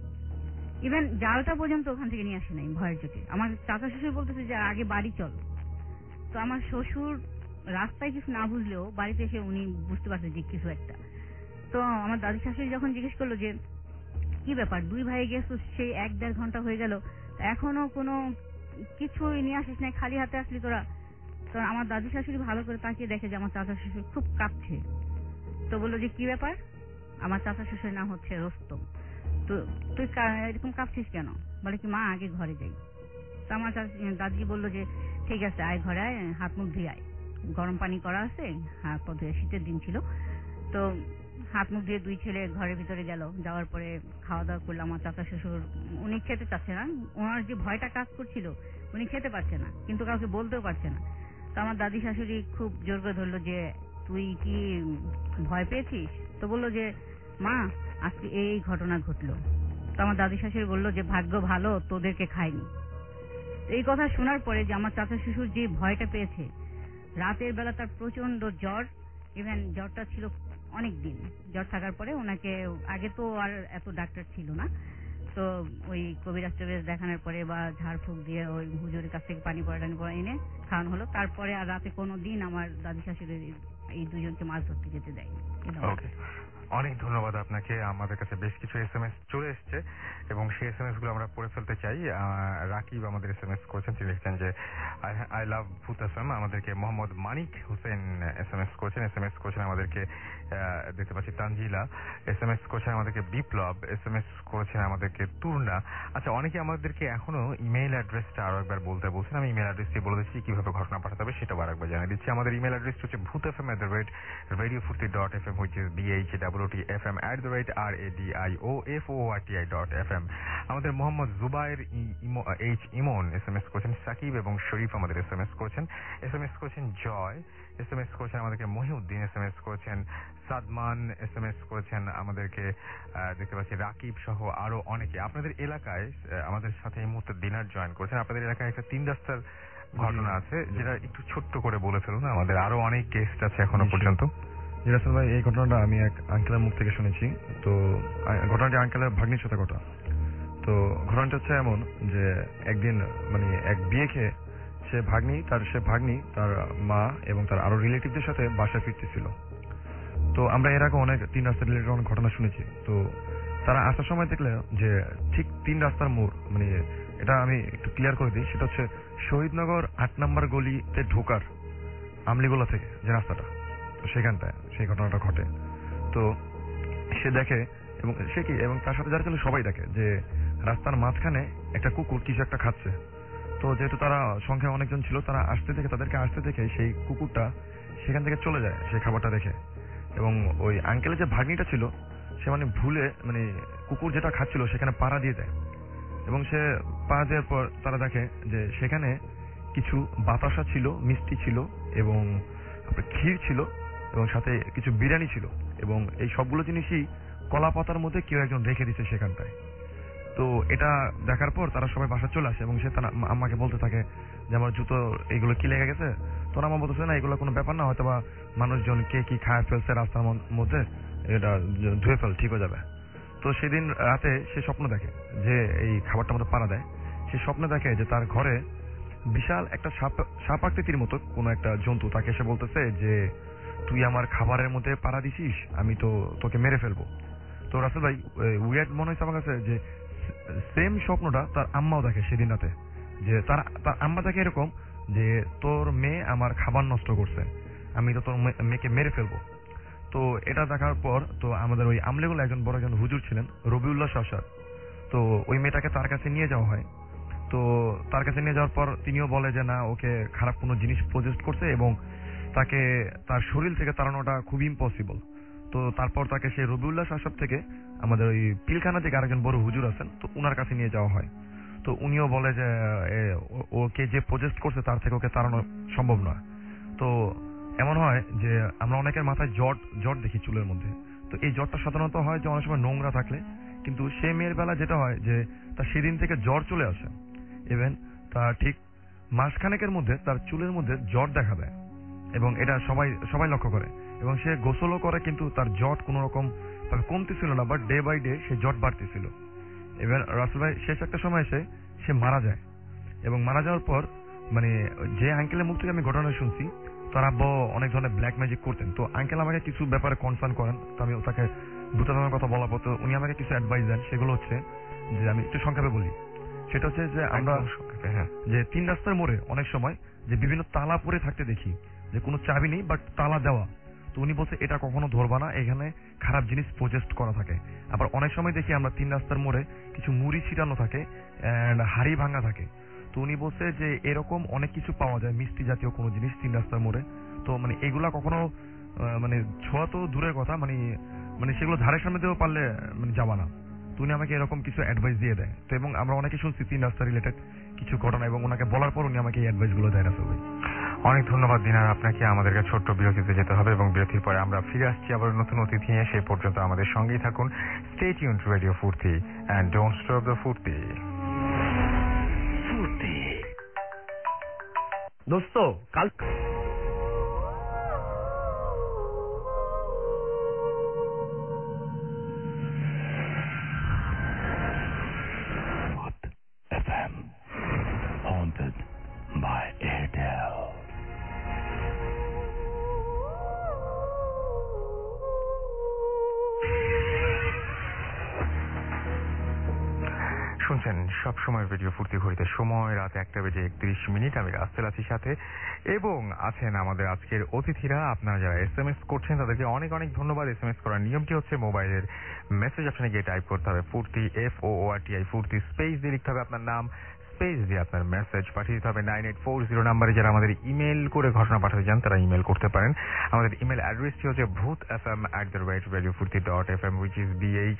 ইভেন জালটা পর্যন্ত ওখান থেকে নিয়ে আসে নাই ভয়ের চোটে। আমার চাচা শ্বশুর বলতেছে যে আগে বাড়ি চল। তো আমার শ্বশুর রাস্তায় কিছু না বুঝলেও বাড়িতে এসে উনি বুঝতে পারছে যে কিছু একটা। তো আমার দাদি শাশুড়ি যখন জিজ্ঞেস করলো যে কি ব্যাপার, দুই ভাই গেছো সেই 1-1.5 ঘন্টা হয়ে গেল, এখনো কোনো কিছুই নিয়ে আসিস নাই, খালি হাতে আসলি তোরা। তো আমার দাদি শাশুড়ি ভালো করে তাকিয়ে দেখে যে আমার চাচা শ্বশুর খুব কাঁপছে। তো বললো যে কি ব্যাপার, আমার চাচা শ্বশুরের নাম হচ্ছে রোস্তম। তো তুই এরকম কাঁপছিস কেন? বলে কি মা আগে ঘরে যাই। তো আমার দাদি বললো যে ঠিক আছে আয় ঘরে আয়, হাত মুখ ধুয়ে আয়, গরম পানি করা আছে, হাত পা ধুয়ে, শীতের দিন ছিল। তো হাত মুখ ধুয়ে দুই ছেলে ঘরের ভিতরে গেল। যাওয়ার পরে খাওয়া দাওয়া করলো। আমার চাচা শ্বশুর উনি খেতে চাচ্ছে না, ওনার যে ভয়টা কাজ করছিল, উনি খেতে পারছে না, কিন্তু কাউকে বলতেও পারছে না। তো আমার দাদি শাশুড়ি খুব জোর করে ধরলো যে তুই কি ভয় পেয়েছিস? তো বললো যে মা আজকে এই ঘটনা ঘটলো। তো আমার দাদি শাশুড়ি বললো যে ভাগ্য ভালো তোদেরকে খায়নি। এই কথা শোনার পরে যে আমার চাচা শ্বশুর যে ভয়টা পেয়েছে, রাতের বেলা তার প্রচন্ড জ্বর, ইভেন জ্বরটা ছিল অনেক দিন। জ্বর থাকার পরে ওনাকে, আগে তো আর এত ডাক্তার ছিল না, তো ওই কবিরাজ টবিরাজ দেখানোর পরে বা ঝাড়ফুঁক দিয়ে ওই হুজুরের কাছ থেকে পানি পড়া এনে খাওয়ানো হলো। তারপরে আর রাতে কোনো দিন আমার দাদি শাশুড়ি এই দুজনকে মাছ ধরতে যেতে দেয়নি। অনেক ধন্যবাদ আপনাকে। আমাদের কাছে বেশ কিছু SMS চলে এসছে এবং সেই SMS গুলো আমরা পড়ে ফেলতে চাই। রাকিব আমাদের SMS করেছেন, তিনি লিখছেন যে আই লাভ ভূত এফএম। আমাদেরকে মোহাম্মদ মানিক হোসেন SMS করেছেন আমাদেরকে, দেখতে পাচ্ছি তানজিলা SMS করেছেন আমাদেরকে, বিপ্লব SMS করেছেন আমাদেরকে, তুর্না। আচ্ছা, অনেকে আমাদেরকে এখনো ইমেইল অ্যাড্রেসটা আরো একবার বলতে বলছেন। আমি ইমেইল অ্যাড্রেসটি বলে দিচ্ছি, কিভাবে ঘটনা পাঠাতে হবে সেটাও আরেকবার জানিয়ে দিচ্ছি। আমাদের ইমেইল অ্যাড্রেস হচ্ছে bhutfm@radiofurti.fm, which is BHWTFM@radioFORTI.fm। আমাদের মোহাম্মদ জুবাইর ইমন SMS করেছেন, সাকিব এবং শরীফ আমাদের SMS করেছেন, জয় SMS করেছেন আমাদেরকে, মহিউদ্দিন SMS করেছেন, সাদমান SMS করেছেন আমাদেরকে, দেখতে পাচ্ছি রাকিব সহ আরো অনেকে। আপনাদের এলাকায় আমাদের সাথে এই মুহূর্তে ডিনার জয়েন করেছেন। আপনাদের এলাকায় একটা 3 রাস্তার ঘটনা আছে, যেটা একটু ছোট্ট করে বলে ফেলুন, আমাদের আরো অনেক গেস্ট আছে এখনো পর্যন্ত। রাসেল ভাই, এই ঘটনাটা আমি এক আঙ্কেলের মুখ থেকে শুনেছি। তো ঘটনাটি আঙ্কেলের ভাগ্নির সাথে ঘটা। তো ঘটনাটা হচ্ছে এমন যে একদিন মানে এক বিয়ে খেয়ে সে ভাগ্নি তার মা এবং তার আরো রিলেটিভদের সাথে বাসায় ফিরতেছিল। তো আমরা এর আগে অনেক 3 রাস্তার রিলেটেড অনেক ঘটনা শুনেছি। তো তারা আসার সময় দেখলে যে ঠিক 3 রাস্তার মোড়, মানে এটা আমি একটু ক্লিয়ার করে দিই, সেটা হচ্ছে শহীদনগর 8 নম্বর গলিতে ঢোকার আমলিগোলা থেকে যে রাস্তাটা, তো সেখানটায় সেই ঘটনাটা ঘটে। তো সে দেখে এবং তার সাথে যারা ছিল সবাই দেখে যে রাস্তার মাঝখানে একটা কুকুর কিছু একটা খাচ্ছে। তো যেহেতু তারা সংখ্যায় অনেকজন ছিল, তারা তাদেরকে আসতে দেখে সেই কুকুরটা সেখান থেকে চলে যায় সেই খাবারটা দেখে। এবং ওই আঙ্কেলের যে ভাগ্নিটা ছিল সে মানে ভুলে মানে কুকুর যেটা খাচ্ছিল সেখানে পাড়া দিয়ে দেয়। এবং সে পাড়া দেওয়ার পর তারা দেখে যে সেখানে কিছু বাতাসা ছিল, মিষ্টি ছিল এবং ক্ষীর ছিল এবং সাথে কিছু বিরিয়ানি ছিল। এবং এই সবগুলো জিনিসই কলা পাতার মধ্যে কেউ একজন রেখে দিচ্ছে সেখানটায়। তো এটা দেখার পর তারা সবাই বাসা চলে আসে এবং সে তার আম্মাকে বলতে থাকে যে আমার জুতো এইগুলো কি লেগে গেছে। তোর আম্মা বলতেছে না, এগুলো কোনো ব্যাপার না, হয়তো বা মানুষজন কে কি খায় ফেলছে রাস্তার মধ্যে, এটা ধুয়ে ফেল, ঠিক হয়ে যাবে। তো সেদিন রাতে সে স্বপ্ন দেখে যে এই খাবারটার মধ্যে পাড়া দেয়। সে স্বপ্ন দেখে যে তার ঘরে বিশাল একটা সাপ আকৃতির মতো কোনো একটা জন্তু তাকে এসে বলতেছে যে তুই আমার খাবারের মধ্যে পাড়া দিছিস, আমি তো তোকে মেরে ফেলবো। তো রাসেল ভাই উইয়ার্ড মনে হয়েছে আমার কাছে যে সেম স্বপ্নটা তার আম্মাও দেখে সেদিন রাতে, যে তার আম্মা দেখে এরকম যে তোর মেয়ে আমার খাবার নষ্ট করছে, আমি তো তোর মেয়েকে মেরে ফেলবো। তো এটা দেখার পর তো আমাদের ওই আমলেগুলো একজন বড় একজন হুজুর ছিলেন রবিউল্লাহ শাসার, তো ওই মেয়েটাকে তার কাছে নিয়ে যাওয়া হয়। তো তার কাছে নিয়ে যাওয়ার পর তিনিও বলে যে না, ওকে খারাপ কোনো জিনিস পজেস্ট করছে এবং তাকে তার শরীর থেকে তাড়ানোটা খুব ইম্পসিবল। তো তারপর তাকে সেই রবিউল্লাহ শাসাব থেকে আমাদের ওই পিলখানা থেকে আরেকজন বড় হুজুর আছেন, তো উনার কাছে নিয়ে যাওয়া হয়। তো উনিও বলে যে ওকে যে পজেস্ট করছে তার থেকে ওকে তাড়ানো সম্ভব নয়। তো এমন হয় যে আমরা অনেকের মাথায় জট দেখি চুলের মধ্যে, তো এই জটটা সাধারণত হয় যে অনেক সময় নোংরা থাকলে, কিন্তু সে মেয়ের বেলা যেটা হয় যে তার সেদিন থেকে জ্বর চলে আসে, ইভেন তার ঠিক মাসখানেকের মধ্যে তার চুলের মধ্যে জট দেখা দেয় এবং এটা সবাই লক্ষ্য করে এবং সে গোসলও করে, কিন্তু তার জট কোন রকম কমতেছিল না, বাট ডে বাই ডে সে জট বাড়তেছিল। এবার রাসেল ভাই শেষ একটা সময় এসে সে মারা যায় এবং মারা যাওয়ার পর মানে যে আঙ্কেলের মুখ থেকে আমি ঘটনা শুনছি তার আব্বা অনেক ধরনের ব্ল্যাক ম্যাজিক করতেন। তো আঙ্কেল আমাকে কিছু ব্যাপারে কনসার্ন করেন, তো আমি তাকে ভূতাত্মার কথা বলার পর উনি আমাকে কিছু অ্যাডভাইস দেন। সেগুলো হচ্ছে যে আমি একটু সংক্ষেপে বলি, সেটা হচ্ছে যে আমরা যে 3 রাস্তার মোড়ে অনেক সময় যে বিভিন্ন তালা পরে থাকতে দেখি, যে কোনো চাবি নেই বাট তালা দেওয়া। তো উনি বলছে এটা কখনো ধরবা না, এখানে খারাপ জিনিস প্রজেস্ট করা থাকে। আবার অনেক সময় দেখি আমরা 3 রাস্তার মোড়ে কিছু মুড়ি ছিটানো থাকে এন্ড হাড়ি ভাঙা থাকে। তো উনি বলছে যে এরকম অনেক কিছু পাওয়া যায়, মিষ্টি জাতীয় কোনো জিনিস 3 রাস্তার মোড়ে। তো মানে এগুলা কখনো মানে ছোঁয়া তো দূরের কথা, মানে সেগুলো ধারের সামনে দিয়েও পারলে মানে যাবা না। তো উনি আমাকে এরকম কিছু অ্যাডভাইস দিয়ে দেয়। তো এবং আমরা অনেকে শুনছি 3 রাস্তা রিলেটেড কিছু ঘটনা, এবং ওনাকে বলার পর উনি আমাকে এই অ্যাডভাইস গুলো দেয়। রাসেল ভাই অনেক ধন্যবাদ দিনার আপনাকে। আমাদেরকে ছোট্ট বিরতিতে যেতে হবে এবং বিরতির পরে আমরা ফিরে আসছি আবার নতুন অতিথি নিয়ে। সেই পর্যন্ত আমাদের সঙ্গেই থাকুন। Stay tuned to radio Foorti and don't stop the Foorti. দোস্ত কাল FM, haunted by Airtel. শুনছেন সবসময় রেডিও ফুর্তি ঘড়িতে সময় রাত 1:31। আমি রাসেল আছি সাথে, এবং আছেন আমাদের আজকের অতিথিরা। আপনারা যারা SMS করছেন তাদেরকে অনেক অনেক ধন্যবাদ। SMS করার নিয়মটি হচ্ছে মোবাইলের মেসেজ অপশনে গিয়ে টাইপ করতে হবে ফুর্তি, FOORTI ফুর্তি, স্পেস দিয়ে লিখতে হবে আপনার নাম, স্পেস দিয়ে আপনার মেসেজ পাঠিয়ে দিতে হবে 9840 নাম্বারে। যারা আমাদের ইমেল করে ঘটনা পাঠাতে চান তারা ইমেল করতে পারেন। আমাদের ইমেল অ্যাড্রেসটি হচ্ছে bhutfm@radio.fm, which is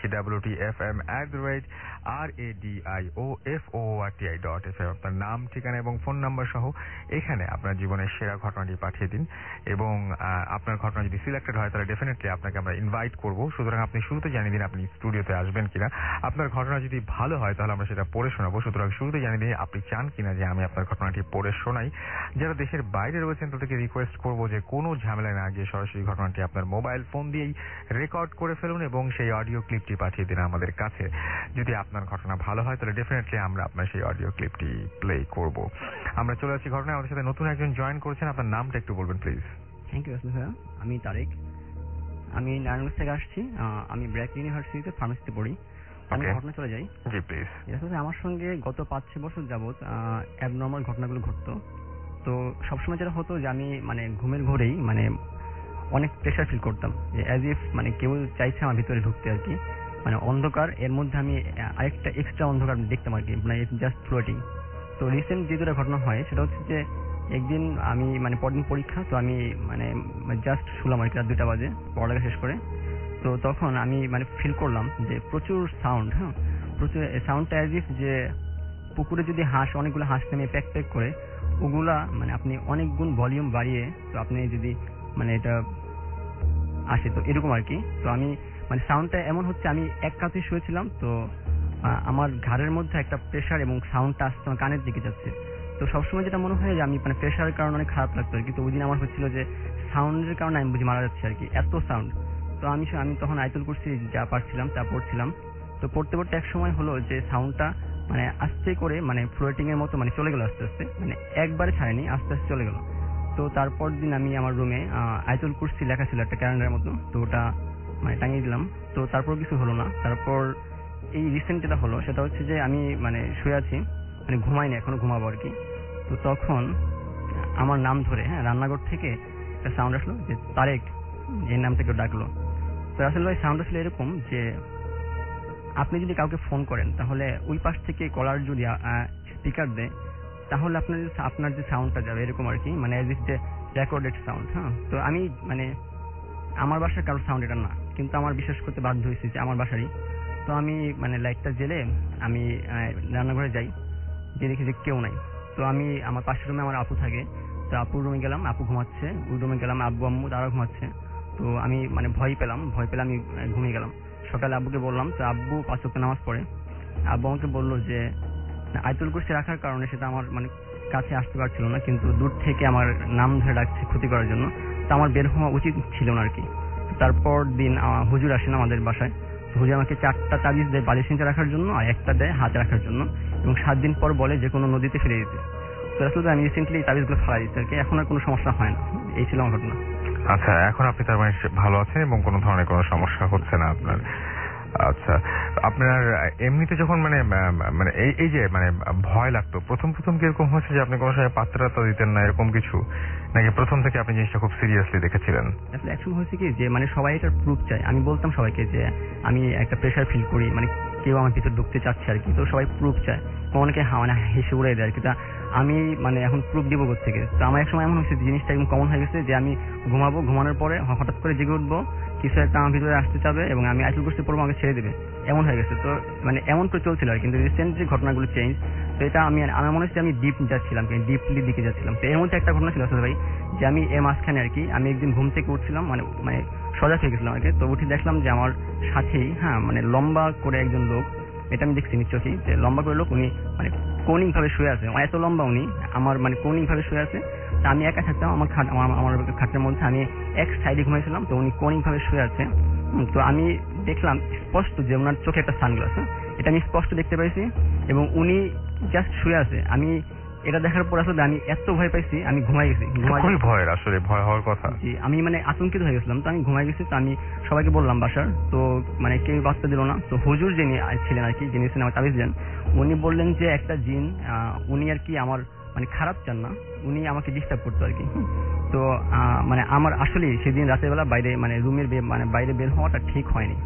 bhutfm@radioforti.fm। আপনার নাম, ঠিকানা এবং ফোন নাম্বার সহ এখানে আপনার জীবনের সেরা ঘটনাটি পাঠিয়ে দিন, এবং আপনার ঘটনা যদি সিলেক্টেড হয় তাহলে ডেফিনেটলি আপনাকে আমরা ইনভাইট করব। সুতরাং আপনি শুরুতে জানিয়ে দিন আপনি স্টুডিওতে আসবেন কিনা। আপনার ঘটনা যদি ভালো হয় তাহলে আমরা সেটা পড়ে শোনাবো। সুতরাং শুরুতে জানিয়ে দিন আপনি চান কিনা যে আমি আপনার ঘটনাটি পড়ে শোনাই। যারা দেশের বাইরে রয়েছেন তাদেরকে রিকোয়েস্ট করব যে কোনো ঝামেলা না গিয়ে সরাসরি ঘটনাটি আপনার মোবাইল ফোন দিয়েই রেকর্ড করে ফেলুন এবং সেই অডিও ক্লিপটি পাঠিয়ে দিন আমাদের কাছে। যদি আপনার ঘটনা ভালো হয় তাহলে ডেফিনেটলি আমরা আপনার সেই অডিও ক্লিপটি প্লে করব। আমরা চলে আসছি ঘটনায়। আমাদের সাথে নতুন একজন জয়েন করেছেন, আপনার নামটা একটু বলবেন প্লিজ। থ্যাংক ইউ ভাইয়া, আমি তারেক, আমি নারায়ণগঞ্জ থেকে আসছি। আমি ব্র্যাক ইউনিভার্সিটিতে ফার্মেসিতে পড়ি। আমি ঘটনা চলে যাই। জি প্লিজ। আমার সঙ্গে গত 5-6 বছর যাবত অ্যাবনর্মাল ঘটনাগুলো ঘটতো। তো সবসময় যেটা হতো যে আমি মানে ঘুমের ঘোরেই মানে অনেক প্রেশার ফিল করতাম, যে অ্যাজ ইফ মানে কেউ চাইছে আমার ভিতরে ঢুকতে আর কি। মানে অন্ধকার, এর মধ্যে আমি আরেকটা এক্সট্রা অন্ধকার দেখতাম আর কি, মানে জাস্ট ফ্লোটিং। তো রিসেন্ট যে দুটো ঘটনা হয় সেটা হচ্ছে যে একদিন আমি মানে পরদিন পরীক্ষা, তো আমি মানে জাস্ট শুলাম আর কি রাত 2টা বাজে পড়ালেখা শেষ করে। তো তখন আমি মানে ফিল করলাম যে প্রচুর সাউন্ড, প্রচুর সাউন্ডটা অ্যাজ ইফ যে পুকুরে যদি অনেকগুলো হাঁস নেমে প্যাক প্যাক করে, ওগুলা মানে আপনি অনেক গুণ ভলিউম বাড়িয়ে তো আপনি যদি মানে এটা আসে, তো এরকম আর কি। তো আমি মানে সাউন্ডটা এমন হচ্ছে, আমি এক কাছে শুয়েছিলাম, তো আমার ঘাড়ের মধ্যে একটা প্রেশার এবং সাউন্ডটা আসছে আমার কানের দিকে যাচ্ছে। তো সবসময় যেটা মনে হয় যে আমি মানে প্রেশারের কারণে অনেক খারাপ লাগতো আর কি। তো ওই দিন আমার হচ্ছিল যে সাউন্ডের কারণে আমি বুঝি মারা যাচ্ছে আর কি, এত সাউন্ড। তো আমি তখন আইতুল করছি, যা পারছিলাম তা পড়ছিলাম। তো পড়তে পড়তে এক সময় হলো যে সাউন্ডটা মানে আস্তে করে মানে ফ্লোটিং এর মতো মানে চলে গেল আস্তে আস্তে, মানে একবারে ছাড়েনি, আস্তে আস্তে চলে গেল। তো তারপর দিন আমি আমার রুমে আইতুল কুরসি লেখা ছিল একটা ক্যালেন্ডারের মতো, তো ওটা মানে টাঙিয়ে দিলাম। তো তারপর কিছু হলো না। তারপর এই রিসেন্ট যেটা হলো সেটা হচ্ছে যে আমি মানে শুয়ে আছি, মানে ঘুমাইনি, এখনো ঘুমাবো আর কি। তো তখন আমার নাম ধরে রান্নাঘর থেকে একটা সাউন্ড আসলো যে তারেক, এই নামটা কেউ ডাকলো। তো আসলে ভাই সাউন্ড আসলে এরকম যে আপনি যদি কাউকে ফোন করেন তাহলে ওই পাশ থেকে কলার যদি স্পিকার দেয় তাহলে আপনার যে সাউন্ডটা যাবে এরকম আর কি, মানে এজ ইফ যে রেকর্ডেড সাউন্ড। তো আমি মানে আমার বাসার কারোর সাউন্ড এটা না, কিন্তু আমার বিশ্বাস করতে বাধ্য হয়েছি যে আমার বাসারই। তো আমি মানে লাইটটা জেলে আমি রান্নাঘরে যাই, যে দেখি যে কেউ নাই। তো আমি আমার পাশের রুমে আমার আপু থাকে, তো আপুর রুমে গেলাম, আপু ঘুমাচ্ছে। ওই রুমে গেলাম, আব্বু আম্মু তারা ঘুমাচ্ছে। তো আমি মানে ভয় পেলাম আমি ঘুমিয়ে গেলাম। সকালে আব্বুকে বললাম, তো আব্বু 5 ওয়াক্ত নামাজ পড়ে। আব্বু আমাকে বললো যে আয়াতুল কুরসি রাখার কারণে সেটা আমার মানে কাছে আসতে পারছিল না, কিন্তু দূর থেকে আমার নাম ধরে ডাকছে ক্ষতি করার জন্য, তো আমার বের হওয়া উচিত ছিল না আর কি। তারপর দিন হুজুর আসেন আমাদের বাসায়। হুজুর আমাকে 4টা তাবিজ দেয় বালিশ নিচে রাখার জন্য, আর একটা দেয় হাতে রাখার জন্য, এবং 7 দিন পর বলে যে কোনো নদীতে ফিরে দিতে। তো আসলে আমি রিসেন্টলি তাবিজগুলো ফেলাই দিচ্ছি আর কি, এখন আর কোনো সমস্যা হয় না। এই ছিল আমার ঘটনা। আচ্ছা, এখন আপনি তার মানে ভালো আছেন এবং কোনো ধরনের কোনো সমস্যা হচ্ছে না আপনার। আচ্ছা, আপনার এমনিতে যখন মানে মানে এই যে মানে ভয় লাগতো প্রথম কিরকম হচ্ছে যে আপনি কোনো সময় পাত্রা দিতেন না এরকম কিছু, নাকি প্রথম থেকে আপনি জিনিসটা খুব সিরিয়াসলি দেখেছিলেন? আসলে একসময় হয়েছে কি যে মানে সবাই এটার প্রুফ চায়। আমি বলতাম সবাইকে যে আমি একটা প্রেশার ফিল করি, মানে কেউ আমার ভিতর ঢুকতে চাচ্ছে আর কি। তো সবাই প্রুফ চায়, অনেকে মানে হেসে উড়ে দেয় আর কি। তা আমি মানে এখন প্রুফ দিব থেকে। তো আমার এক সময় এমন হয়েছে জিনিসটা একদম কমন হয়ে গেছে যে আমি ঘুমানোর পরে হঠাৎ করে জেগে উঠবো, কিছু একটা আমার ভিতরে আসতে চাবে এবং আমি আয়াতুল কুরসি পড়বো, আমাকে ছেড়ে দেবে, এমন হয়ে গেছে। তো মানে এমন করে চলছিল আর, কিন্তু রিসেন্ট যে ঘটনাগুলো চেঞ্জ। তো এটা আমার মনে হচ্ছে আমি ডিপলি দিকে যাচ্ছিলাম। তো এর মধ্যে একটা ঘটনা ছিল আসলে ভাই, যে আমি এর মাঝখানে আর কি আমি একদিন ঘুম থেকে উঠছিলাম, মানে সজাগ হয়ে গেছিলাম আর কি। তো উঠে দেখলাম যে আমার সাথেই মানে লম্বা করে একজন লোক, এটা আমি দেখছি নিশ্চয়ই যে লম্বা করে লোক, উনি মানে কৌণিক ভাবে শুয়ে আছে, এত লম্বা উনি, আমার মানে কৌণিক ভাবে শুয়ে আছে। তা আমি একা থাকতাম আমার খাটের মধ্যে, আমি এক সাইডে ঘুমাইছিলাম, তো উনি কৌণিক ভাবে শুয়ে আছে। তো আমি দেখলাম স্পষ্ট যে ওনার চোখে একটা সানগ্লাস, এটা আমি স্পষ্ট দেখতে পাইছি, এবং উনি জাস্ট শুয়ে আছে। আমি এটা দেখার পর আসলে আমি এত ভয় পাইছি, আমি ঘুমাই গেছি। খুবই ভয়ের, আসলে ভয় হওয়ার কথা। জি, আমি মানে আতঙ্কিত হয়ে গেছিলাম। তো আমি ঘুমাই গেছি। তো আমি সবাইকে বললাম বাসার, তো মানে কেউ বাঁচতে দিল না। তো হুজুর যিনি ছিলেন আর কি, যিনি ছিলেন আমার তাবিজ দেন, উনি বললেন যে একটা জিন, উনি আর কি আমার মানে খারাপ চান না, উনি আমাকে ডিস্টার্ব করতো আর কি। তো মানে আমার আসলে সেদিন রাতের বেলা বাইরে মানে রুমের বাইরে বের হওয়াটা ঠিক হয়নি।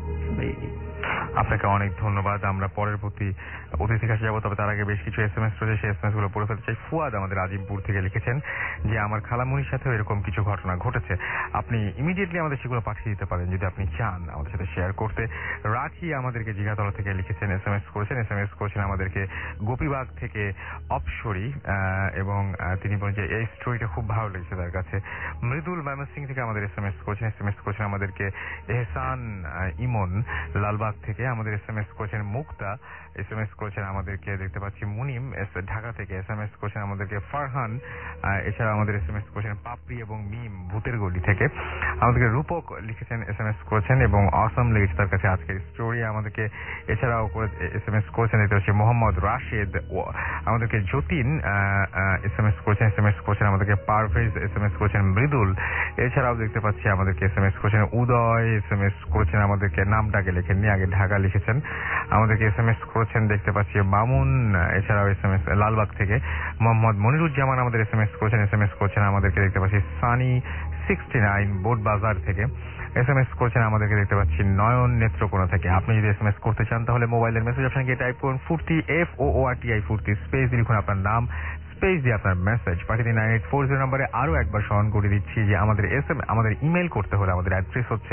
আপনাকে অনেক ধন্যবাদ। আমরা পরবর্তী অতিথির কাছে যাবো, তবে তার আগে বেশ কিছু SMS রয়েছে, সেই SMS গুলো পড়ে ফেলতে চাই। ফুয়াদ আমাদের আজিমপুর থেকে লিখেছেন যে আমার খালামুনির সাথেও এরকম কিছু ঘটনা ঘটেছে। আপনি ইমিডিয়েটলি আমাদের সেগুলো পাঠিয়ে দিতে পারেন যদি আপনি চান আমাদের সাথে শেয়ার করতে। রাখি আমাদেরকে জিগাতলা থেকে লিখেছেন, SMS করেছেন আমাদেরকে গোপীবাগ থেকে অপসরি, এবং তিনি বলেন যে এই স্টোরিটা খুব ভালো লেগেছে তার কাছে। মৃদুল ময়মনসিং থেকে আমাদের SMS করেছেন আমাদেরকে এহসান ইমন লালবাগ থেকে আমাদের SMS করেছেন মুক্তা, SMS করেছেন আমাদেরকে দেখতে পাচ্ছি মুনিম ঢাকা থেকে, SMS করেছেন আমাদেরকে ফারহান, এছাড়া আমাদের SMS করেছেন পাপড়ি এবং মিম ভূতের গলি থেকে, আমাদেরকে রূপক লিখেছেন SMS করেছেন এবং অসম লেগেছে তার কাছে আজকের স্টোরি। আমাদেরকে এছাড়াও SMS করেছেন দেখতে পাচ্ছি মোহাম্মদ রাশেদ, আমাদেরকে যতীন SMS করেছেন আমাদেরকে পারভেজ, SMS করেছেন মৃদুল, এছাড়াও দেখতে পাচ্ছি আমাদেরকে SMS করেছেন উদয়, SMS করেছেন আমাদেরকে নামটাকে লেখেননি, আগে ঢাকা লিখেছেন, আমাদেরকে SMS করেছেন দেখতে পাচ্ছি মামুন, এছাড়াও SMS লালবাগ থেকে মোহাম্মদ মনিরুজ্জামান আমাদের SMS করেছেন আমাদেরকে দেখতে পাচ্ছি সানি 69 বোট বাজার থেকে, SMS করেছেন আমাদেরকে দেখতে পাচ্ছি নয়ন নেত্রকোনা থেকে। আপনি যদি SMS করতে চান তাহলে মোবাইলের মেসেজ অপশনে গিয়ে টাইপ করুন ফুর্তি, FOORTI ফুর্তি, স্পেস দিয়ে লিখুন আপনার নাম, স্পেস দিয়ে আপনার মেসেজ পাঠিয়ে দিন 9840 নম্বরে। আরো একবার স্মরণ করে দিচ্ছি যে আমাদের ইমেল করতে হলে আমাদের অ্যাড্রেস হচ্ছে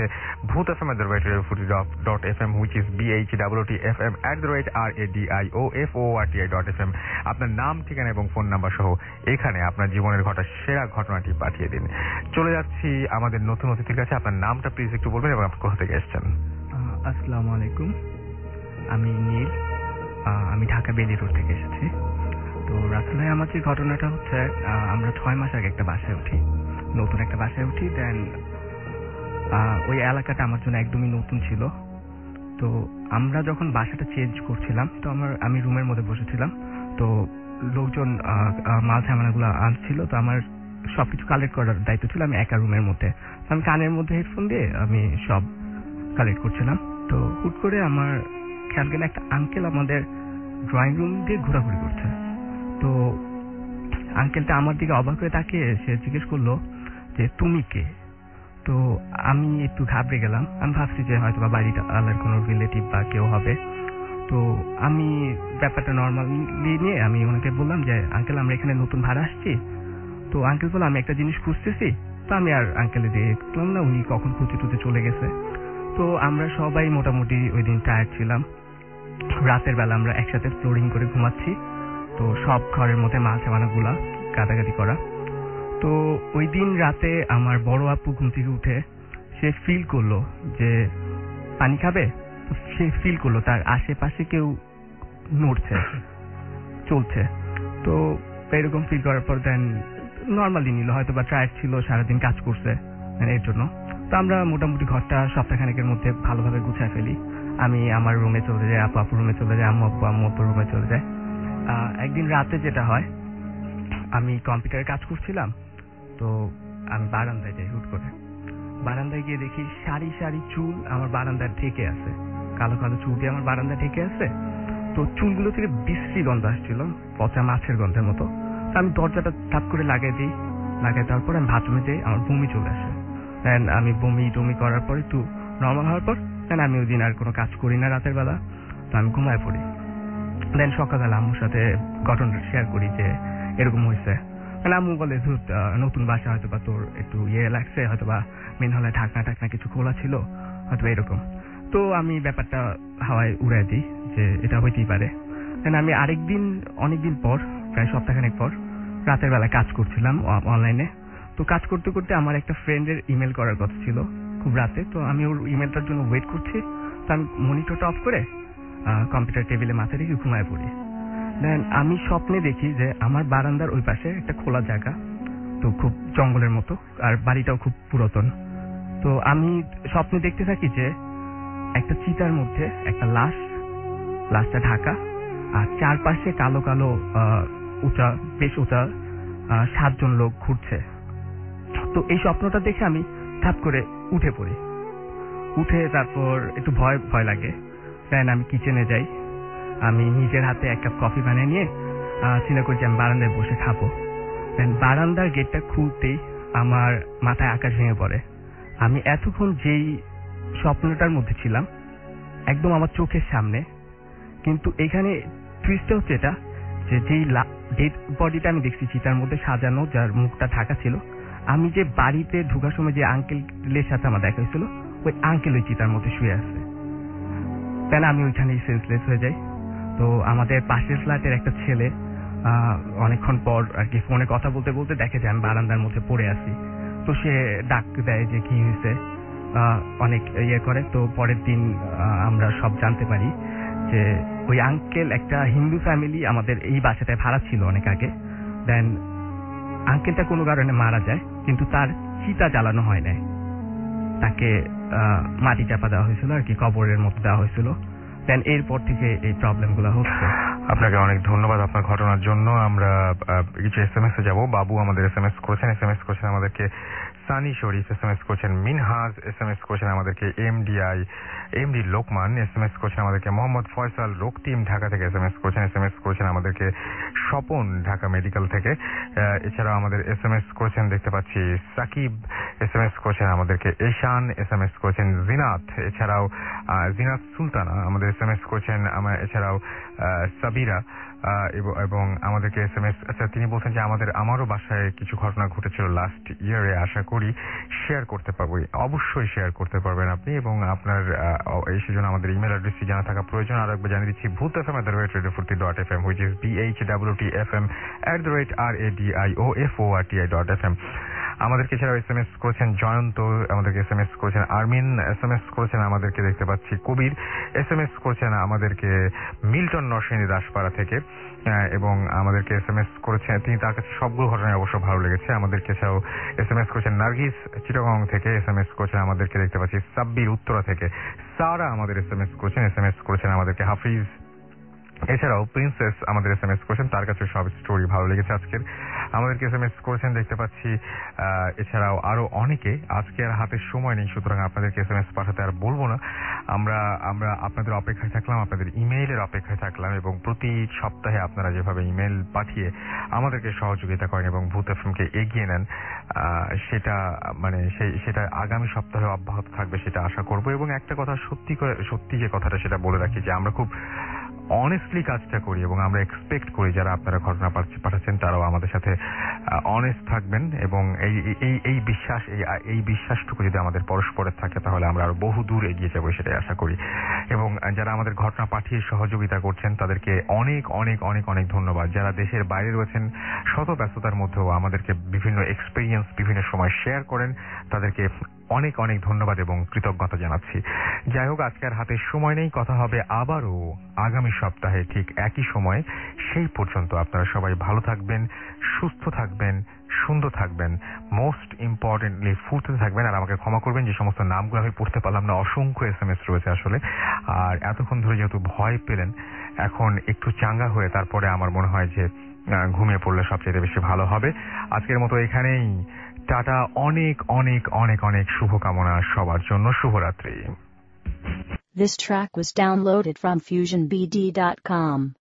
bhutfm@radiofuturity.fm, which is BHWTFM@radiofuturity.fm। আপনার নাম, ঠিকানা এবং ফোন নাম্বার সহ এখানে আপনার জীবনের ঘটা সেরা ঘটনাটি পাঠিয়ে দিন। চলে যাচ্ছি আমাদের নতুন অতিথির কাছে। আপনার নামটা প্লিজ একটু বলবেন এবং আপনি কোথা থেকে এসেছেন? আসসালামু আলাইকুম, আমি নীল, আমি ঢাকা বেলি রোড থেকে এসেছি। তো রাসেল ভাই, আমার যে ঘটনাটা হচ্ছে, আমরা 6 মাস আগে নতুন একটা বাসায় উঠি। দেন ওই এলাকাটা আমার জন্য একদমই নতুন ছিল। তো আমরা যখন বাসাটা চেঞ্জ করছিলাম, তো আমি রুমের মধ্যে বসেছিলাম। তো লোকজন মাল সামানাগুলো আনছিল, তো আমার সবকিছু কালেক্ট করার দায়িত্ব ছিল আমি একা রুমের মধ্যে। আমি কানের মধ্যে হেডফোন দিয়ে আমি সব কালেক্ট করছিলাম। তো হুট করে আমার খেয়াল গেলে একটা আঙ্কেল আমাদের ড্রয়িং রুম দিয়ে ঘোরাঘুরি করছে। তো আঙ্কেলটা আমার দিকে অবাক হয়ে তাকিয়ে সে জিজ্ঞেস করলো যে তুমি কে? তো আমি একটু ঘাবড়ে গেলাম। আমি ভাবছি যে হয়তো বা বাড়িটা আলার কোনো রিলেটিভ বা কেউ হবে। তো আমি ব্যাপারটা নর্মালি নিয়ে আমি ওনাকে বললাম যে আঙ্কেল আমরা এখানে নতুন ভাড়া আসছি। তো আঙ্কেল বললো আমি একটা জিনিস খুঁজতেছি। তো আমি আর আঙ্কেলে দিয়ে দেখলাম না, উনি কখন খুঁজে চলে গেছে। তো আমরা সবাই মোটামুটি ওই দিন টায়ার্ড ছিলাম। রাতের বেলা আমরা একসাথে ফ্লোরিং করে ঘুমাচ্ছি। তো সব ঘরের মধ্যে মাল সামানাগুলা গাদাগাদি করা। তো ওই দিন রাতে আমার বড় আপু ঘুম থেকে উঠে সে ফিল করলো যে পানি খাবে। তো সে ফিল করলো তার আশেপাশে কেউ নড়ছে, চলছে। তো এরকম ফিল করার পর দেন নর্মালি নিল, হয়তো বা টায়ার্ড ছিল, সারাদিন কাজ করছে এর জন্য। তো আমরা মোটামুটি ঘরটা সপ্তাহখানেকের মধ্যে ভালোভাবে গুছায় ফেলি। আমি আমার রুমে চলে যাই, আপু আপুর রুমে চলে যায়, আম্মু আপুর রুমে চলে যায়। একদিন রাতে যেটা হয়, আমি কম্পিউটারে কাজ করছিলাম। তো আমি বারান্দায় যাই। হুট করে বারান্দায় গিয়ে দেখি সারি সারি চুল আমার বারান্দায় ঢেকে আছে, কালো কালো চুল দিয়ে আমার বারান্দায় ঢেকে আছে। তো চুলগুলো থেকে বিশ্রী গন্ধ আসছিল, পচা মাছের গন্ধের মতো। আমি দরজাটা ধাপ করে লাগাই দিই। লাগাই দেওয়ার পর আমি বাথরুমে যাই, আমার বমি চলে আসে। দেন আমি বমি করার পর একটু নর্মাল হওয়ার পর দেন আমি ওই দিন আর কোনো কাজ করি না রাতের বেলা। তো আমি ঘুমায় পড়ি। দেন সকালবেলা আম্মুর সাথে ঘটনাটা শেয়ার করি যে এরকম হয়েছে। আম্মু বলে নতুন বাসা হয়তো বা তোর একটু লাগছে, হয়তো বা মেন হলে ঢাকনা কিছু খোলা ছিল, হয়তো এরকম। তো আমি ব্যাপারটা হাওয়ায় উড়াই দিই যে এটা হইতেই পারে। দেন আমি আরেকদিন অনেকদিন পর, প্রায় সপ্তাহখানেক পর, রাতের বেলা কাজ করছিলাম অনলাইনে। তো কাজ করতে করতে আমার একটা ফ্রেন্ডের ইমেল করার কথা ছিল খুব রাতে। তো আমি ওর ইমেলটার জন্য ওয়েট করছি। তো আমি মনিটরটা অফ করে কম্পিউটার টেবিলে মাথা রেখে ঘুমায় পড়ি। দেন আমি স্বপ্নে দেখি যে আমার বারান্দার ওই পাশে একটা খোলা জায়গা, তো খুব জঙ্গলের মতো, আর বাড়িটাও খুব পুরাতন। তো আমি স্বপ্নে দেখতে থাকি যে একটা চিতার মধ্যে একটা লাশটা ঢাকা, আর চারপাশে কালো কালো বেশ উঁচা 7 জন লোক ঘুরছে। তো এই স্বপ্নটা দেখে আমি ঠাপ করে উঠে পড়ি। উঠে তারপর একটু ভয় লাগে। দেন আমি কিচেনে যাই। আমি নিজের হাতে এক কাপ কফি বানিয়ে নিয়ে চিন্তা করছি আমি বারান্দায় বসে খাবো। দেন বারান্দার গেটটা খুলতেই আমার মাথায় আকাশ ভেঙে পড়ে। আমি এতক্ষণ যেই স্বপ্নটার মধ্যে ছিলাম একদম আমার চোখের সামনে, কিন্তু এখানে টুইস্টটা হচ্ছে এটা যে যেই ডেড বডিটা আমি দেখছি চিতার মধ্যে সাজানো, যার মুখটা ঢাকা ছিল, আমি যে বাড়িতে ঢোকার সময় যে আঙ্কেলের সাথে আমার দেখা হয়েছিল, ওই আঙ্কেল ওই চিতার মধ্যে শুয়ে আছে। তাই আমি ওইখানেই সেন্সলেস হয়ে যাই। তো আমাদের পাশের ফ্ল্যাটের একটা ছেলে অনেকক্ষণ পর আর কি ফোনে কথা বলতে বলতে দেখে যে আমি বারান্দার মধ্যে পড়ে আছি। তো সে ডাক দেয় যে কি হয়েছে, অনেক ইয়ে করে। তো পরের দিন আমরা সব জানতে পারি যে ওই আঙ্কেল একটা হিন্দু ফ্যামিলি আমাদের এই বাসাটায় ভাড়া ছিল অনেক আগে। দেন আঙ্কেলটা কোনো কারণে মারা যায়, কিন্তু তার চিতা জ্বালানো হয় নাই, তাকে মাটি চাপা দেওয়া হয়েছিল আর কি, কবরের মতো দেওয়া হয়েছিল। দেন এরপর থেকে এই প্রবলেম গুলো হচ্ছে। আপনাকে অনেক ধন্যবাদ আপনার ঘটনার জন্য। আমরা কিছু SMS এ যাব। বাবু আমাদের SMS করেছেন আমাদেরকে, সানি শরীফ SMS করেছেন, মিনহাজ SMS করেছেন আমাদেরকে, এমডি লোকমান SMS করেছেন আমাদেরকে, মোহাম্মদ ফয়সাল রক্তিম ঢাকা থেকে SMS করেছেন আমাদেরকে, স্বপন ঢাকা মেডিকেল থেকে। এছাড়াও আমাদের SMS করেছেন দেখতে পাচ্ছি সাকিব SMS করেছেন আমাদেরকে, এশান SMS করেছেন, জিনাত, এছাড়াও জিনাত সুলতানা আমাদের SMS করেছেন, এছাড়াও সাবিরা এবং আমাদেরকে SMS। আচ্ছা, তিনি বলছেন যে আমারও বাসায় কিছু ঘটনা ঘটেছিল লাস্ট ইয়ারে, আশা করি শেয়ার করতে পারবো। অবশ্যই শেয়ার করতে পারবেন আপনি, এবং আপনার এই সেজন্য আমাদের ইমেল অ্যাড্রেসটি জানা থাকা প্রয়োজন। আর একবার জানিয়ে দিচ্ছি, bhutfm@radiofurti.fm, which is bhwtfm@radiofort.fm। আমাদেরকে এছাড়াও SMS করেছেন জয়ন্ত, আমাদেরকে SMS করেছেন আরমিন, SMS করেছেন আমাদেরকে দেখতে পাচ্ছি কবির, SMS করেছেন আমাদেরকে মিল্টন নরসিংদী দাসপাড়া থেকে, এবং আমাদেরকে SMS করেছেন, তিনি তার কাছে সবগুলো ঘটনায় অবশ্য ভালো লেগেছে। আমাদেরকে এছাড়াও SMS করেছেন নার্গিস চিটাগং থেকে, SMS করেছেন আমাদেরকে দেখতে পাচ্ছি সাব্বির উত্তরা থেকে, সারা আমাদের SMS করেছেন আমাদেরকে হাফিজ এছাড়াও প্রিন্সেস আমাদের SMS করেছেন, তার কাছে সব স্টোরি ভালো লেগেছে আজকের। আমাদেরকে SMS করেছেন দেখতে পাচ্ছি। এছাড়াও আরো অনেকে। আজকে আর হাতে সময় নেই, সুতরাং আপনাদেরকে SMS পাঠাতে আর বলবো না। আমরা আপনাদের অপেক্ষায় থাকলাম, আপনাদের ইমেইলের অপেক্ষায় থাকলাম, এবং প্রতি সপ্তাহে আপনারা যেভাবে ইমেইল পাঠিয়ে আমাদেরকে সহযোগিতা করেন এবং ভূত এফএমকে এগিয়ে নেন, সেটা আগামী সপ্তাহে অব্যাহত থাকবে সেটা আশা করব। এবং একটা কথা সত্যি যে কথাটা সেটা বলে রাখি যে আমরা খুব অনেস্টলি কাজটা করি এবং আমরা এক্সপেক্ট করি যারা আপনারা ঘটনা পাঠাচ্ছেন তারাও আমাদের সাথে অনেস্ট থাকবেন, এবং এই বিশ্বাসটুকু যদি আমাদের পরস্পরের থাকে তাহলে আমরা আরো বহু দূর এগিয়ে যাবো সেটাই আশা করি। এবং যারা আমাদের ঘটনা পাঠিয়ে সহযোগিতা করছেন তাদেরকে অনেক অনেক অনেক অনেক ধন্যবাদ। যারা দেশের বাইরে রয়েছেন শত ব্যস্ততার মধ্যেও আমাদেরকে বিভিন্ন এক্সপেরিয়েন্স বিভিন্ন সময় শেয়ার করেন, তাদেরকে অনেক অনেক ধন্যবাদ এবং কৃতজ্ঞতা জানাচ্ছি। যাই হোক, আজকের হাতে সময় নেই, কথা হবে আবারও আগামী সপ্তাহে ঠিক একই সময়। সেই পর্যন্ত আপনারা সবাই ভালো থাকবেন, সুস্থ থাকবেন, সুন্দর থাকবেন, মোস্ট ইম্পর্টেন্টলি ফুর্তিতে থাকবেন। আর আমাকে ক্ষমা করবেন যে সমস্ত নামগুলো আমি পড়তে পারলাম না, অসংখ্য SMS রয়েছে আসলে। আর এতক্ষণ ধরে যেহেতু ভয় পেলেন, এখন একটু চাঙ্গা হয়ে তারপরে আমার মনে হয় যে ঘুমিয়ে পড়লে সবচেয়ে বেশি ভালো হবে। আজকের মতো এখানেই টাটা, অনেক অনেক অনেক অনেক শুভকামনা সবার জন্য, শুভরাত্রি। This track was downloaded from FusionBD.com.